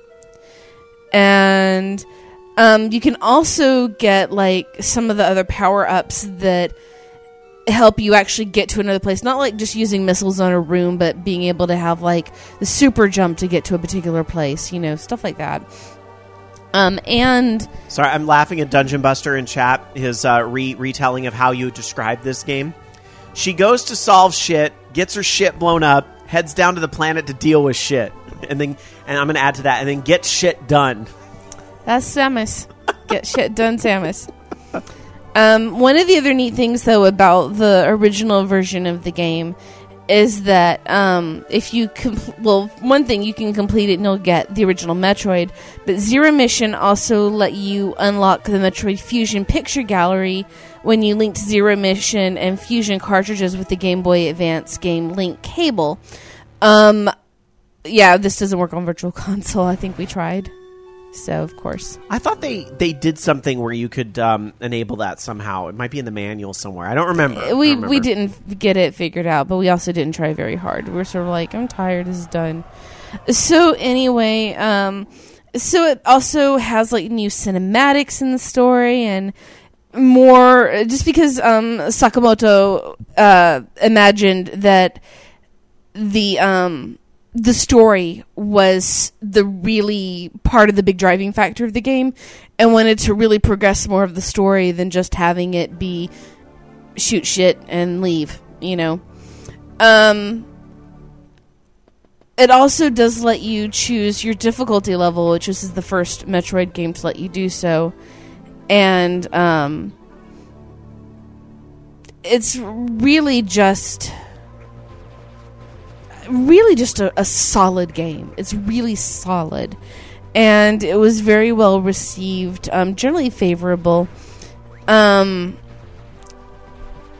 And you can also get like some of the other power-ups that help you actually get to another place. Not like just using missiles on a room, but being able to have like the super jump to get to a particular place, you know, stuff like that. And sorry, I'm laughing at Dungeon Buster in chat, his retelling of how you described this game. She goes to solve shit, gets her shit blown up, heads down to the planet to deal with shit. And I'm going to add to that, and then get shit done. That's Samus. Get shit done, Samus. One of the other neat things, though, about the original version of the game is that if you... one thing, you can complete it and you'll get the original Metroid, but Zero Mission also let you unlock the Metroid Fusion picture gallery when you linked Zero Mission and Fusion cartridges with the Game Boy Advance game Link cable. Yeah, this doesn't work on Virtual Console. I think we tried. So, of course. I thought they did something where you could enable that somehow. It might be in the manual somewhere. I don't remember. We didn't get it figured out, but we also didn't try very hard. We were sort of like, I'm tired, this is done. So, anyway, so it also has, like, new cinematics in the story and more... Just because Sakamoto imagined that the story was the really part of the big driving factor of the game and wanted to really progress more of the story than just having it be shoot shit and leave, you know. It also does let you choose your difficulty level, which is the first Metroid game to let you do so. And it's really just a solid game. It's really solid, and it was very well received, generally favorable.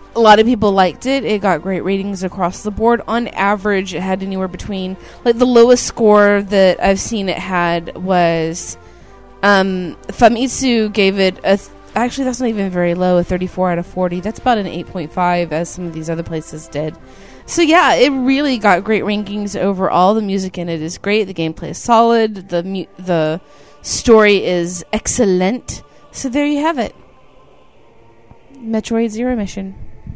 A lot of people liked it. It got great ratings across the board. On average, it had anywhere between, like, the lowest score that I've seen it had was Famitsu gave it actually, that's not even very low, a 34 out of 40. That's about an 8.5, as some of these other places did. So yeah, it really got great rankings overall. The music in it is great. The gameplay is solid. The story is excellent. So there you have it. Metroid Zero Mission.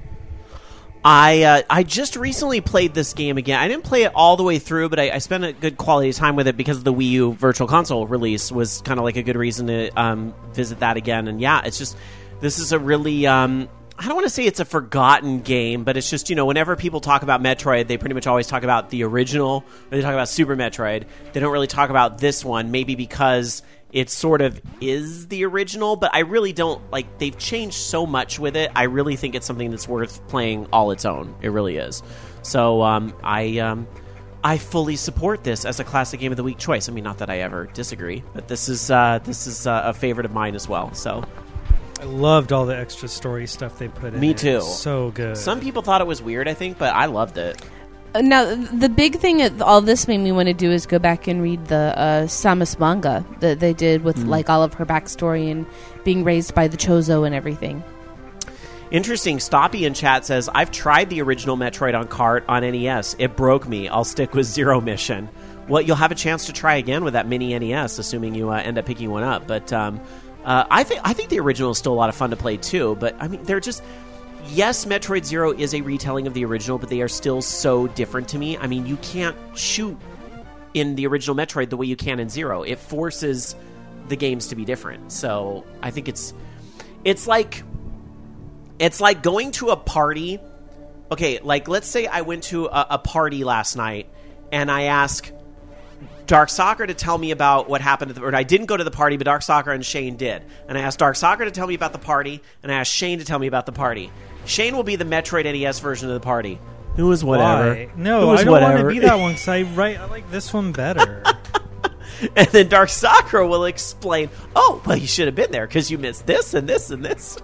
I just recently played this game again. I didn't play it all the way through, but I spent a good quality time with it because the Wii U Virtual Console release was kind of like a good reason to visit that again. And yeah, it's just, this is a really, I don't want to say it's a forgotten game, but it's just, whenever people talk about Metroid, they pretty much always talk about the original, or they talk about Super Metroid. They don't really talk about this one, maybe because it sort of is the original, but I really don't, like, they've changed so much with it. I really think it's something that's worth playing all its own. It really is. So I fully support this as a Classic Game of the Week choice. I mean, not that I ever disagree, but this is a favorite of mine as well. So I loved all the extra story stuff they put in. Me too. So good. Some people thought it was weird, I think, but I loved it. Now, the big thing that all this made me want to do is go back and read the Samus manga that they did with like all of her backstory and being raised by the Chozo and everything. Interesting. Stoppy in chat says, I've tried the original Metroid on cart on NES. It broke me. I'll stick with Zero Mission. Well, you'll have a chance to try again with that mini NES, assuming you end up picking one up. But I think the original is still a lot of fun to play too. But I mean, they're just... Yes, Metroid Zero is a retelling of the original, but they are still so different to me. I mean, you can't shoot in the original Metroid the way you can in Zero. It forces the games to be different. So I think it's like going to a party. Okay, like let's say I went to a party last night and I ask Dark Soccer to tell me about what happened or I didn't go to the party, but Dark Soccer and Shane did. And I asked Dark Soccer to tell me about the party, and I asked Shane to tell me about the party. Shane will be the Metroid NES version of the party. It was whatever. Why? No, I don't want to be that one because I like this one better. And then Dark Soccer will explain, oh, well, you should have been there because you missed this and this and this.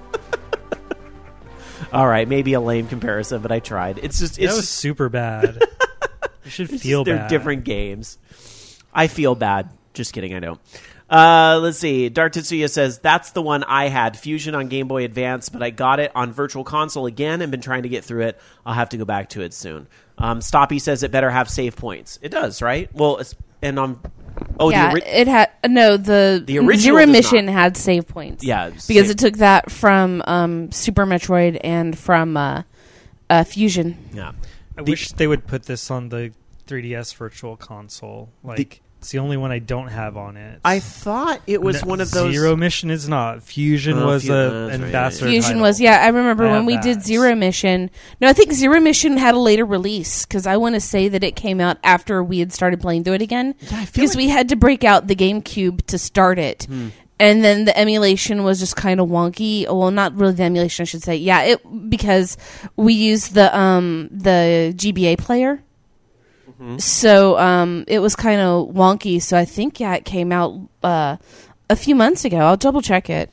All right, maybe a lame comparison, but I tried. That was super bad. You should feel bad. They're different games. I feel bad. Just kidding, I don't. Let's see. Dark Tetsuya says, that's the one I had. Fusion on Game Boy Advance, but I got it on Virtual Console again and been trying to get through it. I'll have to go back to it soon. Stoppy says it better have save points. It does, right? Well, and on... Oh, yeah, it had... No, the original Zero Mission had save points. Yeah. Because it took that from Super Metroid and from Fusion. Yeah. I wish they would put this on the 3DS Virtual Console. It's the only one I don't have on it. I thought it was one of those... Zero Mission is not. Fusion was an ambassador Fusion title. was, yeah. I remember when we did Zero Mission. No, I think Zero Mission had a later release, because I want to say that it came out after we had started playing through it again. Yeah, because we had to break out the GameCube to start it. And then the emulation was just kind of wonky. Well, not really the emulation, I should say. Yeah, because we used the GBA player. So it was kind of wonky. So I think, it came out a few months ago. I'll double check it.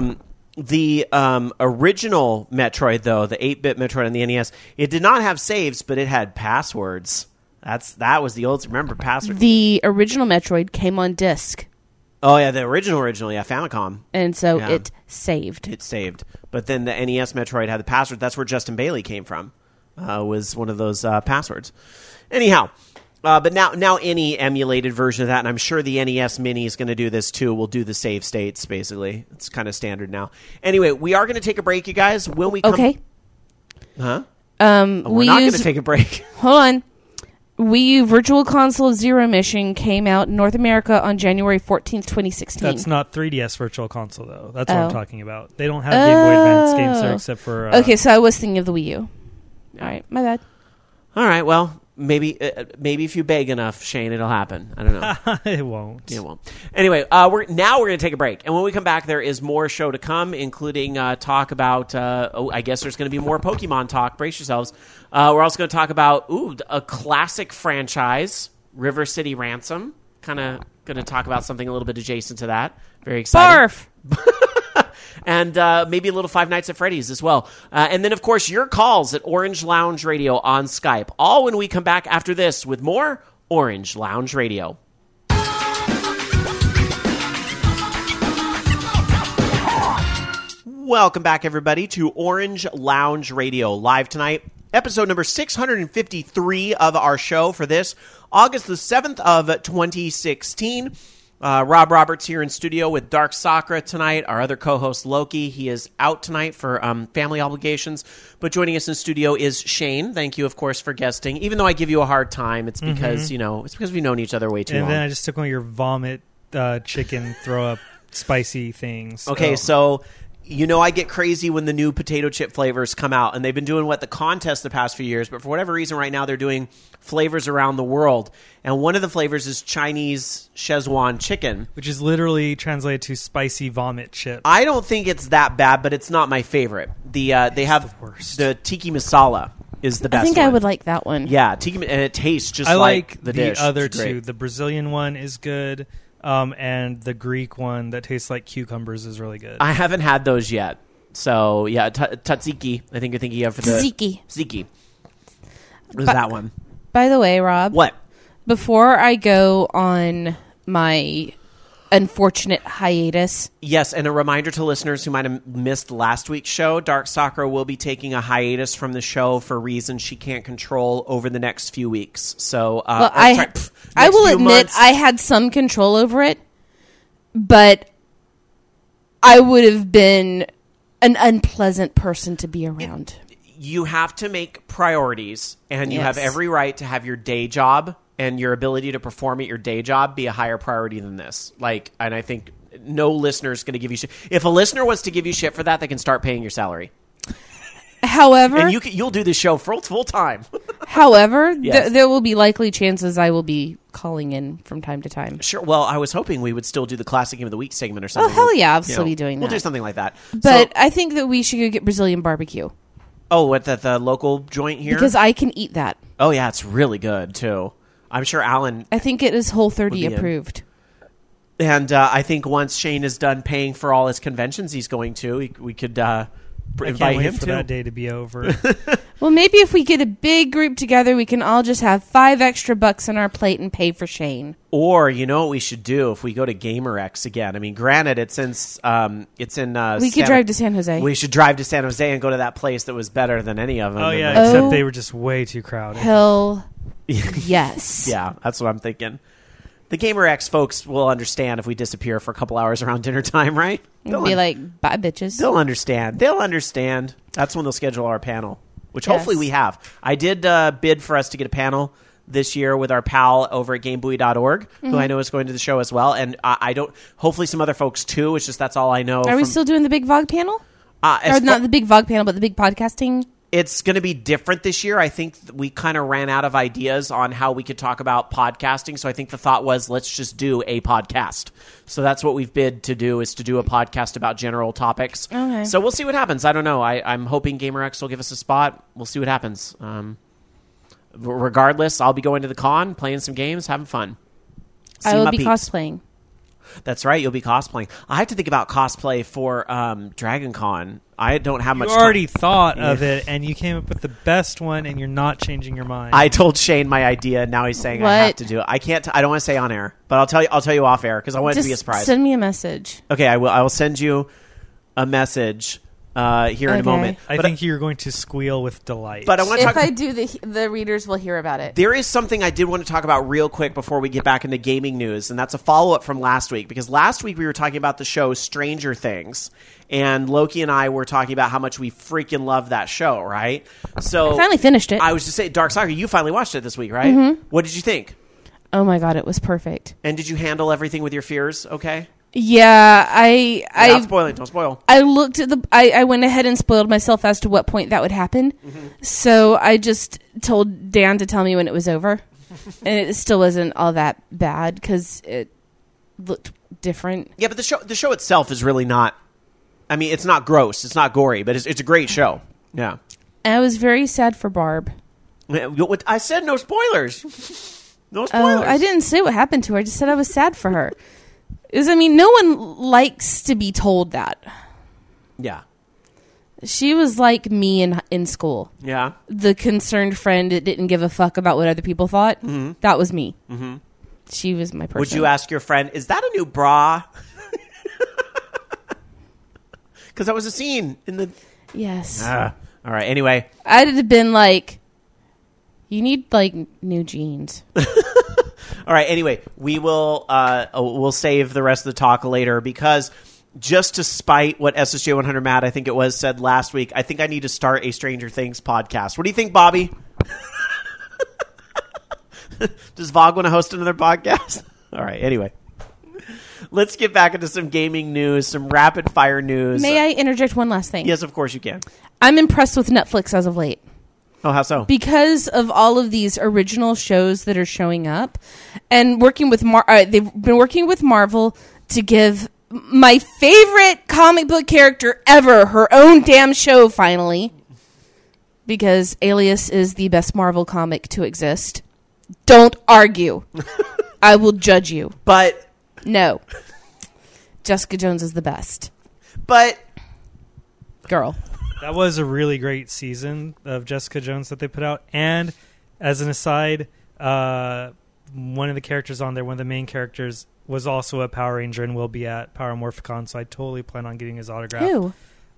The original Metroid, though, the 8-bit Metroid on the NES, it did not have saves, but it had passwords. That was the old... Remember passwords? The original Metroid came on disc. Oh, yeah, the original, yeah, Famicom. And so it saved. It saved. But then the NES Metroid had the password. That's where Justin Bailey came from, was one of those passwords. Anyhow, but now any emulated version of that, and I'm sure the NES Mini is going to do this too, will do the save states, basically. It's kind of standard now. Anyway, we are going to take a break, you guys. When we come... Okay. Huh? We're not going to take a break. Hold on. Wii U Virtual Console Zero Mission came out in North America on January 14th, 2016. That's not 3DS Virtual Console, though. That's what I'm talking about. They don't have Game Boy Advance games there except for... Okay, so I was thinking of the Wii U. All right, my bad. All right, well... Maybe if you beg enough, Shane, it'll happen. I don't know. It won't. It won't. Anyway, we're going to take a break. And when we come back, there is more show to come, including talk about, I guess there's going to be more Pokemon talk. Brace yourselves. We're also going to talk about, a classic franchise, River City Ransom. Kind of going to talk about something a little bit adjacent to that. Very exciting. Barf! And maybe a little Five Nights at Freddy's as well. And then, of course, your calls at Orange Lounge Radio on Skype. All when we come back after this with more Orange Lounge Radio. Welcome back, everybody, to Orange Lounge Radio. Live tonight, episode number 653 of our show for this, August the 7th of 2016. Rob Roberts here in studio with Dark Sakura tonight. Our other co-host, Loki, he is out tonight for family obligations. But joining us in studio is Shane. Thank you, of course, for guesting. Even though I give you a hard time, it's because, it's because we've known each other way too long. And then I just took one of your vomit chicken throw-up spicy things. Okay, so... I get crazy when the new potato chip flavors come out, and they've been doing the contest the past few years, but for whatever reason right now they're doing flavors around the world, and one of the flavors is Chinese Szechuan chicken. Which is literally translated to spicy vomit chip. I don't think it's that bad, but it's not my favorite. They have the tiki masala is the best I think one. I would like that one. Yeah, tiki, and it tastes just like the dish. The other two. The Brazilian one is good. And the Greek one that tastes like cucumbers is really good. I haven't had those yet. So, yeah, tzatziki, I think you're thinking of for the... Tzatziki. It was that one. By the way, Rob. What? Before I go on my unfortunate hiatus... Yes, and a reminder to listeners who might have missed last week's show, Dark Sakura will be taking a hiatus from the show for reasons she can't control over the next few weeks. So, I will admit I had some control over it, but I would have been an unpleasant person to be around. You have to make priorities, and you have every right to have your day job and your ability to perform at your day job be a higher priority than this. And I think no listener is going to give you shit. If a listener wants to give you shit for that, they can start paying your salary. However... And you'll do this show full time. However, yes. There will be likely chances I will be calling in from time to time. Sure. Well, I was hoping we would still do the Classic Game of the Week segment or something. Oh, hell yeah. I'll still be doing that. We'll do something like that. But I think that we should go get Brazilian barbecue. Oh, at the local joint here? Because I can eat that. Oh, yeah. It's really good, too. I'm sure Alan... I think it is Whole30 approved. And I think once Shane is done paying for all his conventions he's going to, we could invite him for that day to be over. Well, maybe if we get a big group together, we can all just have $5 extra on our plate and pay for Shane. Or, you know what we should do if we go to GamerX again? I mean, granted, it's in we could drive to San Jose. We should drive to San Jose and go to that place that was better than any of them. Oh, yeah, except they were just way too crowded. Hell yes. Yeah, that's what I'm thinking. The GamerX folks will understand if we disappear for a couple hours around dinner time, right? They'll be like, bye, bitches. They'll understand. That's when they'll schedule our panel, which hopefully we have. I did bid for us to get a panel this year with our pal over at GameBuoy.org, who I know is going to the show as well. And I don't. Hopefully some other folks, too. It's just that's all I know. Are we still doing the big VOG panel? Or not the big VOG panel, but the big podcasting? It's going to be different this year. I think we kind of ran out of ideas on how we could talk about podcasting. So I think the thought was, let's just do a podcast. So that's what we've bid to do, is to do a podcast about general topics. Okay. So we'll see what happens. I don't know. I'm hoping GamerX will give us a spot. We'll see what happens. Regardless, I'll be going to the con, playing some games, having fun. I will be cosplaying. That's right. You'll be cosplaying. I have to think about cosplay for Dragon Con. I don't have much time. You already thought of it, and you came up with the best one, and you're not changing your mind. I told Shane my idea, and now he's saying I have to do it. I can't. I don't want to say on air, but I'll tell you off air because I want it to be a surprise. Send me a message. Okay, I will. I will send you a message here in a moment. I think you're going to squeal with delight. But I want to if I do, the readers will hear about it. There is something I did want to talk about real quick before we get back into gaming news, and that's a follow-up from last week. Because last week we were talking about the show Stranger Things, and Loki and I were talking about how much we freaking love that show, right? So I finally finished it. I was just saying, Dark Sakura, you finally watched it this week, right? Mm-hmm. What did you think? Oh my god, it was perfect. And did you handle everything with your fears okay? Yeah, Without spoiling, don't spoil. I looked at I went ahead and spoiled myself as to what point that would happen. Mm-hmm. So I just told Dan to tell me when it was over. And it still wasn't all that bad because it looked different. Yeah, but the show itself is really not, I mean, it's not gross, it's not gory, but it's a great show. Yeah. And I was very sad for Barb. I said no spoilers. No spoilers. Oh, I didn't say what happened to her. I just said I was sad for her. No one likes to be told that. Yeah. She was like me in school. Yeah. The concerned friend that didn't give a fuck about what other people thought. Mm-hmm. That was me. Mm-hmm. She was my person. Would you ask your friend, is that a new bra? Because that was a scene in the... Yes. All right. Anyway. I'd have been like, you need like new jeans. All right. Anyway, we'll save the rest of the talk later because just to spite what SSJ 100 Matt, I think it was, said last week, I think I need to start a Stranger Things podcast. What do you think, Bobby? Does Vog want to host another podcast? All right. Anyway. Let's get back into some gaming news, some rapid fire news. May I interject one last thing? Yes, of course you can. I'm impressed with Netflix as of late. Oh, how so? Because of all of these original shows that are showing up, and working with they've been working with Marvel to give my favorite comic book character ever her own damn show finally. Because Alias is the best Marvel comic to exist. Don't argue. I will judge you. But no. Jessica Jones is the best. But girl. That was a really great season of Jessica Jones that they put out. And as an aside, one of the characters on there, one of the main characters, was also a Power Ranger and will be at Power Morphicon, so I totally plan on getting his autograph. Who?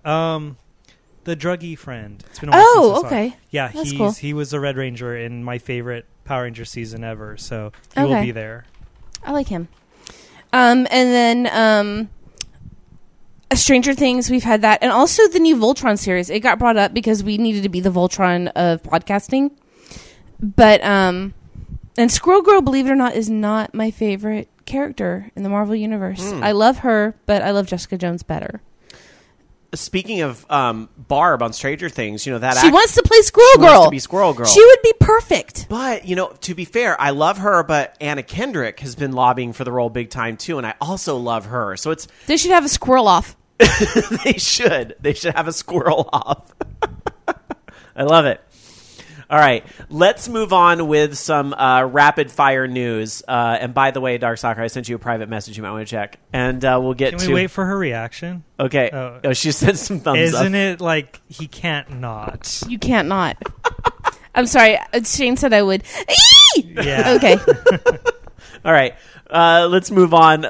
The druggy friend. It's been a while since I saw okay. him. Yeah, that's cool. He was a Red Ranger in my favorite Power Ranger season ever, so he will be there. I like him. And then Stranger Things, we've had that. And also the new Voltron series. It got brought up because we needed to be the Voltron of podcasting. But, and Squirrel Girl, believe it or not, is not my favorite character in the Marvel Universe. I love her, but I love Jessica Jones better. Speaking of Barb on Stranger Things, you know that she wants to play Squirrel Girl. She wants to be Squirrel Girl. She would be perfect. But you know, to be fair, I love her. But Anna Kendrick has been lobbying for the role big time too, and I also love her. So it's they should have a squirrel off. They should have a squirrel off. I love it. All right, let's move on with some rapid fire news. And by the way, Dark Soccer, I sent you a private message you might want to check, and we'll get to. Can we wait for her reaction? Okay. Oh, she sent some thumbs up. Isn't it like he can't not? You can't not. I'm sorry. Shane said I would. Yeah. Okay. All right. Let's move on.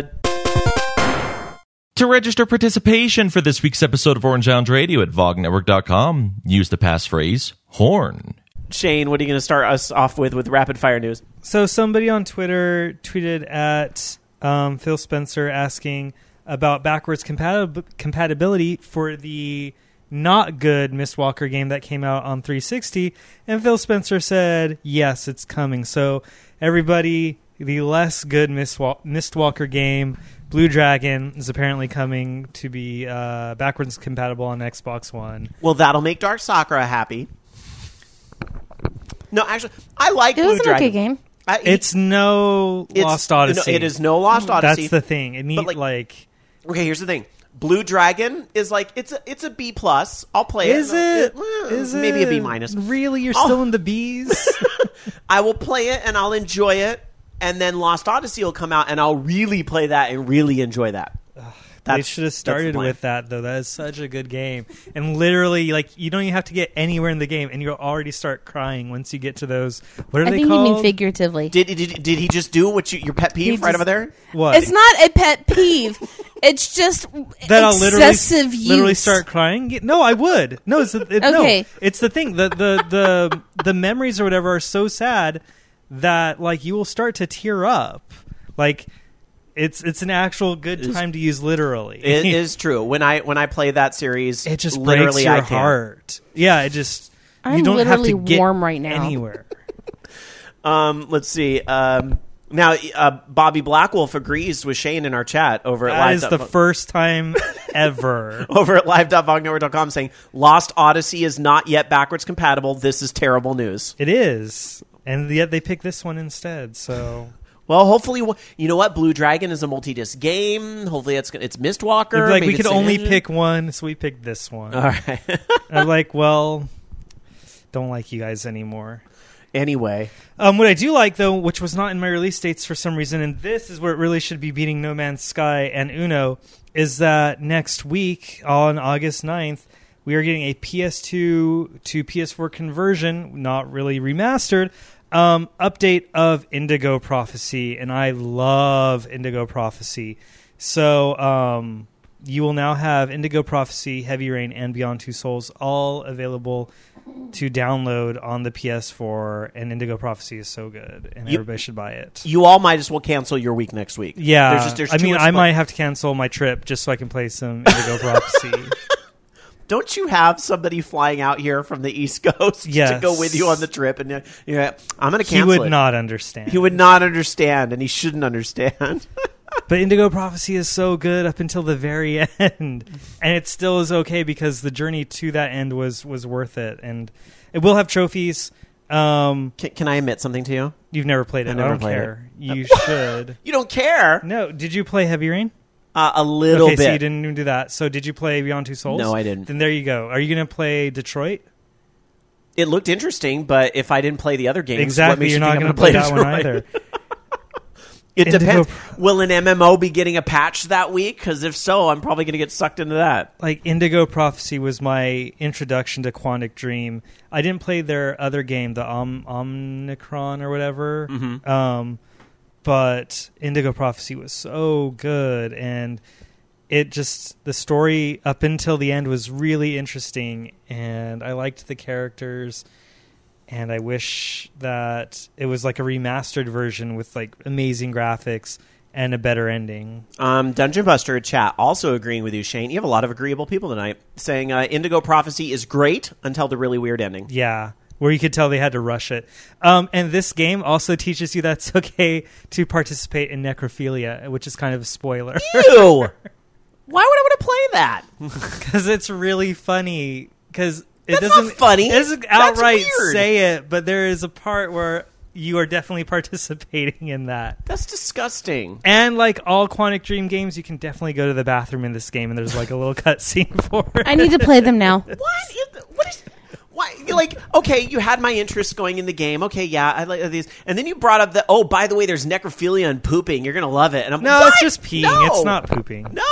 To register participation for this week's episode of Orange Lounge Radio at VogNetwork.com, use the passphrase HORN. Shane, what are you going to start us off with rapid fire news? So somebody on Twitter tweeted at Phil Spencer asking about backwards compatibility for the not good Mistwalker game that came out on 360, and Phil Spencer said, yes, it's coming. So everybody, the less good Mistwalker game, Blue Dragon, is apparently coming to be backwards compatible on Xbox One. Well, that'll make Dark Sakura happy. No, actually, I like Blue Dragon. It was an okay game. It's no Lost Odyssey. No, it is no Lost Odyssey. That's the thing. It needs like... Okay, here's the thing. Blue Dragon is like it's a B+. I'll play it. Is it? Maybe a B-. Really? You're still in the Bs? I will play it and I'll enjoy it. And then Lost Odyssey will come out, and I'll really play that and really enjoy that. They should have started with that, though. That is such a good game. And literally, like, you don't even have to get anywhere in the game, and you'll already start crying once you get to those. What are they called? I think you mean figuratively. Did he just do what your pet peeve right over there? What? It's not a pet peeve. It's just that I'll excessive use. Literally start crying. No, I would. No, it's okay. No, it's the thing. The memories or whatever are so sad that like you will start to tear up. Like it's an actual good time to use literally. It is true. When I play that series, it just literally breaks your heart. Yeah, it just you don't have to get warm right now. Anywhere. Let's see. Now, Bobby Blackwolf agrees with Shane in our chat over at Live. That is the first time ever. Over at live.vognetwork.com saying, Lost Odyssey is not yet backwards compatible. This is terrible news. It is. And yet they picked this one instead, so... Well, hopefully, you know what? Blue Dragon is a multi-disc game. Hopefully it's Mistwalker. Like we could only pick one, so we picked this one. All right. I'm like, well, don't like you guys anymore. Anyway. What I do like, though, which was not in my release dates for some reason, and this is where it really should be beating No Man's Sky and Uno, is that next week, on August 9th, we are getting a PS2 to PS4 conversion, not really remastered, update of Indigo Prophecy, and I love Indigo Prophecy. So you will now have Indigo Prophecy, Heavy Rain, and Beyond Two Souls all available to download on the PS4, and Indigo Prophecy is so good, and everybody should buy it. You all might as well cancel your week next week. Yeah, there's I might have to cancel my trip just so I can play some Indigo Prophecy. Don't you have somebody flying out here from the East Coast to go with you on the trip? And I'm going to cancel it. He would not understand. He would not understand, and he shouldn't understand. But Indigo Prophecy is so good up until the very end, and it still is okay because the journey to that end was worth it, and it will have trophies. Can I admit something to you? You've never played it. I don't care. You should. You don't care? No. Did you play Heavy Rain? A little bit. Okay, so you didn't even do that. So did you play Beyond Two Souls? No, I didn't. Then there you go. Are you going to play Detroit? It looked interesting, but if I didn't play the other games, exactly, what makes you're you not think going I'm to play that Detroit? one either. It depends. Will an MMO be getting a patch that week? Because if so, I'm probably going to get sucked into that. Like, Indigo Prophecy was my introduction to Quantic Dream. I didn't play their other game, the Omnicron or whatever. Mm-hmm. But Indigo Prophecy was so good, and the story up until the end was really interesting, and I liked the characters. And I wish that it was like a remastered version with like amazing graphics and a better ending. Dungeon Buster chat also agreeing with you, Shane. You have a lot of agreeable people tonight saying Indigo Prophecy is great until the really weird ending. Yeah, where you could tell they had to rush it. And this game also teaches you that it's okay to participate in necrophilia, which is kind of a spoiler. Ew! Why would I want to play that? Because it's really funny. Because That's not funny. It doesn't outright say it, but there is a part where you are definitely participating in that. That's disgusting. And like all Quantic Dream games, you can definitely go to the bathroom in this game, and there's like a little cutscene for it. I need to play them now. What is... Why? Like, okay, you had my interest going in the game. Okay, yeah, I like these. And then you brought up by the way, there's necrophilia and pooping. You're going to love it. And I'm No, it's just peeing. No. It's not pooping. No.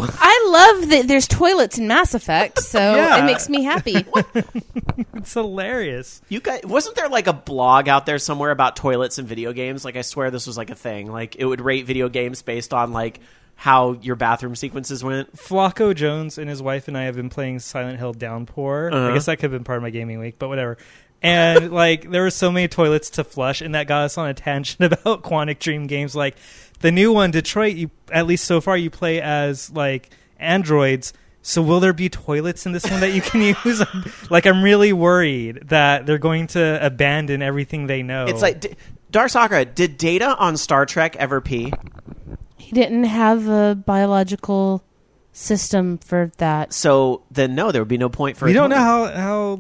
I love that there's toilets in Mass Effect, so Yeah. it makes me happy. It's hilarious. You guys, wasn't there like a blog out there somewhere about toilets in video games? Like, I swear this was like a thing. Like, it would rate video games based on like how your bathroom sequences went. Flacco Jones and his wife and I have been playing Silent Hill Downpour. I guess that could have been part of my gaming week, but whatever. And like, there were so many toilets to flush, and that got us on a tangent about Quantic Dream games. Like the new one, Detroit, at least so far, you play as like androids. So will there be toilets in this one that you can use? I'm really worried that they're going to abandon everything they know. It's like, Dark Sakura, did Data on Star Trek ever pee? He didn't have a biological system for that. So then no, there would be no point for We don't know how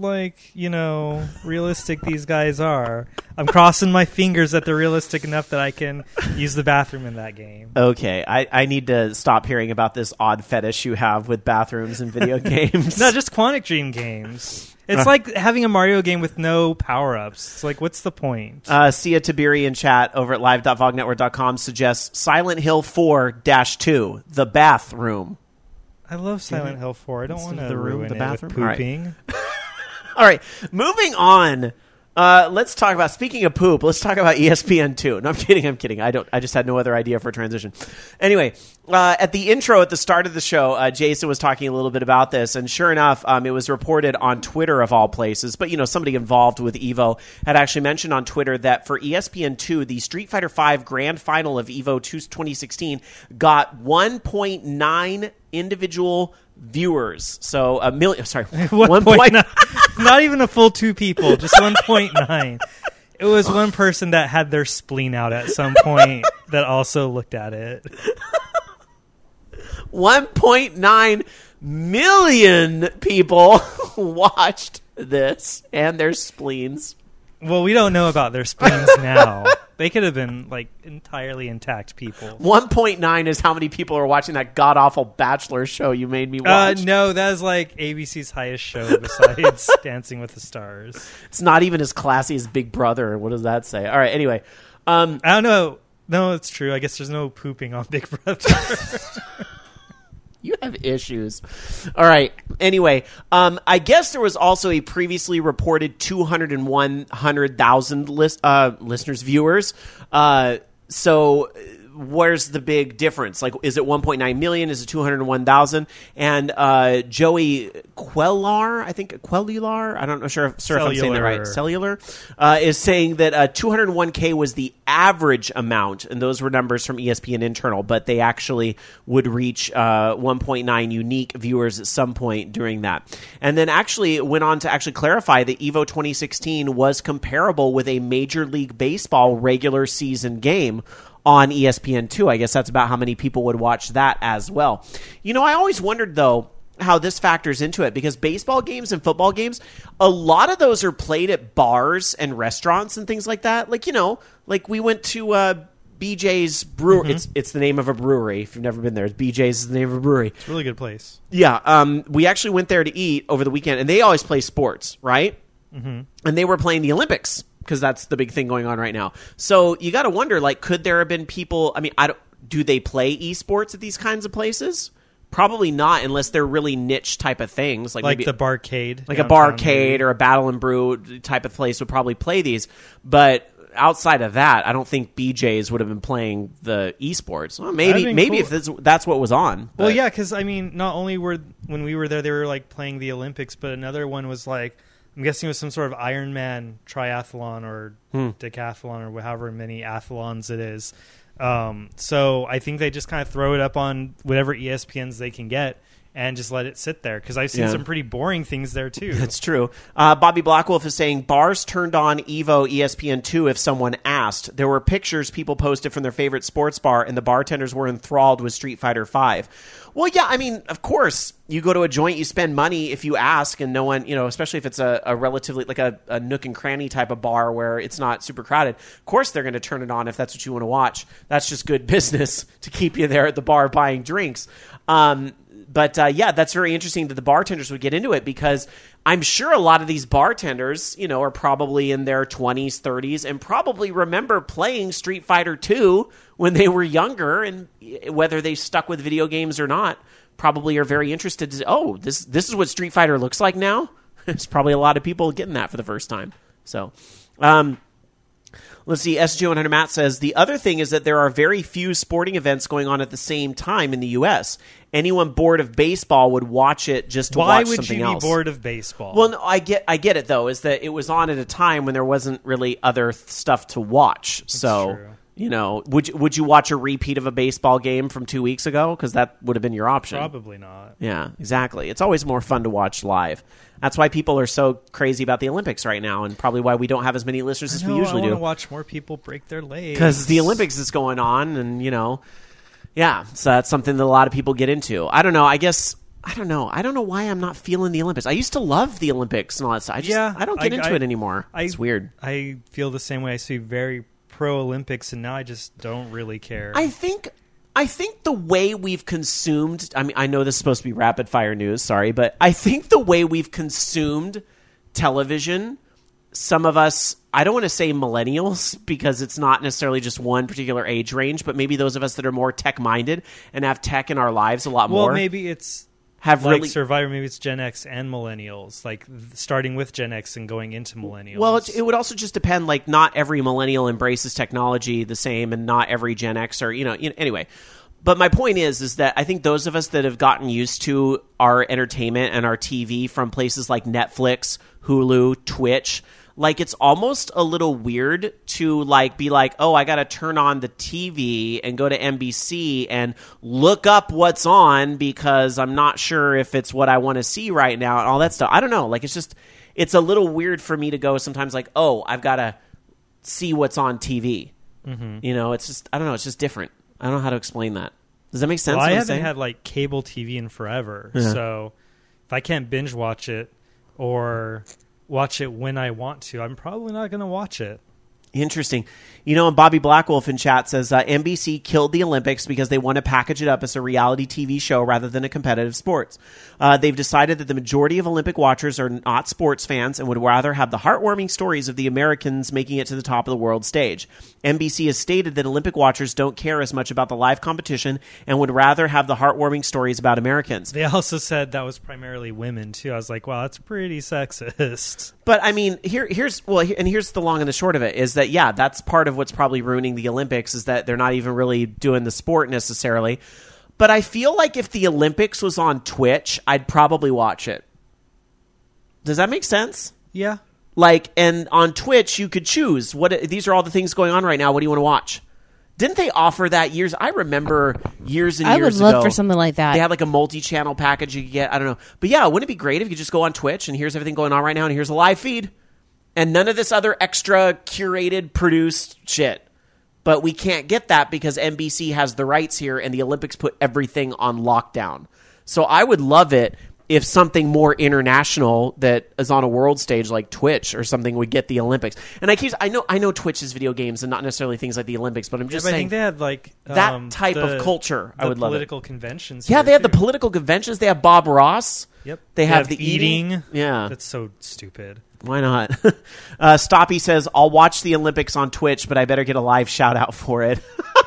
realistic these guys are. I'm crossing my fingers that they're realistic enough that I can use the bathroom in that game. Okay, I need to stop hearing about this odd fetish you have with bathrooms in video games. No, just Quantic Dream games. It's like having a Mario game with no power-ups. It's like, what's the point? Sia Tabiri in chat over at live.vognetwork.com suggests Silent Hill 4-2, The Bathroom. I love Silent Hill 4. I don't want to ruin the it bathroom? with pooping. All right, moving on. Let's talk about, speaking of poop, let's talk about ESPN2. No, I'm kidding. I just had no other idea for a transition. Anyway, at the intro at the start of the show, Jason was talking a little bit about this, and sure enough, it was reported on Twitter of all places, but somebody involved with EVO had actually mentioned on Twitter that for ESPN2, the Street Fighter V Grand Final of EVO 2016 got 1.9 individual viewers. So a million, sorry, 1.9. Not even a full 2 people, just 1.9. It was one person that had their spleen out at some point that also looked at it. 1.9 million people watched this and their spleens. Well, we don't know about their spleens now. They could have been like entirely intact people. 1.9 is how many people are watching that god awful Bachelor show you made me watch. No, that is like ABC's highest show besides Dancing with the Stars. It's not even as classy as Big Brother. What does that say? All right. Anyway, I don't know. No, it's true. I guess there's no pooping on Big Brother. You have issues. All right. Anyway, I guess there was also a previously reported 201,000 listeners, viewers. So where's the big difference? Like, is it 1.9 million? Is it 201,000? And Joey Quellar, I think Quellar, I don't know sure if I'm saying that right. Cellular is saying that 201K was the average amount, and those were numbers from ESPN internal, but they actually would reach 1.9 unique viewers at some point during that. And then actually went on to actually clarify that EVO 2016 was comparable with a Major League Baseball regular season game on ESPN2. I guess that's about how many people would watch that as well. You know, I always wondered, though, how this factors into it, because baseball games and football games, a lot of those are played at bars and restaurants and things like that. Like, you know, like we went to BJ's Brewery. Mm-hmm. It's the name of a brewery. If you've never been there, BJ's is the name of a brewery. It's a really good place. Yeah. We actually went there to eat over the weekend, and they always play sports, right? Mm-hmm. And they were playing the Olympics, because that's the big thing going on right now. So you got to wonder, like, could there have been people? I mean, do they play esports at these kinds of places? Probably not, unless they're really niche type of things, like maybe the barcade, like a barcade or a Battle and Brew type of place would probably play these. But outside of that, I don't think BJ's would have been playing the esports. Well, maybe cool. If that's what was on. Well, yeah, because I mean, not only when we were there, they were like playing the Olympics, but another one was like, I'm guessing it was some sort of Ironman triathlon or decathlon or however many athlons it is. So I think they just kind of throw it up on whatever ESPNs they can get and just let it sit there, because I've seen some pretty boring things there too. That's true. Bobby Blackwolf is saying bars turned on EVO ESPN2 if someone asked. There were pictures people posted from their favorite sports bar, and the bartenders were enthralled with Street Fighter V. Well, yeah, I mean, of course, you go to a joint, you spend money if you ask, and no one, you know, especially if it's a relatively, like a nook and cranny type of bar where it's not super crowded. Of course, they're going to turn it on if that's what you want to watch. That's just good business to keep you there at the bar buying drinks. But yeah, that's very interesting that the bartenders would get into it, because I'm sure a lot of these bartenders, you know, are probably in their 20s, 30s, and probably remember playing Street Fighter 2 when they were younger, and whether they stuck with video games or not, probably are very interested to, oh, this is what Street Fighter looks like now? There's probably a lot of people getting that for the first time. So, let's see. SG100 Matt says, the other thing is that there are very few sporting events going on at the same time in the U.S. Anyone bored of baseball would watch it just to watch something else. Why would you be bored of baseball? Well, no, I get it, though, is that it was on at a time when there wasn't really other stuff to watch. That's so, true. You know, would you watch a repeat of a baseball game from 2 weeks ago? Because that would have been your option. Probably not. Yeah, exactly. It's always more fun to watch live. That's why people are so crazy about the Olympics right now, and probably why we don't have as many listeners as we usually do. I want to watch more people break their legs. Because the Olympics is going on, and, you know, yeah, so that's something that a lot of people get into. I don't know. I don't know why I'm not feeling the Olympics. I used to love the Olympics and all that stuff. I don't get into it anymore. It's weird. I feel the same way. I see very pro-Olympics, and now I just don't really care. I think the way we've consumed, I mean, I know this is supposed to be rapid fire news, sorry, but I think the way we've consumed television, some of us, I don't want to say millennials, because it's not necessarily just one particular age range, but maybe those of us that are more tech-minded and have tech in our lives a lot more. Well, maybe it's have like really Survivor, maybe it's Gen X and millennials, like starting with Gen X and going into millennials. Well, it would also just depend, like, not every millennial embraces technology the same, and not every Gen X, or, you know, anyway. But my point is that I think those of us that have gotten used to our entertainment and our TV from places like Netflix, Hulu, Twitch, like, it's almost a little weird to, like, be like, oh, I got to turn on the TV and go to NBC and look up what's on because I'm not sure if it's what I want to see right now and all that stuff. I don't know. Like, it's a little weird for me to go sometimes like, oh, I've got to see what's on TV. Mm-hmm. You know, it's just, I don't know. It's just different. I don't know how to explain that. Does that make sense? Well, I haven't had, like, cable TV in forever. Yeah. So if I can't binge watch it or watch it when I want to, I'm probably not going to watch it. Interesting. You know, and Bobby Blackwolf in chat says NBC killed the Olympics because they want to package it up as a reality TV show rather than a competitive sports. They've decided that the majority of Olympic watchers are not sports fans and would rather have the heartwarming stories of the Americans making it to the top of the world stage. NBC has stated that Olympic watchers don't care as much about the live competition and would rather have the heartwarming stories about Americans. They also said that was primarily women, too. I was like, wow, that's pretty sexist. But, I mean, here's the long and the short of it, is that, yeah, that's part of what's probably ruining the Olympics, is that they're not even really doing the sport necessarily. But I feel like if the Olympics was on Twitch, I'd probably watch it. Does that make sense? Yeah. Like, and on Twitch, you could choose. These are all the things going on right now. What do you want to watch? Didn't they offer that years? I remember years and years ago. I would love for something like that. They had like a multi-channel package you could get. I don't know. But yeah, wouldn't it be great if you could just go on Twitch and here's everything going on right now and here's a live feed? And none of this other extra curated, produced shit. But we can't get that because NBC has the rights here and the Olympics put everything on lockdown. So I would love it if something more international that is on a world stage like Twitch or something would get the Olympics. And I know Twitch is video games and not necessarily things like the Olympics, but I'm just saying I think they had like that type of culture. I would love it. Political conventions. Yeah, they have the political conventions. They have Bob Ross. Yep. They have the eating. Yeah. That's so stupid. Why not? Stoppy says, I'll watch the Olympics on Twitch, but I better get a live shout out for it.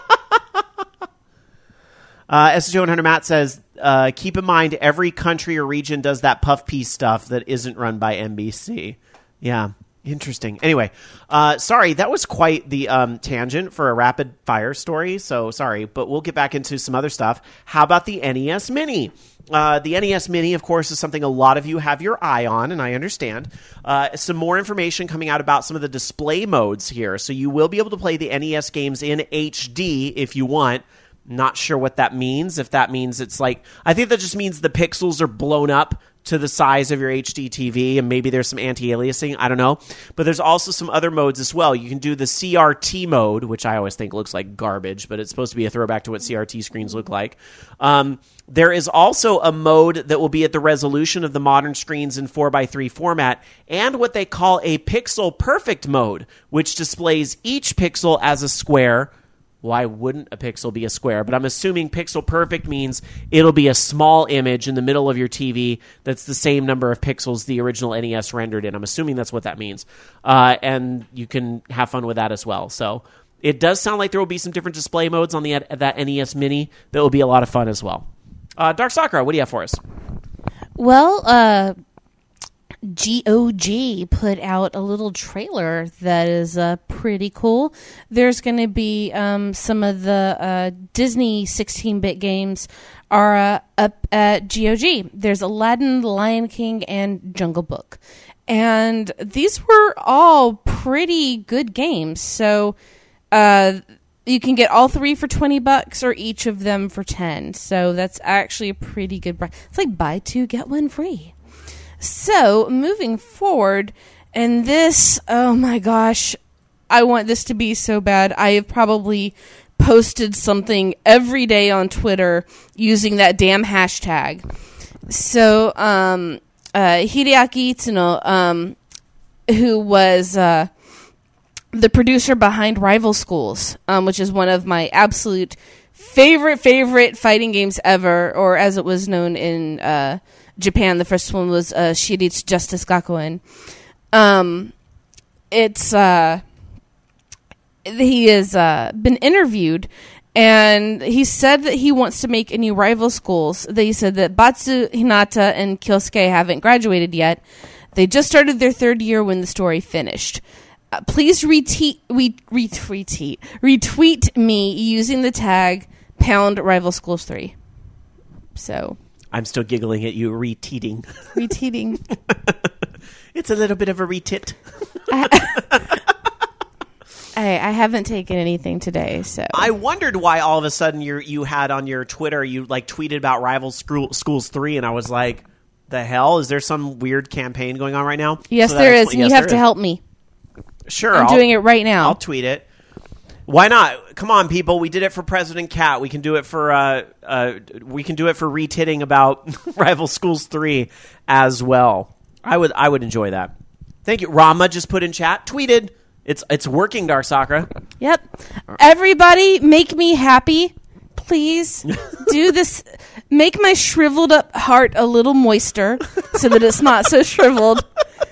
SJ100 Matt says, keep in mind every country or region does that puff piece stuff that isn't run by NBC. Yeah, interesting. Anyway, sorry, that was quite the tangent for a rapid fire story, so sorry, but we'll get back into some other stuff. How about the NES Mini? The NES Mini, of course, is something a lot of you have your eye on, and I understand. Some more information coming out about some of the display modes here. So you will be able to play the NES games in HD if you want. Not sure what that means. If that means it's like, I think that just means the pixels are blown up to the size of your HD TV, and maybe there's some anti-aliasing. I don't know. But there's also some other modes as well. You can do the CRT mode, which I always think looks like garbage, but it's supposed to be a throwback to what CRT screens look like. There is also a mode that will be at the resolution of the modern screens in 4:3 format, and what they call a pixel perfect mode, which displays each pixel as a square. Why wouldn't a pixel be a square? But I'm assuming pixel perfect means it'll be a small image in the middle of your TV that's the same number of pixels the original NES rendered in. I'm assuming that's what that means. And you can have fun with that as well. So it does sound like there will be some different display modes on that NES Mini that will be a lot of fun as well. Dark Sakura, what do you have for us? Well, GOG put out a little trailer that is pretty cool. There's going to be some of the Disney 16-bit games are up at GOG. There's Aladdin, The Lion King, and Jungle Book. And these were all pretty good games. So you can get all three for $20 or each of them for $10. So that's actually a pretty good price. It's like buy two, get one free. So, moving forward, and this, oh my gosh, I want this to be so bad. I have probably posted something every day on Twitter using that damn hashtag. So, Hideaki Itsuno, who was the producer behind Rival Schools, which is one of my absolute favorite fighting games ever, or as it was known in Japan, the first one was Shiritsu Justice Gakuen. He has been interviewed, and he said that he wants to make a new Rival Schools. They said that Batsu, Hinata, and Kyosuke haven't graduated yet. They just started their third year when the story finished. Please retweet me using the tag #Rival Schools 3. So I'm still giggling at you, reteating. Reteating. It's a little bit of a retit. I haven't taken anything today, so I wondered why all of a sudden you had on your Twitter, you like tweeted about Rival Schools 3, and I was like, the hell? Is there some weird campaign going on right now? Yes, there is, and you have to help me. Sure. I'm doing it right now. I'll tweet it. Why not? Come on, people. We did it for President Cat. We can do it for retitting about Rival Schools 3 as well. I would enjoy that. Thank you. Rama just put in chat, tweeted. It's working, Darksakura. Yep. Everybody, make me happy. Please do this. Make my shriveled up heart a little moister so that it's not so shriveled.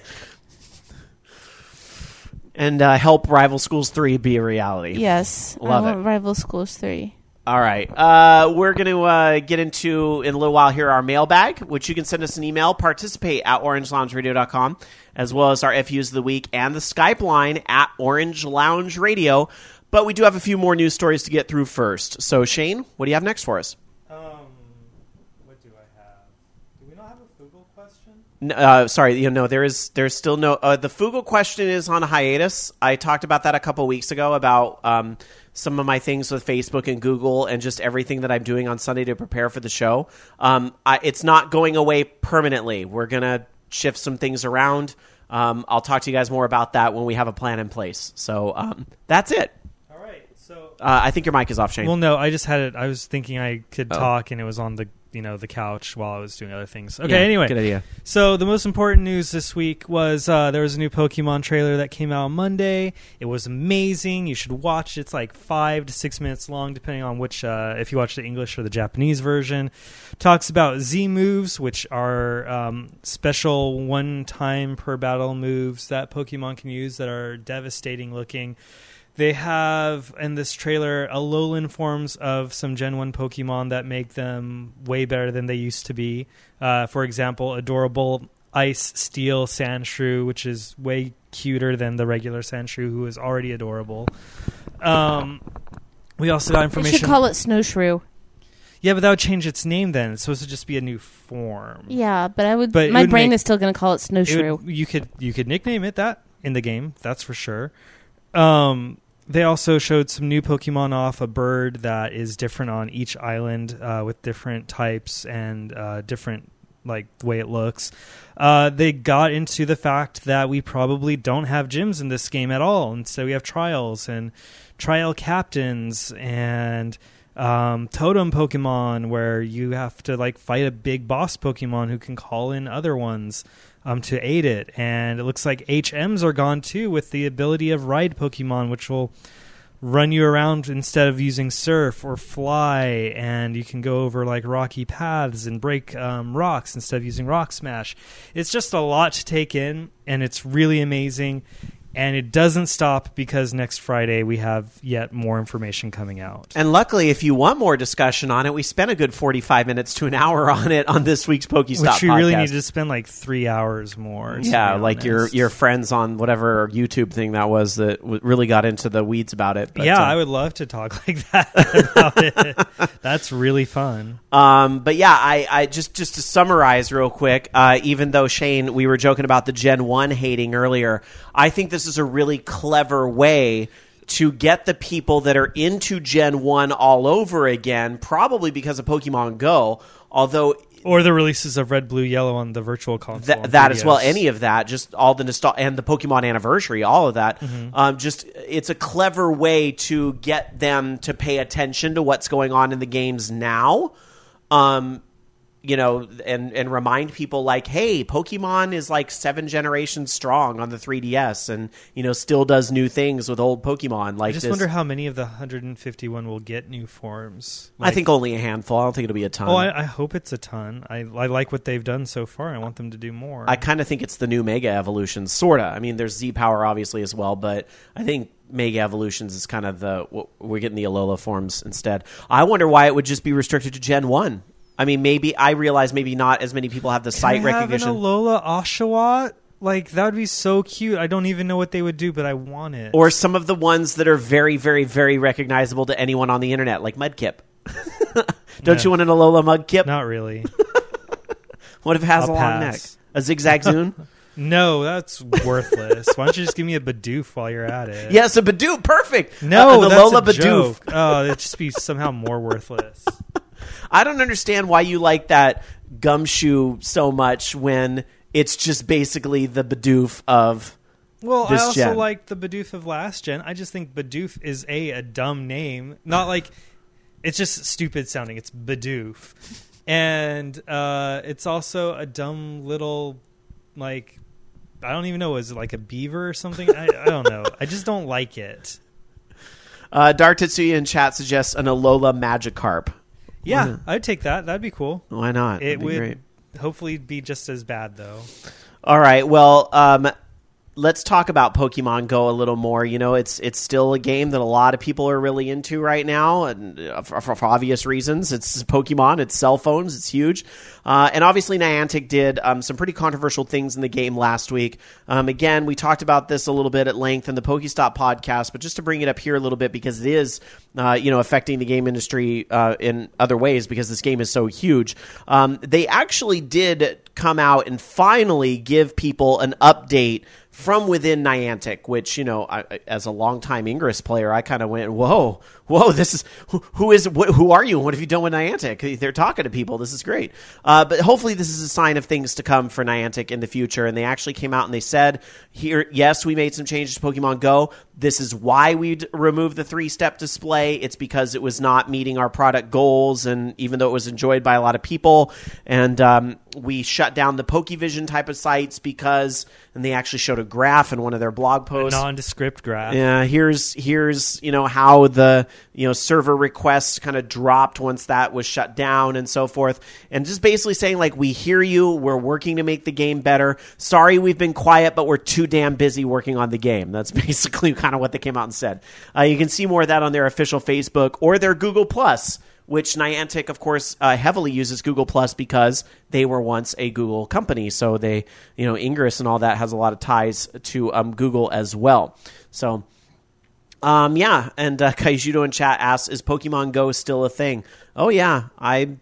And help Rival Schools 3 be a reality. Yes. Love I want it. Rival Schools 3. All right. We're going to get into, in a little while here, our mailbag, which you can send us an email, participate at orangeloungeradio.com, as well as our FUs of the week and the Skype line at Orange Lounge Radio. But we do have a few more news stories to get through first. So, Shane, what do you have next for us? What do I have? Do we not have a Fugle question? Sorry, there's still no. The Fugle question is on hiatus. I talked about that a couple weeks ago about some of my things with Facebook and Google and just everything that I'm doing on Sunday to prepare for the show. It's not going away permanently. We're gonna shift some things around. I'll talk to you guys more about that when we have a plan in place. So that's it. All right. So I think your mic is off, Shane. well, no, I just had it. I was thinking I could talk, and it was on the couch while I was doing other things. Okay, Yeah, anyway. good idea. So the most important news this week was there was a new Pokemon trailer that came out on Monday. It was amazing. You should watch it. It's like 5 to 6 minutes long, depending on which, if you watch the English or the Japanese version. Talks about Z moves, which are special one-time per battle moves that Pokemon can use that are devastating looking. They have, in this trailer, Alolan forms of some Gen 1 Pokemon that make them way better than they used to be. For example, adorable Ice Steel Sandshrew, which is way cuter than the regular Sandshrew, who is already adorable. We also got They information... should call it Snowshrew. Yeah, but that would change its name then. It's supposed to just be a new form. Yeah, but I would. But it my would brain make- is still going to call it Snowshrew. You could nickname it that in the game, that's for sure. They also showed some new Pokemon off, a bird that is different on each island with different types and different the way it looks. They got into the fact that we probably don't have gyms in this game at all. And so we have trials and trial captains and totem Pokemon where you have to fight a big boss Pokemon who can call in other ones to aid it. And it looks like HMs are gone too, with the ability of ride Pokemon, which will run you around instead of using surf or fly, and you can go over rocky paths and break rocks instead of using rock smash. It's just a lot to take in, and it's really amazing. And it doesn't stop because next Friday we have yet more information coming out. And luckily, if you want more discussion on it, we spent a good 45 minutes to an hour on it on this week's Pokestop Which we podcast. really need to spend 3 hours more. Yeah, to be honest. your friends on whatever YouTube thing that was that really got into the weeds about it. But, yeah, I would love to talk like that about it. That's really fun. But yeah, I just to summarize real quick, even though Shane, we were joking about the Gen 1 hating earlier, I think this is a really clever way to get the people that are into Gen 1 all over again, probably because of Pokemon Go, although... Or the releases of Red, Blue, Yellow on the Virtual Console. That as well, any of that, just all the nostalgia, and the Pokemon Anniversary, all of that. Just it's a clever way to get them to pay attention to what's going on in the games now. And remind people hey, Pokemon is 7 generations strong on the 3DS and, still does new things with old Pokemon. I just wonder how many of the 151 will get new forms. I think only a handful. I don't think it'll be a ton. Oh, I hope it's a ton. I like what they've done so far. I want them to do more. I kind of think it's the new Mega Evolutions, sort of. I mean, there's Z-Power obviously as well, but I think Mega Evolutions is kind of we're getting the Alola forms instead. I wonder why it would just be restricted to Gen 1. I mean, I realize maybe not as many people have the sight recognition. Can I have an Alola Oshawott? That would be so cute. I don't even know what they would do, but I want it. Or some of the ones that are very, very, very recognizable to anyone on the internet, like Mudkip. Don't you want an Alola Mudkip? Not really. What if it has I'll a long pass. neck? A Zigzag Zune? No, that's worthless. Why don't you just give me a Bidoof while you're at it? Yes, a Bidoof. Perfect. No, an that's Alola a Bidoof. joke. Oh, it'd just be somehow more worthless. I don't understand why you like that Gumshoe so much when it's just basically the Bidoof of Well, this I also gen. like the Bidoof of last gen. I just think Bidoof is a dumb name. Not it's just stupid sounding. It's Bidoof. And it's also a dumb little I don't even know. Is it like a beaver or something? I don't know. I just don't like it. Dark Tetsuya in chat suggests an Alola Magikarp. Yeah, I'd take that. That'd be cool. Why not? It would great. Hopefully be just as bad, though. All right. Well, let's talk about Pokemon Go a little more. You know, it's still a game that a lot of people are really into right now, and for obvious reasons. It's Pokemon, it's cell phones, it's huge. And obviously Niantic did some pretty controversial things in the game last week. Again, we talked about this a little bit at length in the Pokestop podcast, but just to bring it up here a little bit because it is affecting the game industry in other ways because this game is so huge. They actually did come out and finally give people an update from within Niantic, which, as a longtime Ingress player, I kind of went, whoa, this is, who are you? What have you done with Niantic? They're talking to people. This is great. But hopefully this is a sign of things to come for Niantic in the future. And they actually came out and they said, here, yes, we made some changes to Pokemon Go. This is why we'd remove the 3-step display. It's because it was not meeting our product goals. And even though it was enjoyed by a lot of people, and we shut down the PokeVision type of sites because, and they actually showed a graph in one of their blog posts. A nondescript graph. Yeah, here's how the server requests kind of dropped once that was shut down and so forth. And just basically saying, like, we hear you, we're working to make the game better. Sorry we've been quiet, but we're too damn busy working on the game. That's basically kind of what they came out and said. You can see more of that on their official Facebook or their Google+, which Niantic, of course, heavily uses Google Plus because they were once a Google company. So they, Ingress and all that has a lot of ties to Google as well. So, and Kaijudo in chat asks, is Pokemon Go still a thing? Oh, yeah. I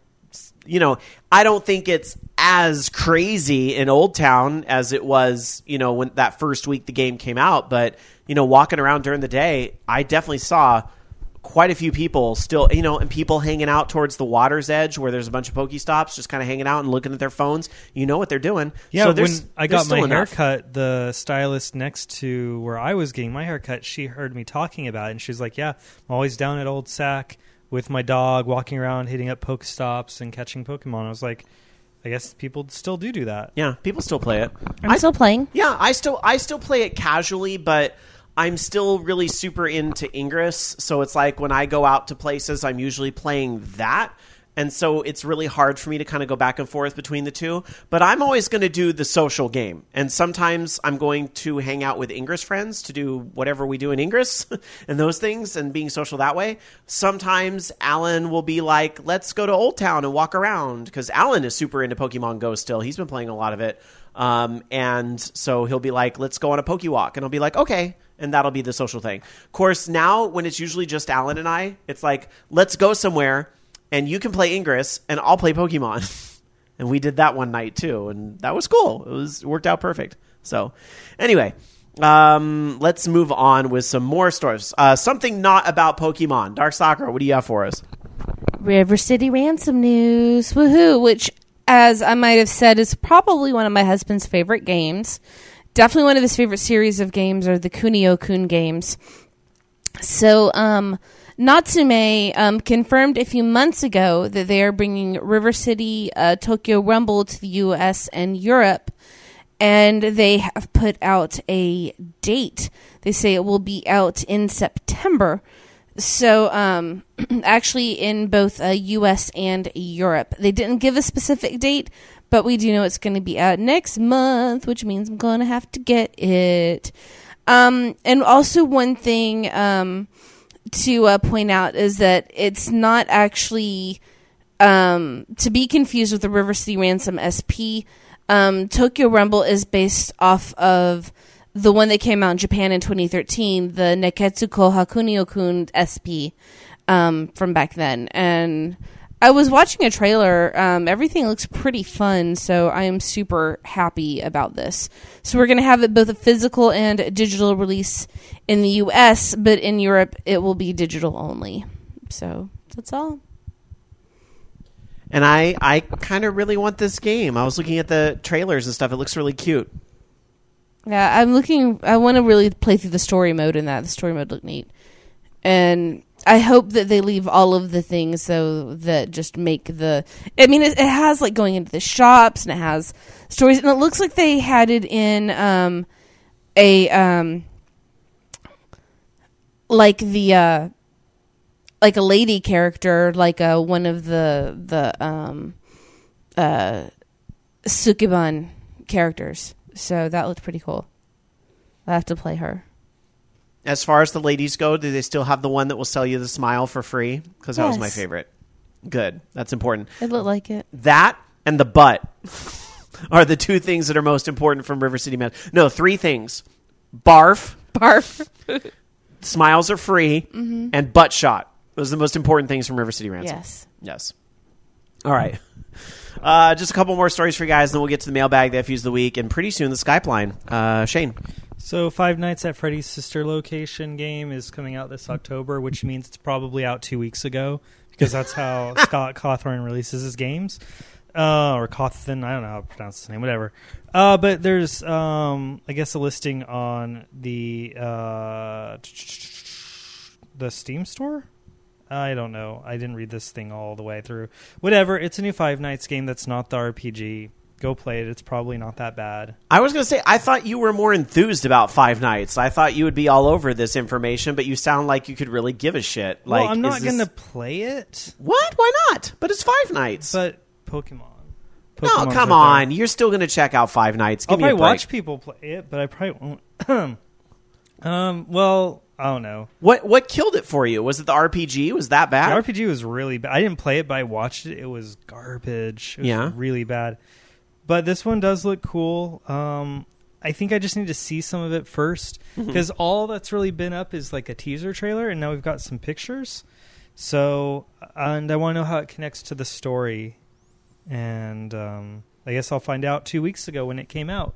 don't think it's as crazy in Old Town as it was, when that first week the game came out. But, walking around during the day, I definitely saw quite a few people still, and people hanging out towards the water's edge where there's a bunch of Pokestops just kind of hanging out and looking at their phones. You know what they're doing. Yeah, so when I got my haircut, the stylist next to where I was getting my haircut, she heard me talking about it, and she was like, yeah, I'm always down at Old Sac with my dog, walking around, hitting up Pokestops and catching Pokemon. I was like, I guess people still do that. Yeah, people still play it. I'm still playing. Yeah, I still play it casually, but I'm still really super into Ingress, so it's like when I go out to places, I'm usually playing that, and so it's really hard for me to kind of go back and forth between the two, but I'm always going to do the social game, and sometimes I'm going to hang out with Ingress friends to do whatever we do in Ingress and those things, and being social that way. Sometimes Alan will be like, let's go to Old Town and walk around, because Alan is super into Pokemon Go still. He's been playing a lot of it, and so he'll be like, let's go on a Pokewalk, and I'll be like, okay. And that'll be the social thing. Of course, now when it's usually just Alan and I, it's like, let's go somewhere and you can play Ingress and I'll play Pokemon. And we did that one night too. And that was cool. It worked out perfect. So anyway, let's move on with some more stories. Something not about Pokemon. Dark Sakura, what do you have for us? River City Ransom news. Woohoo. Which, as I might have said, is probably one of my husband's favorite games. Definitely one of his favorite series of games are the Kunio-kun games. So, Natsume confirmed a few months ago that they are bringing River City Tokyo Rumble to the U.S. and Europe, and they have put out a date. They say it will be out in September. So, actually in both U.S. and Europe. They didn't give a specific date, but we do know it's going to be out next month, which means I'm going to have to get it. And also one thing to point out is that it's not actually to be confused with the River City Ransom SP. Tokyo Rumble is based off of the one that came out in Japan in 2013, the Neketsu Koha Kunio-kun SP from back then. And I was watching a trailer. Everything looks pretty fun, so I am super happy about this. So we're going to have it both a physical and digital release in the U.S., but in Europe it will be digital only. So that's all. And I kind of really want this game. I was looking at the trailers and stuff. It looks really cute. Yeah, I want to really play through the story mode in that. The story mode looked neat. And I hope that they leave all of the things though that just make the. I mean, it has like going into the shops and it has stories, and it looks like they had it in like the like a lady character, like one of the Sukeban characters. So that looked pretty cool. I have to play her. As far as the ladies go, do they still have the one that will sell you the smile for free? Because that was my favorite. Good. That's important. It looked like it. That and the butt are the two things that are most important from River City Mad. No, 3 things. Barf. Smiles are free. Mm-hmm. And butt shot. Those are the most important things from River City Ransom. Yes. All right. Just a couple more stories for you guys, then we'll get to the mailbag, the FUs of the week, and pretty soon the Skype line. Shane. So Five Nights at Freddy's Sister Location game is coming out this October, which means it's probably out 2 weeks ago, because that's how Scott Cawthorn releases his games. Or Cawthon, I don't know how to pronounce his name, whatever. But there's, I guess, a listing on the Steam store? I don't know. I didn't read this thing all the way through. Whatever. It's a new Five Nights game that's not the RPG. Go play it. It's probably not that bad. I was going to say, I thought you were more enthused about Five Nights. I thought you would be all over this information, but you sound like you could really give a shit. Well, I'm not going to play it. What? Why not? But it's Five Nights. But Pokemon. No, come on. There. You're still going to check out Five Nights. Give me a break. I'll probably watch people play it, but I probably won't. Well, I don't know. What killed it for you? Was it the RPG? Was that bad? The RPG was really bad. I didn't play it, but I watched it. It was garbage. It was really bad. But this one does look cool. I think I just need to see some of it first, because all that's really been up is like a teaser trailer, and now we've got some pictures. So, and I want to know how it connects to the story. And I guess I'll find out 2 weeks ago when it came out.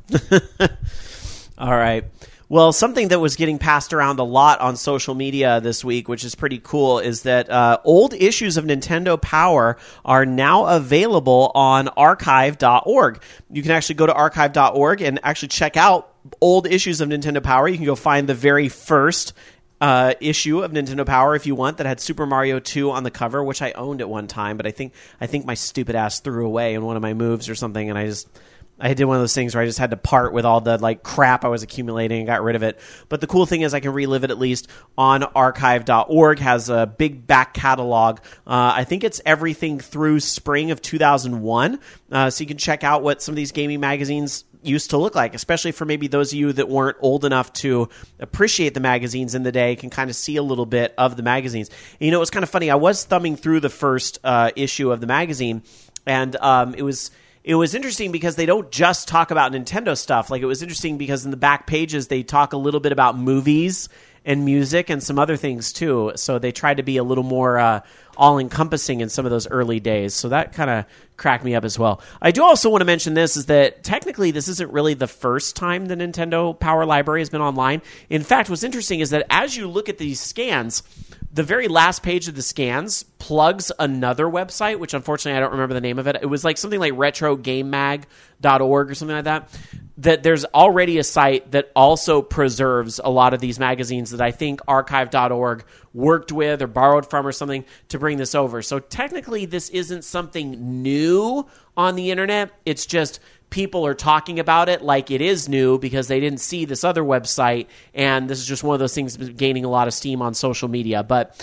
All right. Well, something that was getting passed around a lot on social media this week, which is pretty cool, is that old issues of Nintendo Power are now available on archive.org. You can actually go to archive.org and actually check out old issues of Nintendo Power. You can go find the very first issue of Nintendo Power if you want that had Super Mario 2 on the cover, which I owned at one time, but I think my stupid ass threw away in one of my moves or something, and I did one of those things where I just had to part with all the like crap I was accumulating and got rid of it. But the cool thing is I can relive it at least on archive.org. Has a big back catalog. I think it's everything through spring of 2001. So you can check out what some of these gaming magazines used to look like, especially for maybe those of you that weren't old enough to appreciate the magazines in the day, can kind of see a little bit of the magazines. And, it was kind of funny. I was thumbing through the first issue of the magazine, and it was interesting because they don't just talk about Nintendo stuff. Like, it was interesting because in the back pages, they talk a little bit about movies and music and some other things too. So they tried to be a little more all-encompassing in some of those early days. So that kind of cracked me up as well. I do also want to mention this, is that technically this isn't really the first time the Nintendo Power Library has been online. In fact, what's interesting is that as you look at these scans, the very last page of the scans plugs another website, which unfortunately I don't remember the name of it. It was like something like retrogamemag.org or something like that. That there's already a site that also preserves a lot of these magazines that I think archive.org worked with or borrowed from or something to bring this over. So technically this isn't something new on the internet. It's just people are talking about it like it is new because they didn't see this other website, and this is just one of those things gaining a lot of steam on social media. But,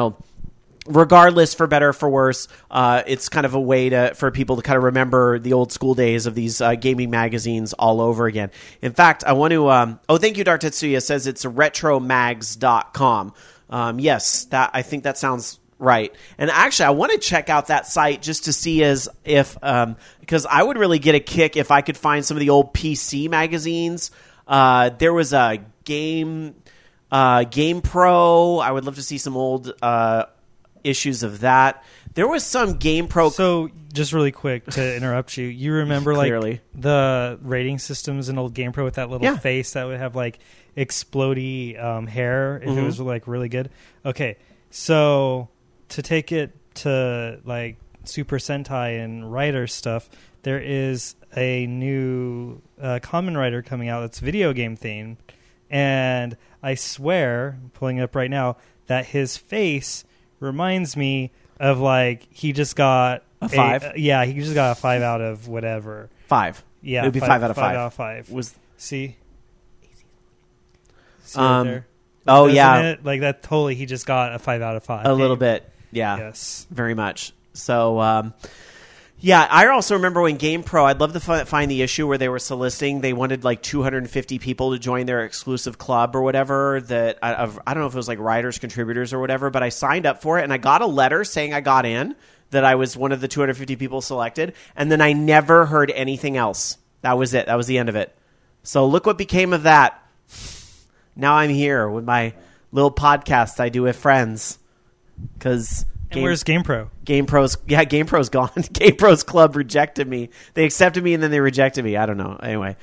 regardless, for better or for worse, it's kind of a way for people to kind of remember the old school days of these gaming magazines all over again. In fact, I want to... thank you, Dark Tetsuya. Says it's retromags.com. Yes, I think that sounds right. And actually, I want to check out that site just to see because I would really get a kick if I could find some of the old PC magazines. There was a Game Pro. I would love to see some old... issues of that. There was some Game Pro. So, just really quick to interrupt you, you remember like the rating systems in old Game Pro with that little face that would have like explodey hair if it was like really good? Okay, so to take it to like Super Sentai and writer stuff, there is a new Kamen Rider coming out that's video game themed, and I swear, I'm pulling it up right now, that his face reminds me of like he just got a 5. He just got a 5 out of whatever. 5. Yeah, it would be 5 out of 5. 5 out of 5. Was see right there? Oh Doesn't yeah, it? Like that. Totally, he just got a 5 out of 5. a little bit. Yeah, Yes. very much. So, yeah, I also remember when GamePro, I'd love to find the issue where they were soliciting. They wanted like 250 people to join their exclusive club or whatever. That I don't know if it was like writers, contributors or whatever, but I signed up for it and I got a letter saying I got in, that I was one of the 250 people selected, and then I never heard anything else. That was it. That was the end of it. So look what became of that. Now I'm here with my little podcast I do with friends. Because where's GamePro? GamePro's gone. GamePro's club rejected me. They accepted me and then they rejected me. I don't know. Anyway,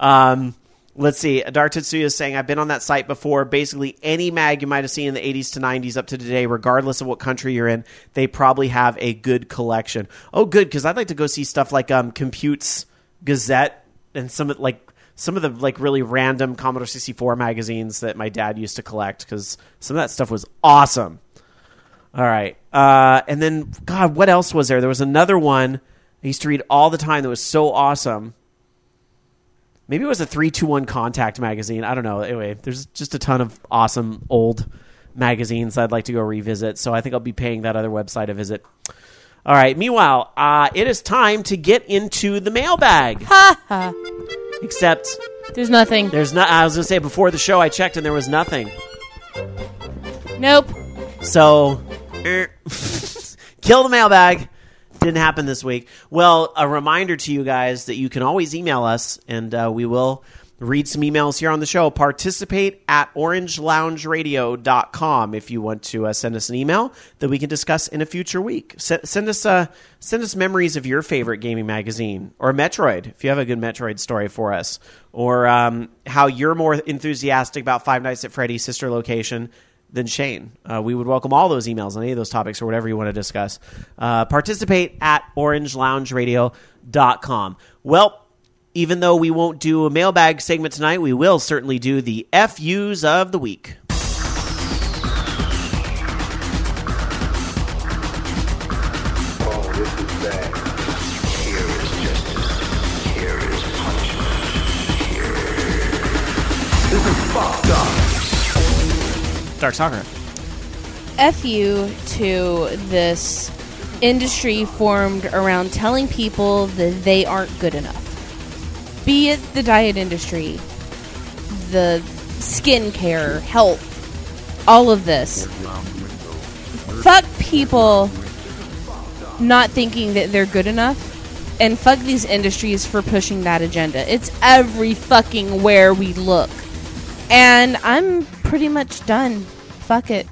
let's see. Dark Tetsuya is saying, I've been on that site before. Basically, any mag you might have seen in the 80s to 90s up to today, regardless of what country you're in, they probably have a good collection. Oh, good, because I'd like to go see stuff like Compute's Gazette and some of the like really random Commodore 64 magazines that my dad used to collect, because some of that stuff was awesome. All right. And then, God, what else was there? There was another one I used to read all the time that was so awesome. Maybe it was a 321 Contact magazine. I don't know. Anyway, there's just a ton of awesome old magazines I'd like to go revisit, so I think I'll be paying that other website a visit. All right. Meanwhile, it is time to get into the mailbag. Ha ha. Except There's nothing. I was going to say, before the show I checked and there was nothing. Nope. So, kill the mailbag. Didn't happen this week. Well, a reminder to you guys that you can always email us, and we will read some emails here on the show. Participate at orangelaungeradio.com if you want to send us an email that we can discuss in a future week. Send us memories of your favorite gaming magazine, or Metroid, if you have a good Metroid story for us, or how you're more enthusiastic about Five Nights at Freddy's sister location than Shane. We would welcome all those emails on any of those topics or whatever you want to discuss. Participate at orangelaungeradio.com. Well, even though we won't do a mailbag segment tonight, we will certainly do the FUs of the week. Oh, this is bad. Here is justice. Here is punishment. This is fucked up. Dark Soccer. FU to this industry formed around telling people that they aren't good enough. Be it the diet industry, the skincare, health, all of this. Fuck people not thinking that they're good enough, and fuck these industries for pushing that agenda. It's every fucking where we look. And I'm pretty much done. Fuck it.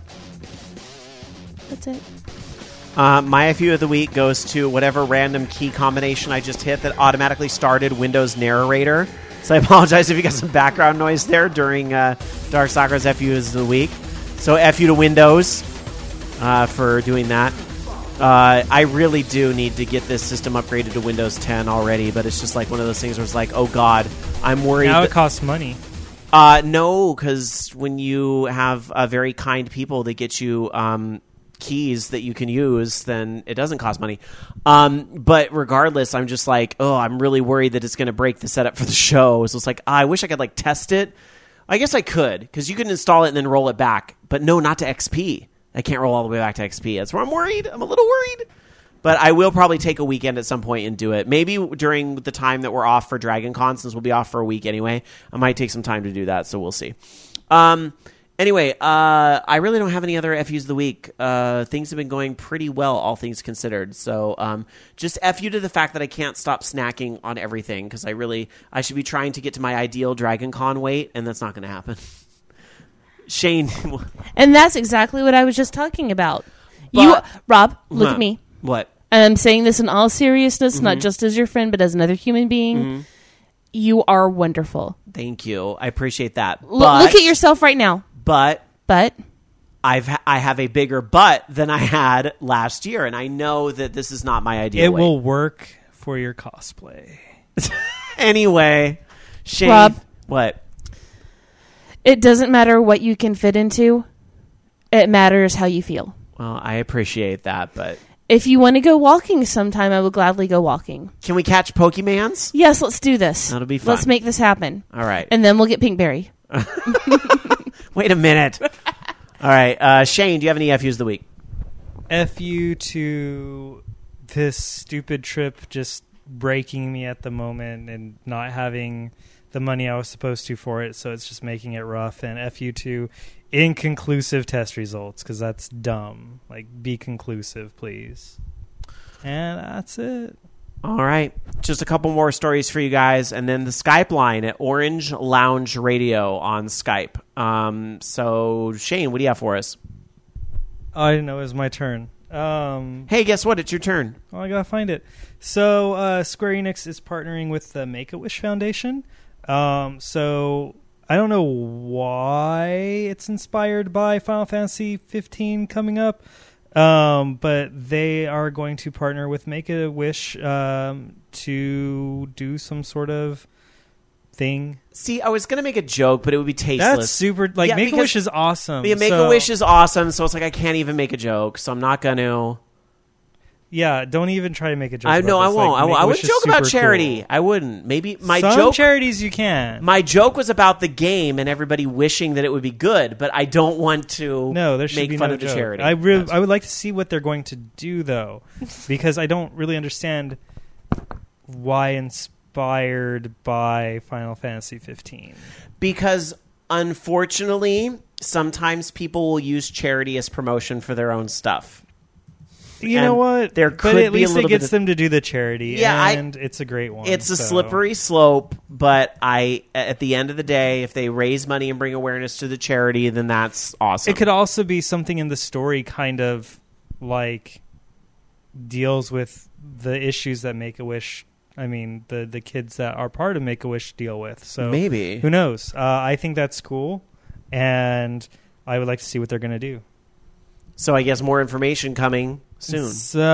That's it. My FU of the week goes to whatever random key combination I just hit that automatically started Windows Narrator. So I apologize if you got some background noise there during Dark Soccer's FUs of the week. So FU to Windows for doing that. I really do need to get this system upgraded to Windows 10 already, but it's just like one of those things where it's like, oh God, I'm worried. Now it costs money. No, because when you have very kind people that get you keys that you can use, then it doesn't cost money. But regardless, I'm just like, oh, I'm really worried that it's going to break the setup for the show. So it's like, I wish I could like test it. I guess I could, because you can install it and then roll it back. But no, not to XP. I can't roll all the way back to XP. That's where I'm worried. I'm a little worried. But I will probably take a weekend at some point and do it. Maybe during the time that we're off for Dragon Con, since we'll be off for a week anyway. I might take some time to do that, so we'll see. Anyway, I really don't have any other FUs of the week. Things have been going pretty well, all things considered. So just FU to the fact that I can't stop snacking on everything, because I should be trying to get to my ideal Dragon Con weight, and that's not going to happen. Shane. And that's exactly what I was just talking about. Rob, look at me. What? And I'm saying this in all seriousness, not just as your friend, but as another human being. You are wonderful. Thank you. I appreciate that. Look at yourself right now. But I have a bigger butt than I had last year, and I know that this is not my ideal weight. It will work for your cosplay. Anyway, Shane. Rob. What? It doesn't matter what you can fit into. It matters how you feel. Well, I appreciate that, but If you want to go walking sometime, I will gladly go walking. can we catch Pokemans? Yes, let's do this. That'll be fun. Let's make this happen. All right. And then we'll get Pinkberry. Wait a minute. All right. Shane, do you have any FUs of the week? FU to this stupid trip just breaking me at the moment and not having the money I was supposed to for it, so it's just making it rough. And FU to inconclusive test results, because that's dumb. Like, be conclusive, please. And that's it. All right. Just a couple more stories for you guys, and then the Skype line at Orange Lounge Radio on Skype. So, Shane, what do you have for us? I didn't know it was my turn. Hey, guess what? It's your turn. Oh, I gotta find it. So, Square Enix is partnering with the Make-A-Wish Foundation. So I don't know why it's inspired by Final Fantasy 15 coming up, but they are going to partner with Make-A-Wish to do some sort of thing. See, I was going to make a joke, but it would be tasteless. That's super. Like, Yeah, Make-A-Wish because- is awesome. Yeah, Make-A-Wish is awesome, so it's like I can't even make a joke, so I'm not going to. Yeah, don't even try to make a joke. I about know I this. won't. Like, I wouldn't Make-A-Wish is joke about super charity. cool. I wouldn't. Maybe my Some joke. charities you can. My joke was about the game and everybody wishing that it would be good, but I don't want to. No, there should make be fun no of the joke. charity. I would like to see what they're going to do, though, because I don't really understand why inspired by Final Fantasy 15. Because unfortunately, sometimes people will use charity as promotion for their own stuff. You know And what? there but could at be a least little it gets bit of- them to do the charity, Yeah, and it's a great one. It's a so. slippery slope, but at the end of the day, if they raise money and bring awareness to the charity, then that's awesome. It could also be something in the story kind of like deals with the issues that Make-A-Wish, I mean, the kids that are part of Make-A-Wish deal with. So Maybe. Who knows? I think that's cool, and I would like to see what they're going to do. So I guess more information coming soon.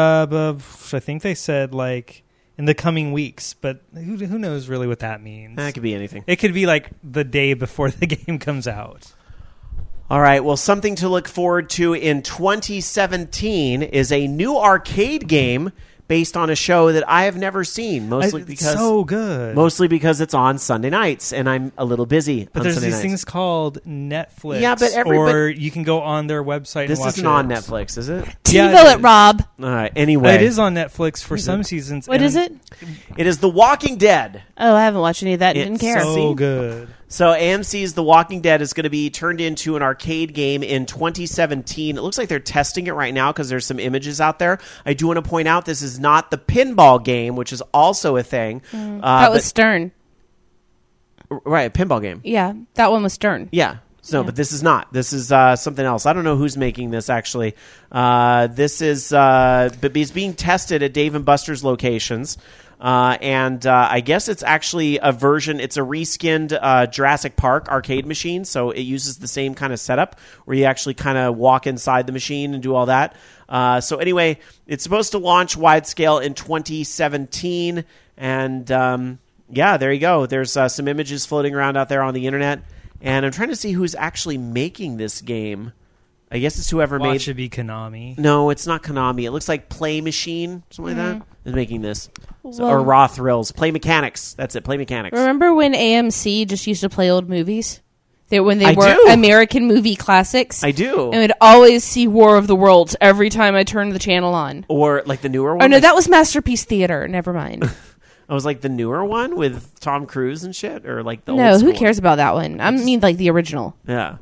I think they said like in the coming weeks, but who knows really what that means? That could be anything. It could be like the day before the game comes out. All right. Well, something to look forward to in 2017 is a new arcade game based on a show that I have never seen, mostly It's because so good. mostly because it's on Sunday nights and I'm a little busy. But on there's Sunday these nights. things called Netflix. Yeah, but or you can go on their website This and watch isn't on it. Netflix, is it? Yeah, TiVo it it, is. Rob. All right. Anyway, It is on Netflix for some seasons. What is it? It is The Walking Dead. Oh, I haven't watched any of that. Didn't It's care. So good. So AMC's The Walking Dead is going to be turned into an arcade game in 2017. It looks like they're testing it right now because there's some images out there. I do want to point out this is not the pinball game, which is also a thing. That was Stern. Right, a pinball game. Yeah, that one was Stern. Yeah. So, Yeah. but this is not. This is something else. I don't know who's making this, actually. This is but it's being tested at Dave & Buster's locations. And I guess it's actually a version, it's a reskinned Jurassic Park arcade machine, so it uses the same kind of setup where you actually kind of walk inside the machine and do all that. So anyway, it's supposed to launch wide scale in 2017, and yeah, there you go. There's some images floating around out there on the internet, and I'm trying to see who's actually making this game. I guess it's whoever made... Watch it be Konami. No, it's not Konami. It looks like Play Machine, something like that, is making this. So, Well- or Raw Thrills. Play Mechanics. That's it, Play Mechanics. Remember when AMC just used to play old movies? When they I were do. American movie classics? I do. And we'd always see War of the Worlds every time I turned the channel on. Or like the newer one. Oh, no, that was Masterpiece Theater. Never mind. I was like the newer one with Tom Cruise and shit? Or like the No, old who school cares about that one? I mean, like the original. one? Yeah.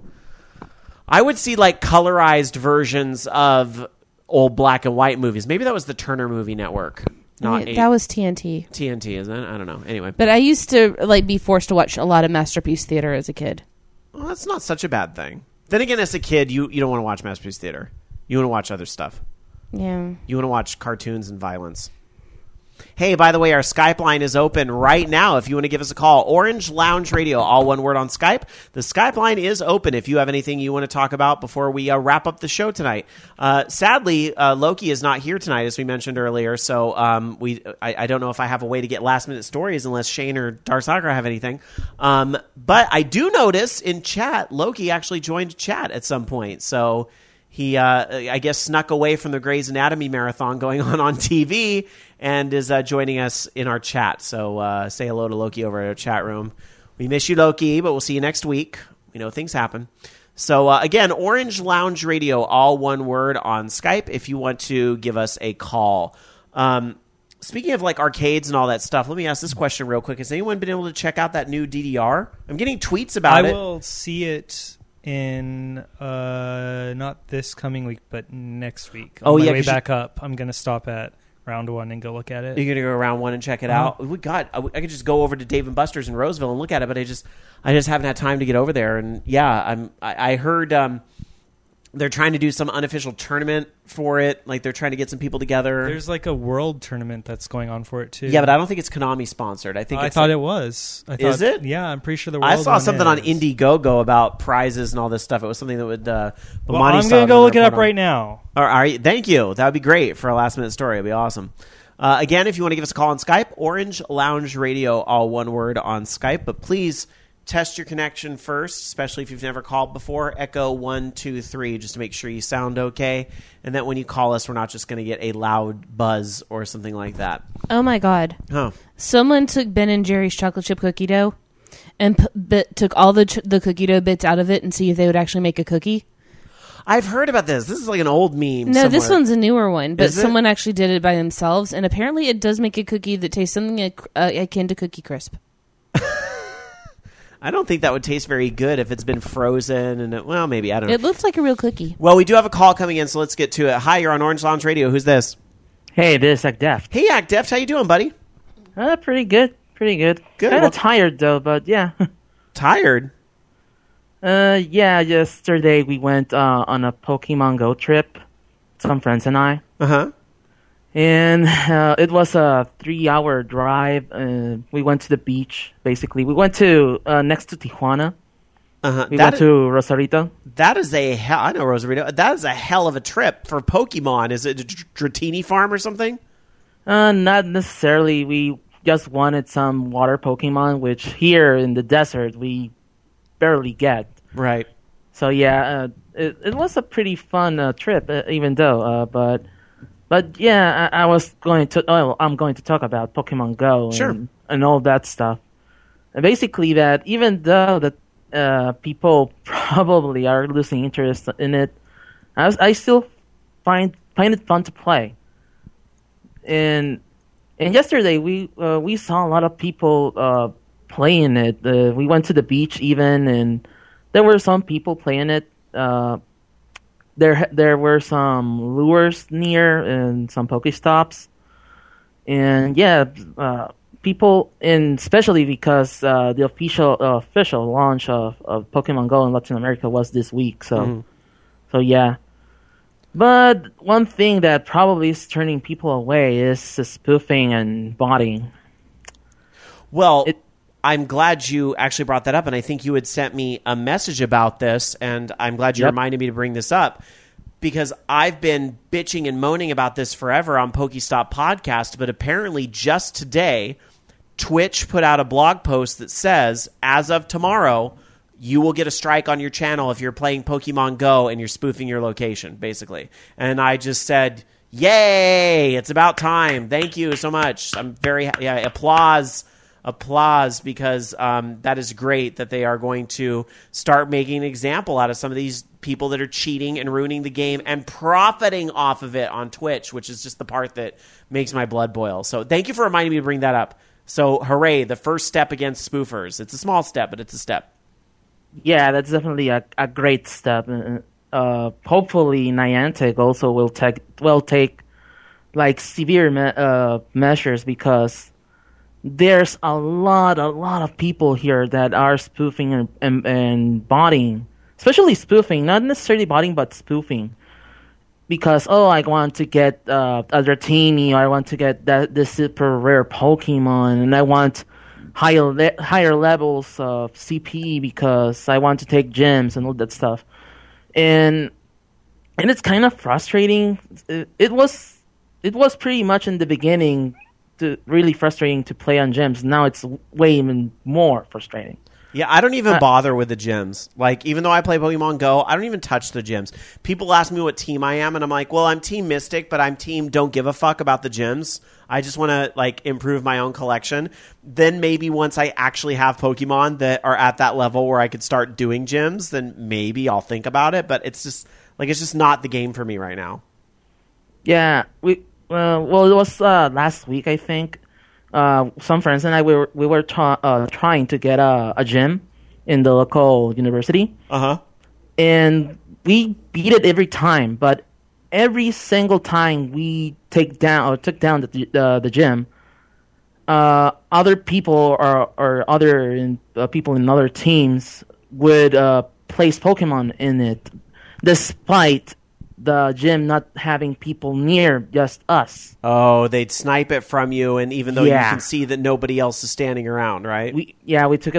I would see like colorized versions of old black and white movies. Maybe that was the Turner Movie Network. Not That was TNT. TNT, isn't it? I don't know. Anyway. But I used to like be forced to watch a lot of Masterpiece Theater as a kid. Well, that's not such a bad thing. Then again, as a kid, you don't want to watch Masterpiece Theater. You want to watch other stuff. Yeah. You want to watch cartoons and violence. Hey, by the way, our Skype line is open right now if you want to give us a call. Orange Lounge Radio, all one word on Skype. The Skype line is open if you have anything you want to talk about before we wrap up the show tonight. Sadly, Loki is not here tonight, as we mentioned earlier, so I don't know if I have a way to get last-minute stories unless Shane or Darsakra have anything. But I do notice in chat, Loki actually joined chat at some point, so... He, I guess, snuck away from the Grey's Anatomy marathon going on TV and is joining us in our chat. So say hello to Loki over at our chat room. We miss you, Loki, but we'll see you next week. We know things happen. So, again, Orange Lounge Radio, all one word on Skype if you want to give us a call. Speaking of, like, arcades and all that stuff, let me ask this question real quick. Has anyone been able to check out that new DDR? I'm getting tweets about it. I will see it in not this coming week, but next week. On my way back up, I'm going to stop at Round 1 and go look at it. You're going to go Round 1 and check it out? I could just go over to Dave & Buster's in Roseville and look at it, but I just haven't had time to get over there. And yeah, I heard they're trying to do some unofficial tournament for it. Like they're trying to get some people together. There's like a world tournament that's going on for it too. Yeah, but I don't think it's Konami sponsored. I thought it was. Is it? Yeah, I'm pretty sure the world I saw something on is. Indiegogo about prizes and all this stuff. It was something that would. I'm going to go look it up right now. All right, thank you. That would be great for a last minute story. It'd be awesome. Again, if you want to give us a call on Skype, Orange Lounge Radio, all one word on Skype. But please test your connection first, especially if you've never called before. Echo 1, 2, 3, just to make sure you sound okay. And that when you call us, we're not just going to get a loud buzz or something like that. Oh, my God. Oh. Someone took Ben & Jerry's chocolate chip cookie dough and took all the cookie dough bits out of it and see if they would actually make a cookie. I've heard about this. This is like an old meme. No, this one's a newer one, but Is it? someone actually did it by themselves, and apparently it does make a cookie that tastes something akin to Cookie Crisp. I don't think that would taste very good if it's been frozen. And well, maybe. I don't know. It looks like a real cookie. Well, we do have a call coming in, so let's get to it. Hi, you're on Orange Lounge Radio. Who's this? Hey, this is Akdeft. Hey, Akdeft. How you doing, buddy? Pretty good. Good. Good. Kind of tired, though, but yeah. Tired? Yeah, yesterday we went on a Pokemon Go trip, some friends and I. Uh-huh. And it was a 3-hour drive. We went to the beach, basically. We went to next to Tijuana. Uh-huh. We went to Rosarito. That is I know Rosarito. That is a hell of a trip for Pokemon. Is it a Dratini farm or something? Not necessarily. We just wanted some water Pokemon, which here in the desert we barely get. Right. So yeah, it was a pretty fun trip, even though. But yeah, I'm going to talk about Pokemon Go and all that stuff. And basically, that even though that people probably are losing interest in it, I still find it fun to play. And yesterday we saw a lot of people playing it. We went to the beach even, and there were some people playing it. There were some lures near and some Pokestops. And yeah, people, and especially because the official launch of Pokemon Go in Latin America was this week. So yeah. But one thing that probably is turning people away is the spoofing and botting. Well, I'm glad you actually brought that up, and I think you had sent me a message about this, and I'm glad you reminded me to bring this up, because I've been bitching and moaning about this forever on Pokestop Podcast, but apparently just today, Twitch put out a blog post that says, as of tomorrow, you will get a strike on your channel if you're playing Pokemon Go and you're spoofing your location, basically. And I just said, yay, it's about time. Thank you so much. I'm very happy. Yeah, applause, because that is great that they are going to start making an example out of some of these people that are cheating and ruining the game and profiting off of it on Twitch, which is just the part that makes my blood boil. So thank you for reminding me to bring that up. So hooray, the first step against spoofers. It's a small step, but it's a step. Yeah, that's definitely a great step. Hopefully Niantic also will take like severe measures, because there's a lot of people here that are spoofing and botting, especially spoofing, not necessarily botting, but spoofing. because I want to get other teeny, or I want to get this super rare Pokemon, and I want higher levels of CP because I want to take gyms and all that stuff, and it's kind of frustrating. It was pretty much in the beginning really frustrating to play on gyms. Now it's way even more frustrating. Yeah, I don't even bother with the gyms. Like, even though I play Pokemon Go, I don't even touch the gyms. People ask me what team I am, and I'm like, well, I'm Team Mystic, but I'm Team Don't Give a Fuck about the gyms. I just want to, like, improve my own collection. Then maybe once I actually have Pokemon that are at that level where I could start doing gyms, then maybe I'll think about it. But it's just not the game for me right now. Yeah, it was last week, I think. Some friends and I we were trying to get a gym in the local university. And we beat it every time, but every single time we took down the gym, other people or other people in other teams would place Pokemon in it, despite the gym not having people near, just us. Oh, they'd snipe it from you, and even though you can see that nobody else is standing around, right? We took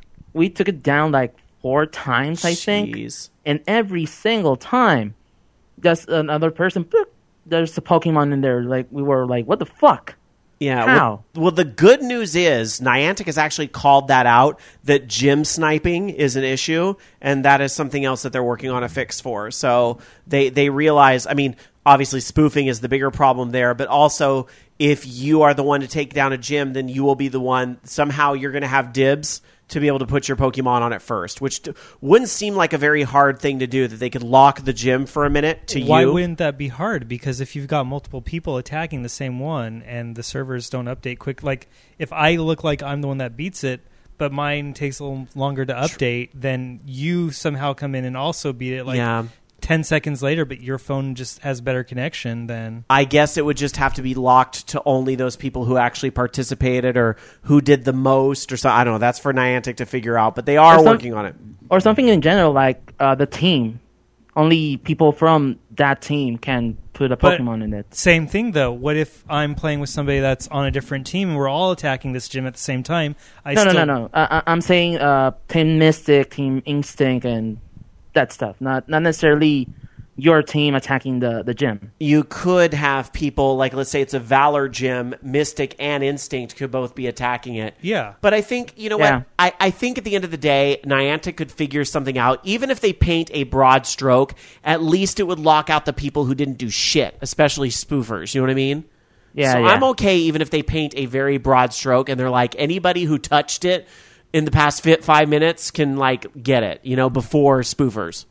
it down like 4 times, I think. And every single time, just another person, there's a Pokemon in there. Like, we were like, what the fuck? Yeah. How? Well, the good news is Niantic has actually called that out, that gym sniping is an issue, and that is something else that they're working on a fix for. So they realize, I mean, obviously spoofing is the bigger problem there, but also if you are the one to take down a gym, then you will be the one, somehow you're going to have dibs to be able to put your Pokemon on it first, which wouldn't seem like a very hard thing to do, that they could lock the gym for a minute to Why wouldn't that be hard? Because if you've got multiple people attacking the same one and the servers don't update quick, like if I look like I'm the one that beats it, but mine takes a little longer to update, then you somehow come in and also beat it 10 seconds later, but your phone just has better connection, then I guess it would just have to be locked to only those people who actually participated or who did the most or so. I don't know. That's for Niantic to figure out, but they are working on it. Or something in general, like the team. Only people from that team can put a Pokemon in it. Same thing, though. What if I'm playing with somebody that's on a different team and we're all attacking this gym at the same time? No. I'm saying Team Mystic, Team Instinct, and that stuff, not necessarily your team attacking the gym. You could have people, like, let's say it's a Valor gym, Mystic and Instinct could both be attacking it. Yeah. But I think, what? I think at the end of the day, Niantic could figure something out. Even if they paint a broad stroke, at least it would lock out the people who didn't do shit, especially spoofers. You know what I mean? Yeah. So I'm okay even if they paint a very broad stroke and they're like, anybody who touched it in the past 5 minutes can, like, get it, before spoofers.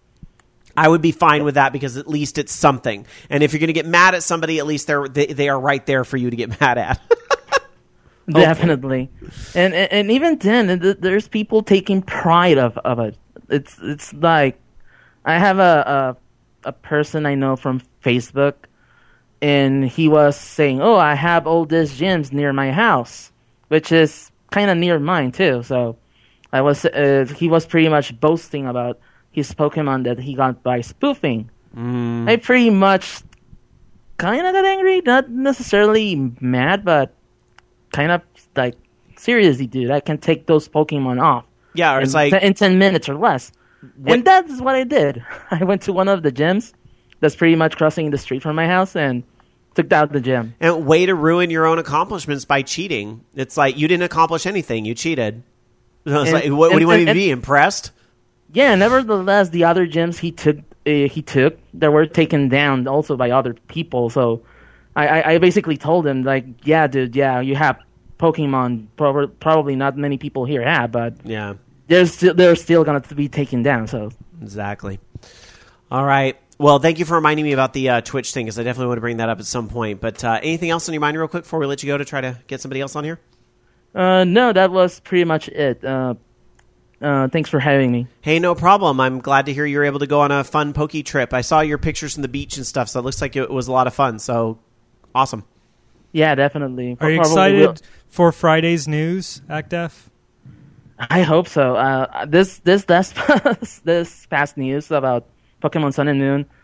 I would be fine with that because at least it's something. And if you're going to get mad at somebody, at least they are right there for you to get mad at. Definitely. And even then, there's people taking pride of it. It's like, I have a person I know from Facebook, and he was saying, I have all these gyms near my house, which is kind of near mine too. So he was pretty much boasting about his Pokemon that he got by spoofing. I pretty much kind of got angry, not necessarily mad, but kind of like, seriously, dude, I can take those Pokemon off. Yeah, or it's like in 10 minutes or less. And that's what I did. I went to one of the gyms that's pretty much crossing the street from my house and took out the gym. And way to ruin your own accomplishments by cheating. It's like you didn't accomplish anything. You cheated. It's like, what do you want me to be, impressed? Yeah, nevertheless, the other gyms he took that were taken down also by other people. So I basically told him, like, yeah, dude, yeah, you have Pokemon. Probably not many people here have, but yeah, they're still going to be taken down. So exactly. All right. Well, thank you for reminding me about the Twitch thing, because I definitely want to bring that up at some point. But anything else on your mind real quick before we let you go to try to get somebody else on here? No, that was pretty much it. Thanks for having me. Hey, no problem. I'm glad to hear you were able to go on a fun Poke trip. I saw your pictures from the beach and stuff, so it looks like it was a lot of fun. So, awesome. Yeah, definitely. Are you excited for Friday's news, ActF? I hope so. This past news about Pokemon Sun and Moon,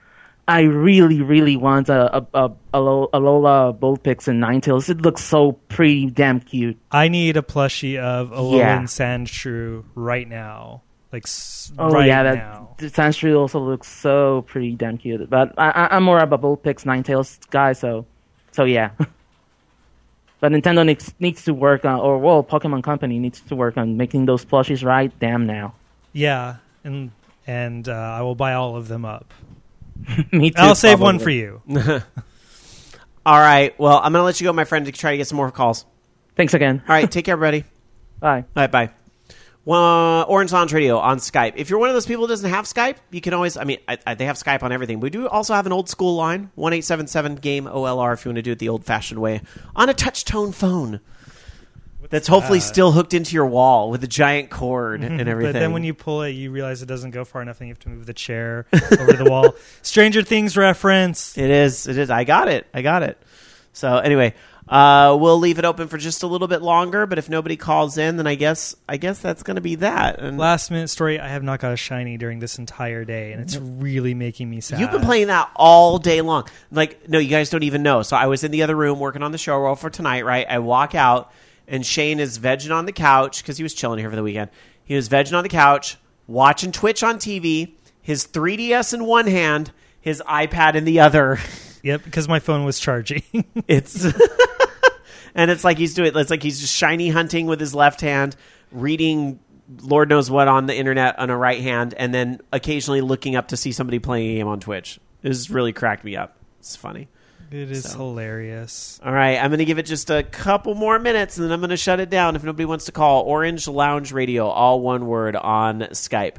I really, really want a Alola Vulpix and Ninetales. It looks so pretty damn cute. I need a plushie of Alolan Sandshrew right now. Now. The Sandshrew also looks so pretty damn cute. But I'm more of a Vulpix Ninetales guy, so yeah. But Nintendo needs to work on, Pokemon Company needs to work on making those plushies right damn now. Yeah, and I will buy all of them up. Me too. I'll save one for you. All right. Well, I'm going to let you go, my friend, to try to get some more calls. Thanks again. All right. Take care, everybody. Bye. All right. Bye. Orange Lounge Radio on Skype. If you're one of those people who doesn't have Skype, you can always, they have Skype on everything. We do also have an old school line, 1-877-GAME-OLR, if you want to do it the old-fashioned way, on a touch-tone phone. That's hopefully still hooked into your wall with a giant cord and everything. But then when you pull it, you realize it doesn't go far enough and you have to move the chair over the wall. Stranger Things reference. It is. I got it. So anyway, we'll leave it open for just a little bit longer, but if nobody calls in, then I guess that's going to be that. And last minute story, I have not got a shiny during this entire day, and it's really making me sad. You've been playing that all day long. No, you guys don't even know. So I was in the other room working on the show roll for tonight, right? I walk out, and Shane is vegging on the couch because he was chilling here for the weekend. He was vegging on the couch, watching Twitch on TV, his 3DS in one hand, his iPad in the other. Yep, because my phone was charging. It's like he's just shiny hunting with his left hand, reading Lord knows what on the internet on a right hand, and then occasionally looking up to see somebody playing a game on Twitch. It has really cracked me up. It's funny. It is hilarious. All right, I'm going to give it just a couple more minutes, and then I'm going to shut it down if nobody wants to call. Orange Lounge Radio, all one word, on Skype.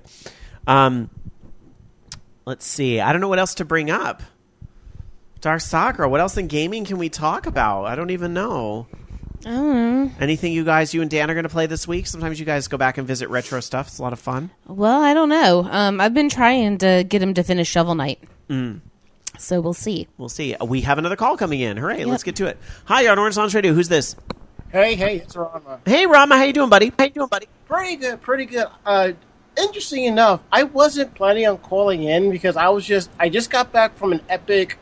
Let's see. I don't know what else to bring up. Dark Sakura, what else in gaming can we talk about? I don't even know. Anything you and Dan are going to play this week? Sometimes you guys go back and visit retro stuff. It's a lot of fun. Well, I don't know. I've been trying to get him to finish Shovel Knight. So we'll see. We have another call coming in. Hooray, Let's get to it. Hi, you're on Orange Lounge Radio. Who's this? Hey, it's Rama. Hey, Rama. How you doing, buddy? Pretty good. Interesting enough, I wasn't planning on calling in because I just got back from an epic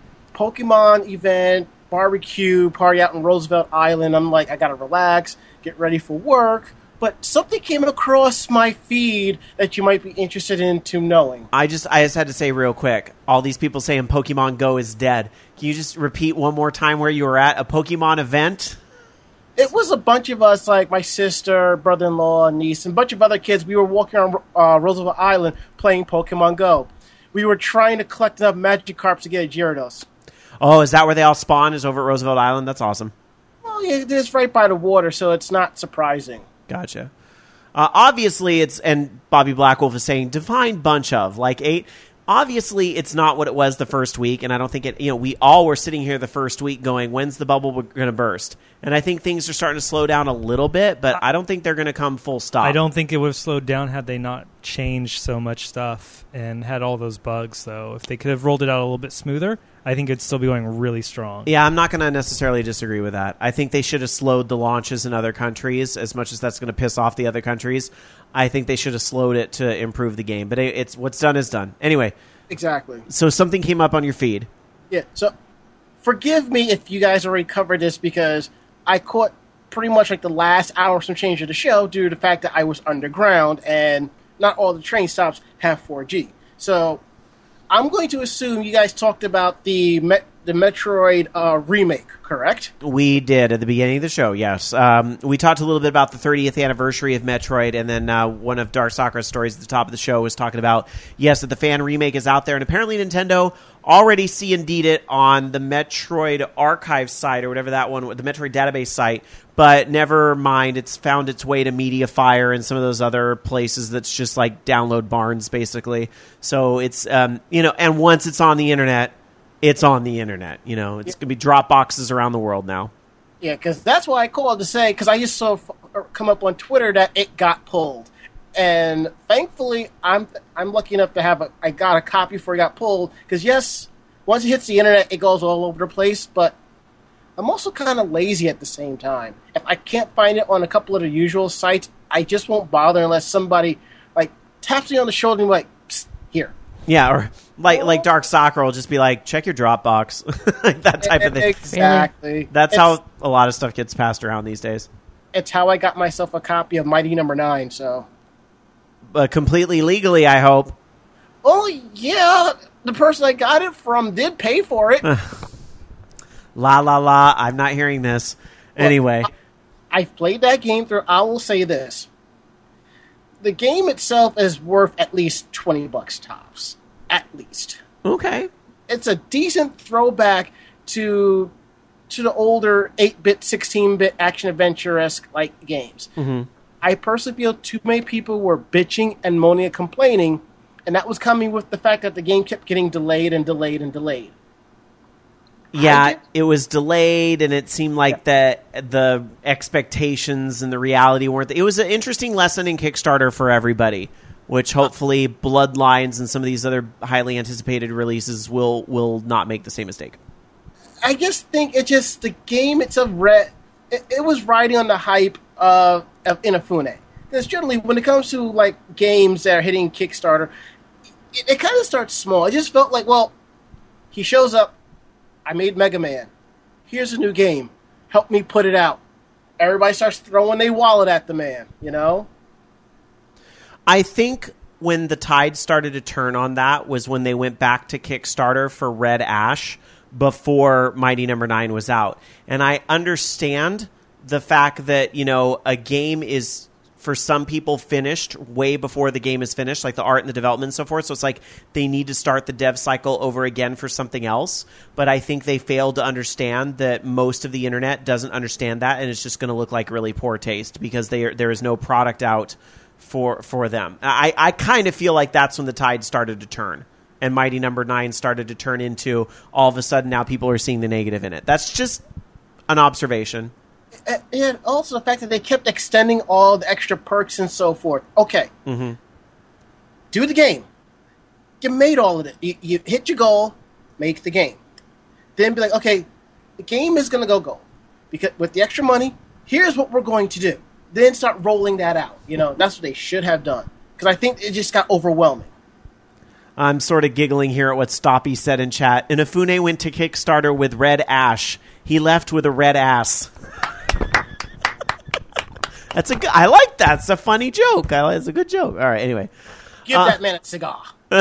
Pokemon event, barbecue party out in Roosevelt Island. I'm like, I gotta relax, get ready for work. But something came across my feed that you might be interested into knowing. I just had to say real quick, all these people saying Pokemon Go is dead. Can you just repeat one more time where you were at? A Pokemon event? It was a bunch of us, like my sister, brother-in-law, niece, and a bunch of other kids. We were walking around Roosevelt Island playing Pokemon Go. We were trying to collect enough Magikarps to get a Gyarados. Oh, is that where they all spawn, is over at Roosevelt Island? That's awesome. Well, yeah, it is right by the water, so it's not surprising. Gotcha. Obviously, and Bobby Blackwolf is saying, define bunch of, like 8. Obviously, it's not what it was the first week, and I don't think we all were sitting here the first week going, when's the bubble going to burst? And I think things are starting to slow down a little bit, but I don't think they're going to come full stop. I don't think it would have slowed down had they not changed so much stuff and had all those bugs, though. If they could have rolled it out a little bit smoother, I think it'd still be going really strong. Yeah, I'm not going to necessarily disagree with that. I think they should have slowed the launches in other countries, as much as that's going to piss off the other countries. I think they should have slowed it to improve the game. But it's what's done is done. Anyway. Exactly. So something came up on your feed. Yeah, so forgive me if you guys already covered this because I caught pretty much like the last hour some change of the show due to the fact that I was underground and not all the train stops have 4G. So I'm going to assume you guys talked about the Metroid remake, correct? We did at the beginning of the show, yes. We talked a little bit about the 30th anniversary of Metroid, and then one of Dark Sakura's stories at the top of the show was talking about, yes, that the fan remake is out there, and apparently Nintendo already C&D'd it on the Metroid archive site, or whatever that one, the Metroid database site, but never mind, it's found its way to Mediafire and some of those other places that's just like download barns, basically. So it's, and once it's on the internet, it's on the internet. It's going to be drop boxes around the world now. Yeah, because that's why I called to say, because I just saw come up on Twitter that it got pulled. And thankfully, I'm lucky enough to I got a copy before it got pulled. Because yes, once it hits the internet, it goes all over the place. But I'm also kind of lazy at the same time. If I can't find it on a couple of the usual sites, I just won't bother unless somebody like taps me on the shoulder and be like, psst, here, Yeah, or like Dark Soccer will just be like, check your Dropbox. Like that type of thing. Exactly. That's how a lot of stuff gets passed around these days. It's how I got myself a copy of Mighty Number 9, so. But completely legally, I hope. Oh, yeah. The person I got it from did pay for it. La, la, la. I'm not hearing this. Anyway. I've played that game through. I will say this. The game itself is worth at least $20 tops. At least. Okay. It's a decent throwback to the older 8-bit, 16-bit action-adventure-esque like games. Mm-hmm. I personally feel too many people were bitching and moaning and complaining, and that was coming with the fact that the game kept getting delayed and delayed and delayed. Yeah, it was delayed, and it seemed like the expectations and the reality weren't. It was an interesting lesson in Kickstarter for everybody, which hopefully Bloodlines and some of these other highly anticipated releases will not make the same mistake. I just think the game itself, it was riding on the hype of Inafune. Because generally, when it comes to like games that are hitting Kickstarter, it kind of starts small. It just felt like, well, he shows up. I made Mega Man. Here's a new game. Help me put it out. Everybody starts throwing their wallet at the man, you know? I think when the tide started to turn on that was when they went back to Kickstarter for Red Ash before Mighty Number 9 was out. And I understand the fact that, a game is, for some people, finished way before the game is finished, like the art and the development and so forth. So it's like they need to start the dev cycle over again for something else. But I think they failed to understand that most of the internet doesn't understand that, and it's just going to look like really poor taste because there is no product out for them. I kind of feel like that's when the tide started to turn, and Mighty Number 9 started to turn into, all of a sudden now people are seeing the negative in it. That's just an observation. And also the fact that they kept extending all the extra perks and so forth. Okay. Mm-hmm. Do the game. You made all of it. You hit your goal, make the game. Then be like, okay, the game is going to go. Because with the extra money, here's what we're going to do. Then start rolling that out. That's what they should have done. Because I think it just got overwhelming. I'm sort of giggling here at what Stoppy said in chat. Inafune went to Kickstarter with Red Ash. He left with a red ass. I like that. It's a funny joke. It's a good joke. All right. Anyway, give that man a cigar.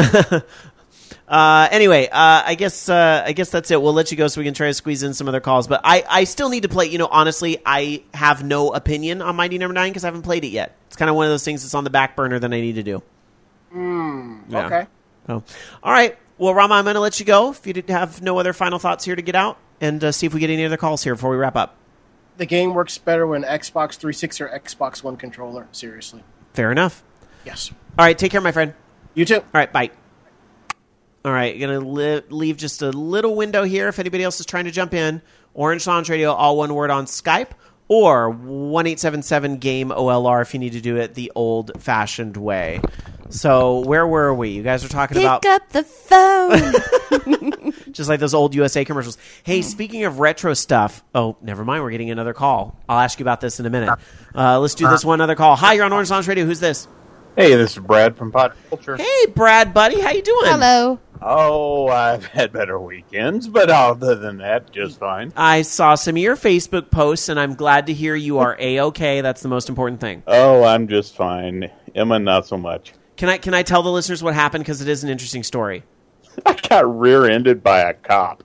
Anyway, I guess that's it. We'll let you go so we can try to squeeze in some other calls. But I still need to play. Honestly, I have no opinion on Mighty Number 9 because I haven't played it yet. It's kind of one of those things that's on the back burner that I need to do. Yeah. Okay. So, all right. Well, Rama, I'm going to let you go if you have no other final thoughts here to get out, and see if we get any other calls here before we wrap up. The game works better with an Xbox 360 or Xbox One controller. Seriously. Fair enough. Yes. All right. Take care, my friend. You too. All right. Bye. All right. Going to leave just a little window here if anybody else is trying to jump in. Orange Lounge Radio, all one word on Skype, or 1-877-GAME-OLR if you need to do it the old-fashioned way. So where were we? You guys were talking about... Pick up the phone! Just like those old USA commercials. Hey, speaking of retro stuff... Oh, never mind. We're getting another call. I'll ask you about this in a minute. Let's do this one other call. Hi, you're on Orange Lounge Radio. Who's this? Hey, this is Brad from Pod Culture. Hey, Brad, buddy. How you doing? Hello. Oh, I've had better weekends, but other than that, just fine. I saw some of your Facebook posts, and I'm glad to hear you are A-okay. That's the most important thing. Oh, I'm just fine. Emma, not so much. Can I tell the listeners what happened? Because it is an interesting story. I got rear-ended by a cop.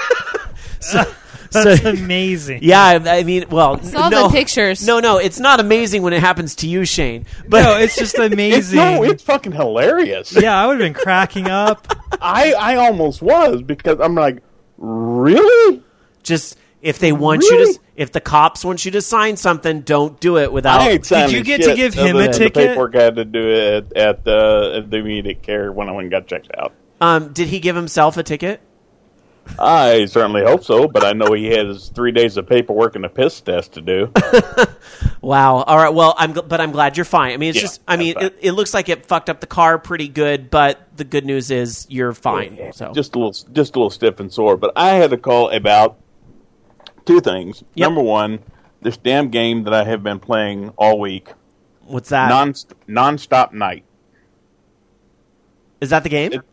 That's amazing. Yeah, I mean, well, saw the pictures. No, it's not amazing when it happens to you, Shane. But no, it's just amazing. It's fucking hilarious. Yeah, I would have been cracking up. I almost was, because I'm like, really? Just if they want you to, if the cops want you to sign something, don't do it without. I ain't signing Did you get shit to give him other a than ticket? The paperwork I had to do it at the immediate care when I went and got checked out. Did he give himself a ticket? I certainly hope so, but I know he has 3 days of paperwork and a piss test to do. Wow. All right. Well, I'm glad you're fine. I mean, it looks like it fucked up the car pretty good, but the good news is you're fine. Yeah, so just a little stiff and sore. But I had to call about two things. Yep. Number one, this damn game that I have been playing all week. What's that? Non-stop Night. Is that the game?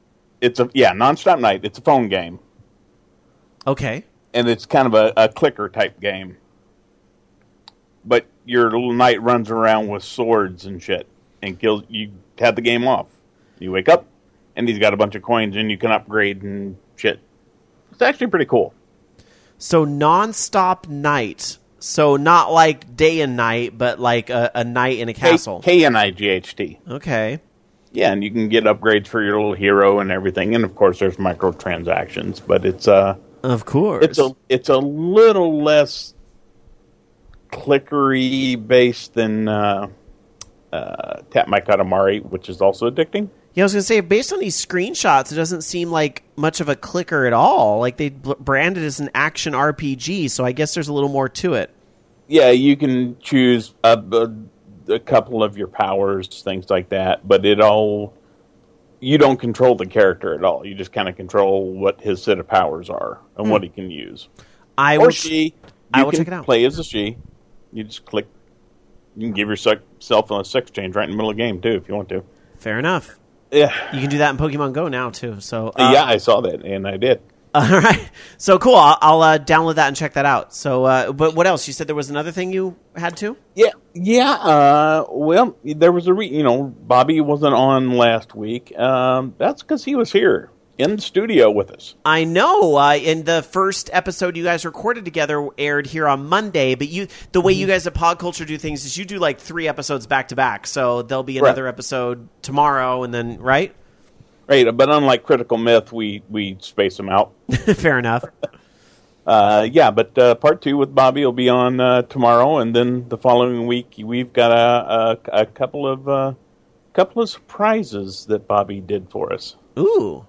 Nonstop Night. It's a phone game. Okay. And it's kind of a clicker type game. But your little knight runs around with swords and shit and kills. You have the game off. You wake up, and he's got a bunch of coins, and you can upgrade and shit. It's actually pretty cool. So Nonstop Night. So not like day and night, but like a night in a castle. K-N-I-G-H-T. Okay. Yeah, and you can get upgrades for your little hero and everything. And, of course, there's microtransactions. But it's of course. It's a little less clickery based than Tap My Katamari, which is also addicting. Yeah, I was going to say, based on these screenshots, it doesn't seem like much of a clicker at all. Like, they branded it as an action RPG, so I guess there's a little more to it. Yeah, you can choose a couple of your powers, things like that, but you don't control the character at all. You just kind of control what his set of powers are and what he can use. I will check it out. Play as a she. You just click. You can give yourself a sex change right in the middle of the game, too, if you want to. Fair enough. Yeah. You can do that in Pokemon Go now, too. So yeah, I saw that, and I did. All right. So cool. I'll download that and check that out. So, but what else? You said there was another thing you had to? Yeah. Well, there was Bobby wasn't on last week. That's because he was here in the studio with us. I know. In the first episode you guys recorded together aired here on Monday, but the way you guys at Pod Culture do things is you do like 3 episodes back to back. So there'll be another episode tomorrow, and then right. Right, but unlike Critical Myth, we space them out. Fair enough. But part 2 with Bobby will be on tomorrow, and then the following week we've got a couple of surprises that Bobby did for us. Ooh.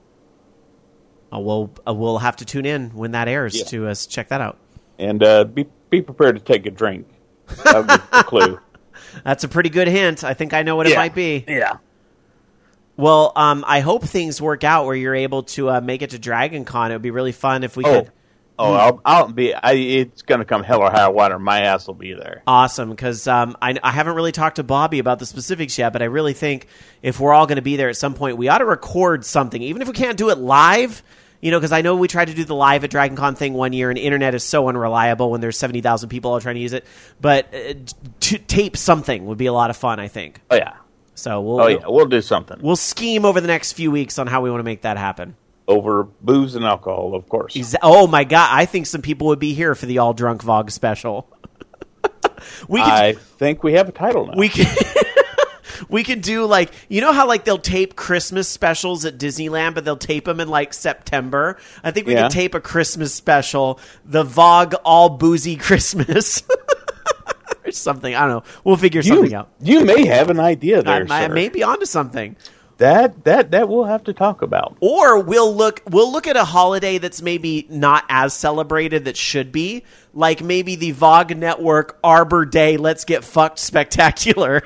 We'll have to tune in when that airs to check that out. And be prepared to take a drink. That'll give you a clue. That's a pretty good hint. I think I know what it might be. Yeah. Well, I hope things work out where you're able to make it to Dragon Con. It would be really fun if we could. I'll be. It's going to come hell or high water. My ass will be there. Awesome, because I haven't really talked to Bobby about the specifics yet, but I really think if we're all going to be there at some point, we ought to record something, even if we can't do it live. Because I know we tried to do the live at Dragon Con thing one year, and internet is so unreliable when there's 70,000 people all trying to use it. But to tape something would be a lot of fun, I think. Oh yeah. So we'll do something. We'll scheme over the next few weeks on how we want to make that happen. Over booze and alcohol, of course. Oh my God! I think some people would be here for the All Drunk Vogue special. I think we have a title now. We could do like, how like they'll tape Christmas specials at Disneyland, but they'll tape them in like September. I think we could tape a Christmas special, the Vogue All Boozy Christmas. Or something. I don't know. We'll figure something out. You may have an idea there, sir. I may be onto something. That we'll have to talk about. Or we'll look at a holiday that's maybe not as celebrated that should be, like maybe the Vogue Network Arbor Day Let's Get Fucked Spectacular.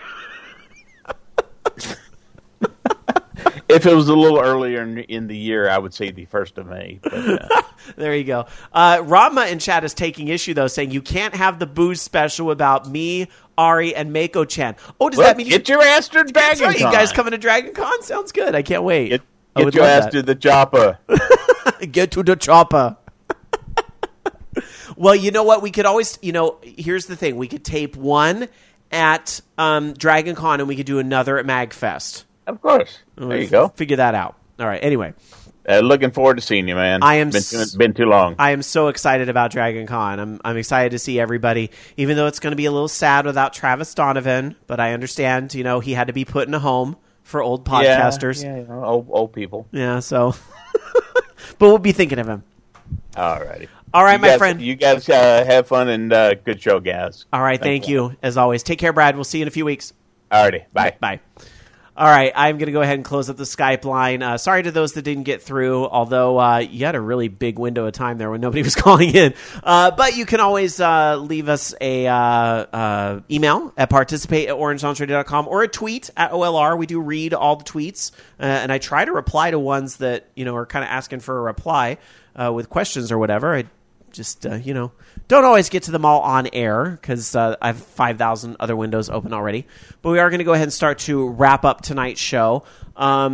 If it was a little earlier in the year, I would say the 1st of May. But, there you go. Rama in chat is taking issue, though, saying you can't have the booze special about me, Ari, and Mako-chan. Oh, does that mean get your ass to Dragon Con? Right, you guys coming to Dragon Con? Sounds good. I can't wait. Get your ass to the chopper. Get to the chopper. Well, you know what? We could always, here's the thing. We could tape one at Dragon Con, and we could do another at MagFest. Of course. There you go. Figure that out. All right. Anyway. Looking forward to seeing you, man. Been too long. I am so excited about Dragon Con. I'm excited to see everybody, even though it's going to be a little sad without Travis Donovan, but I understand, he had to be put in a home for old podcasters. Yeah, old people. Yeah, so. But we'll be thinking of him. All righty. All right, my friend. You guys have fun and good show, guys. All right, thank you, as always. Take care, Brad. We'll see you in a few weeks. All righty. Bye. Bye. All right, I'm going to go ahead and close up the Skype line. Sorry to those that didn't get through, although you had a really big window of time there when nobody was calling in. But you can always leave us a email at participate@orangelaunchradio.com or a tweet at OLR. We do read all the tweets, and I try to reply to ones that are kind of asking for a reply with questions or whatever. I just, don't always get to them all on air because I have 5,000 other windows open already. But we are going to go ahead and start to wrap up tonight's show.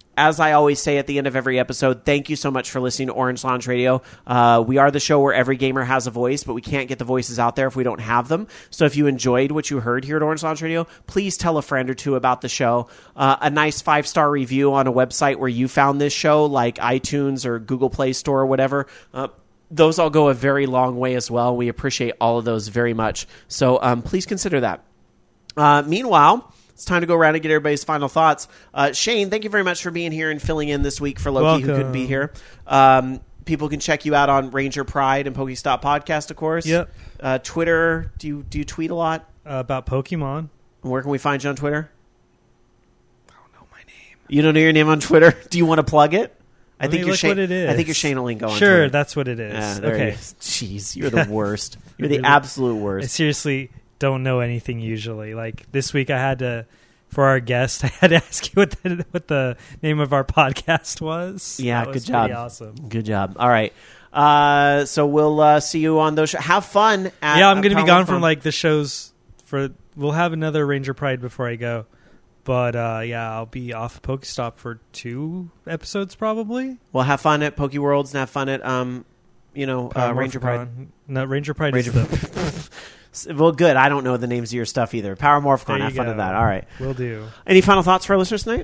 as I always say at the end of every episode, thank you so much for listening to Orange Lounge Radio. We are the show where every gamer has a voice, but we can't get the voices out there if we don't have them. So if you enjoyed what you heard here at Orange Lounge Radio, please tell a friend or two about the show. A nice 5-star review on a website where you found this show, like iTunes or Google Play Store or whatever. Those all go a very long way as well. We appreciate all of those very much. So please consider that. Meanwhile, it's time to go around and get everybody's final thoughts. Shane, thank you very much for being here and filling in this week for Loki, who couldn't be here. People can check you out on Ranger Pride and Pokestop Podcast, of course. Yep. Twitter, do you tweet a lot? About Pokemon. Where can we find you on Twitter? I don't know my name. You don't know your name on Twitter? Do you want to plug it? I think you're Shane. What it is. I think you're Shane Olingo on Sure, Twitter. that's what it is. Okay. Jeez, you're the worst. You're the absolute worst. I seriously don't know anything usually. Like this week I had to, for our guest, I had to ask you what the name of our podcast was. Yeah, that good job. Pretty awesome. Good job. All right. So we'll see you on those shows. Have fun. I'm going to be gone from like the shows we'll have another Ranger Pride before I go. But I'll be off Pokestop for 2 episodes probably. Well, have fun at Poke Worlds and have fun at Ranger Pride. No, Ranger Pride is the... Well, good. I don't know the names of your stuff either. Power Morphicon. Have fun at that. All right. Will do. Any final thoughts for our listeners tonight?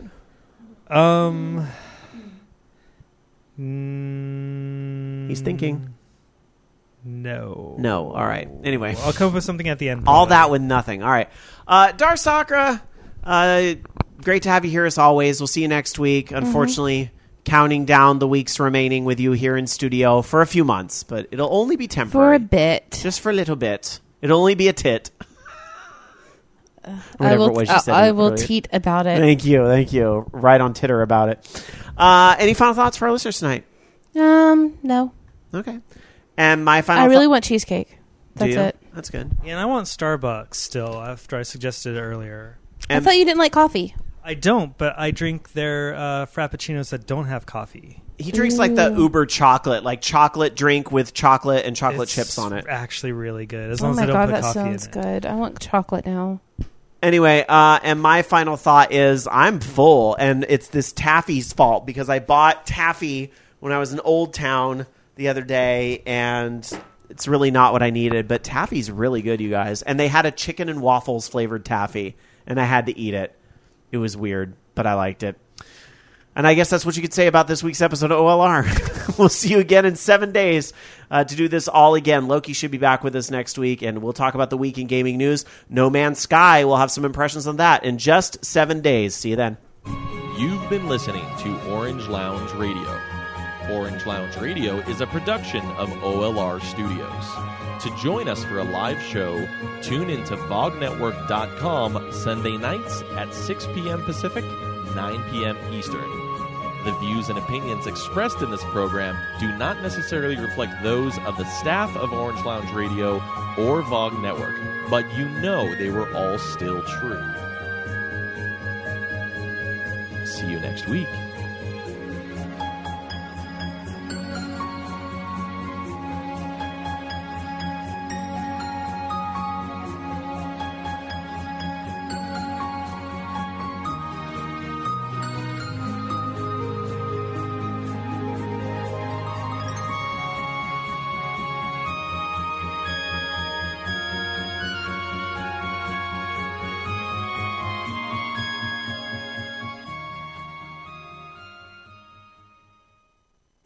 He's thinking. No. All right. Anyway. I'll come up with something at the end. All that with nothing. All right. Dar Sakura, great to have you here as always. We'll see you next week. Unfortunately, counting down the weeks remaining with you here in studio for a few months, but it'll only be temporary. For a bit. Just for a little bit. It'll only be a tit. I will teat about it. Thank you. Right on Titter about it. Any final thoughts for our listeners tonight? No. Okay. And my final I really want cheesecake. That's Do you? it. That's good. Yeah, and I want Starbucks still after I suggested it earlier. I thought you didn't like coffee. I don't, but I drink their frappuccinos that don't have coffee. He drinks like the Uber chocolate, like chocolate drink with chocolate and chocolate chips on it. Actually really good, as long as they don't put coffee in it. Oh my god, that sounds good. I want chocolate now. Anyway, and my final thought is I'm full, and it's this taffy's fault because I bought taffy when I was in Old Town the other day, and it's really not what I needed, but taffy's really good, you guys. And they had a chicken and waffles flavored taffy, and I had to eat it. It was weird, but I liked it. And I guess that's what you could say about this week's episode of OLR. We'll see you again in 7 days to do this all again. Loki should be back with us next week, and we'll talk about the week in gaming news. No Man's Sky, we'll have some impressions on that in just 7 days. See you then. You've been listening to Orange Lounge Radio. Orange Lounge Radio is a production of OLR Studios. To join us for a live show, tune into VogNetwork.com Sunday nights at 6 p.m. Pacific, 9 p.m. Eastern. The views and opinions expressed in this program do not necessarily reflect those of the staff of Orange Lounge Radio or VOG Network, but you know they were all still true. See you next week.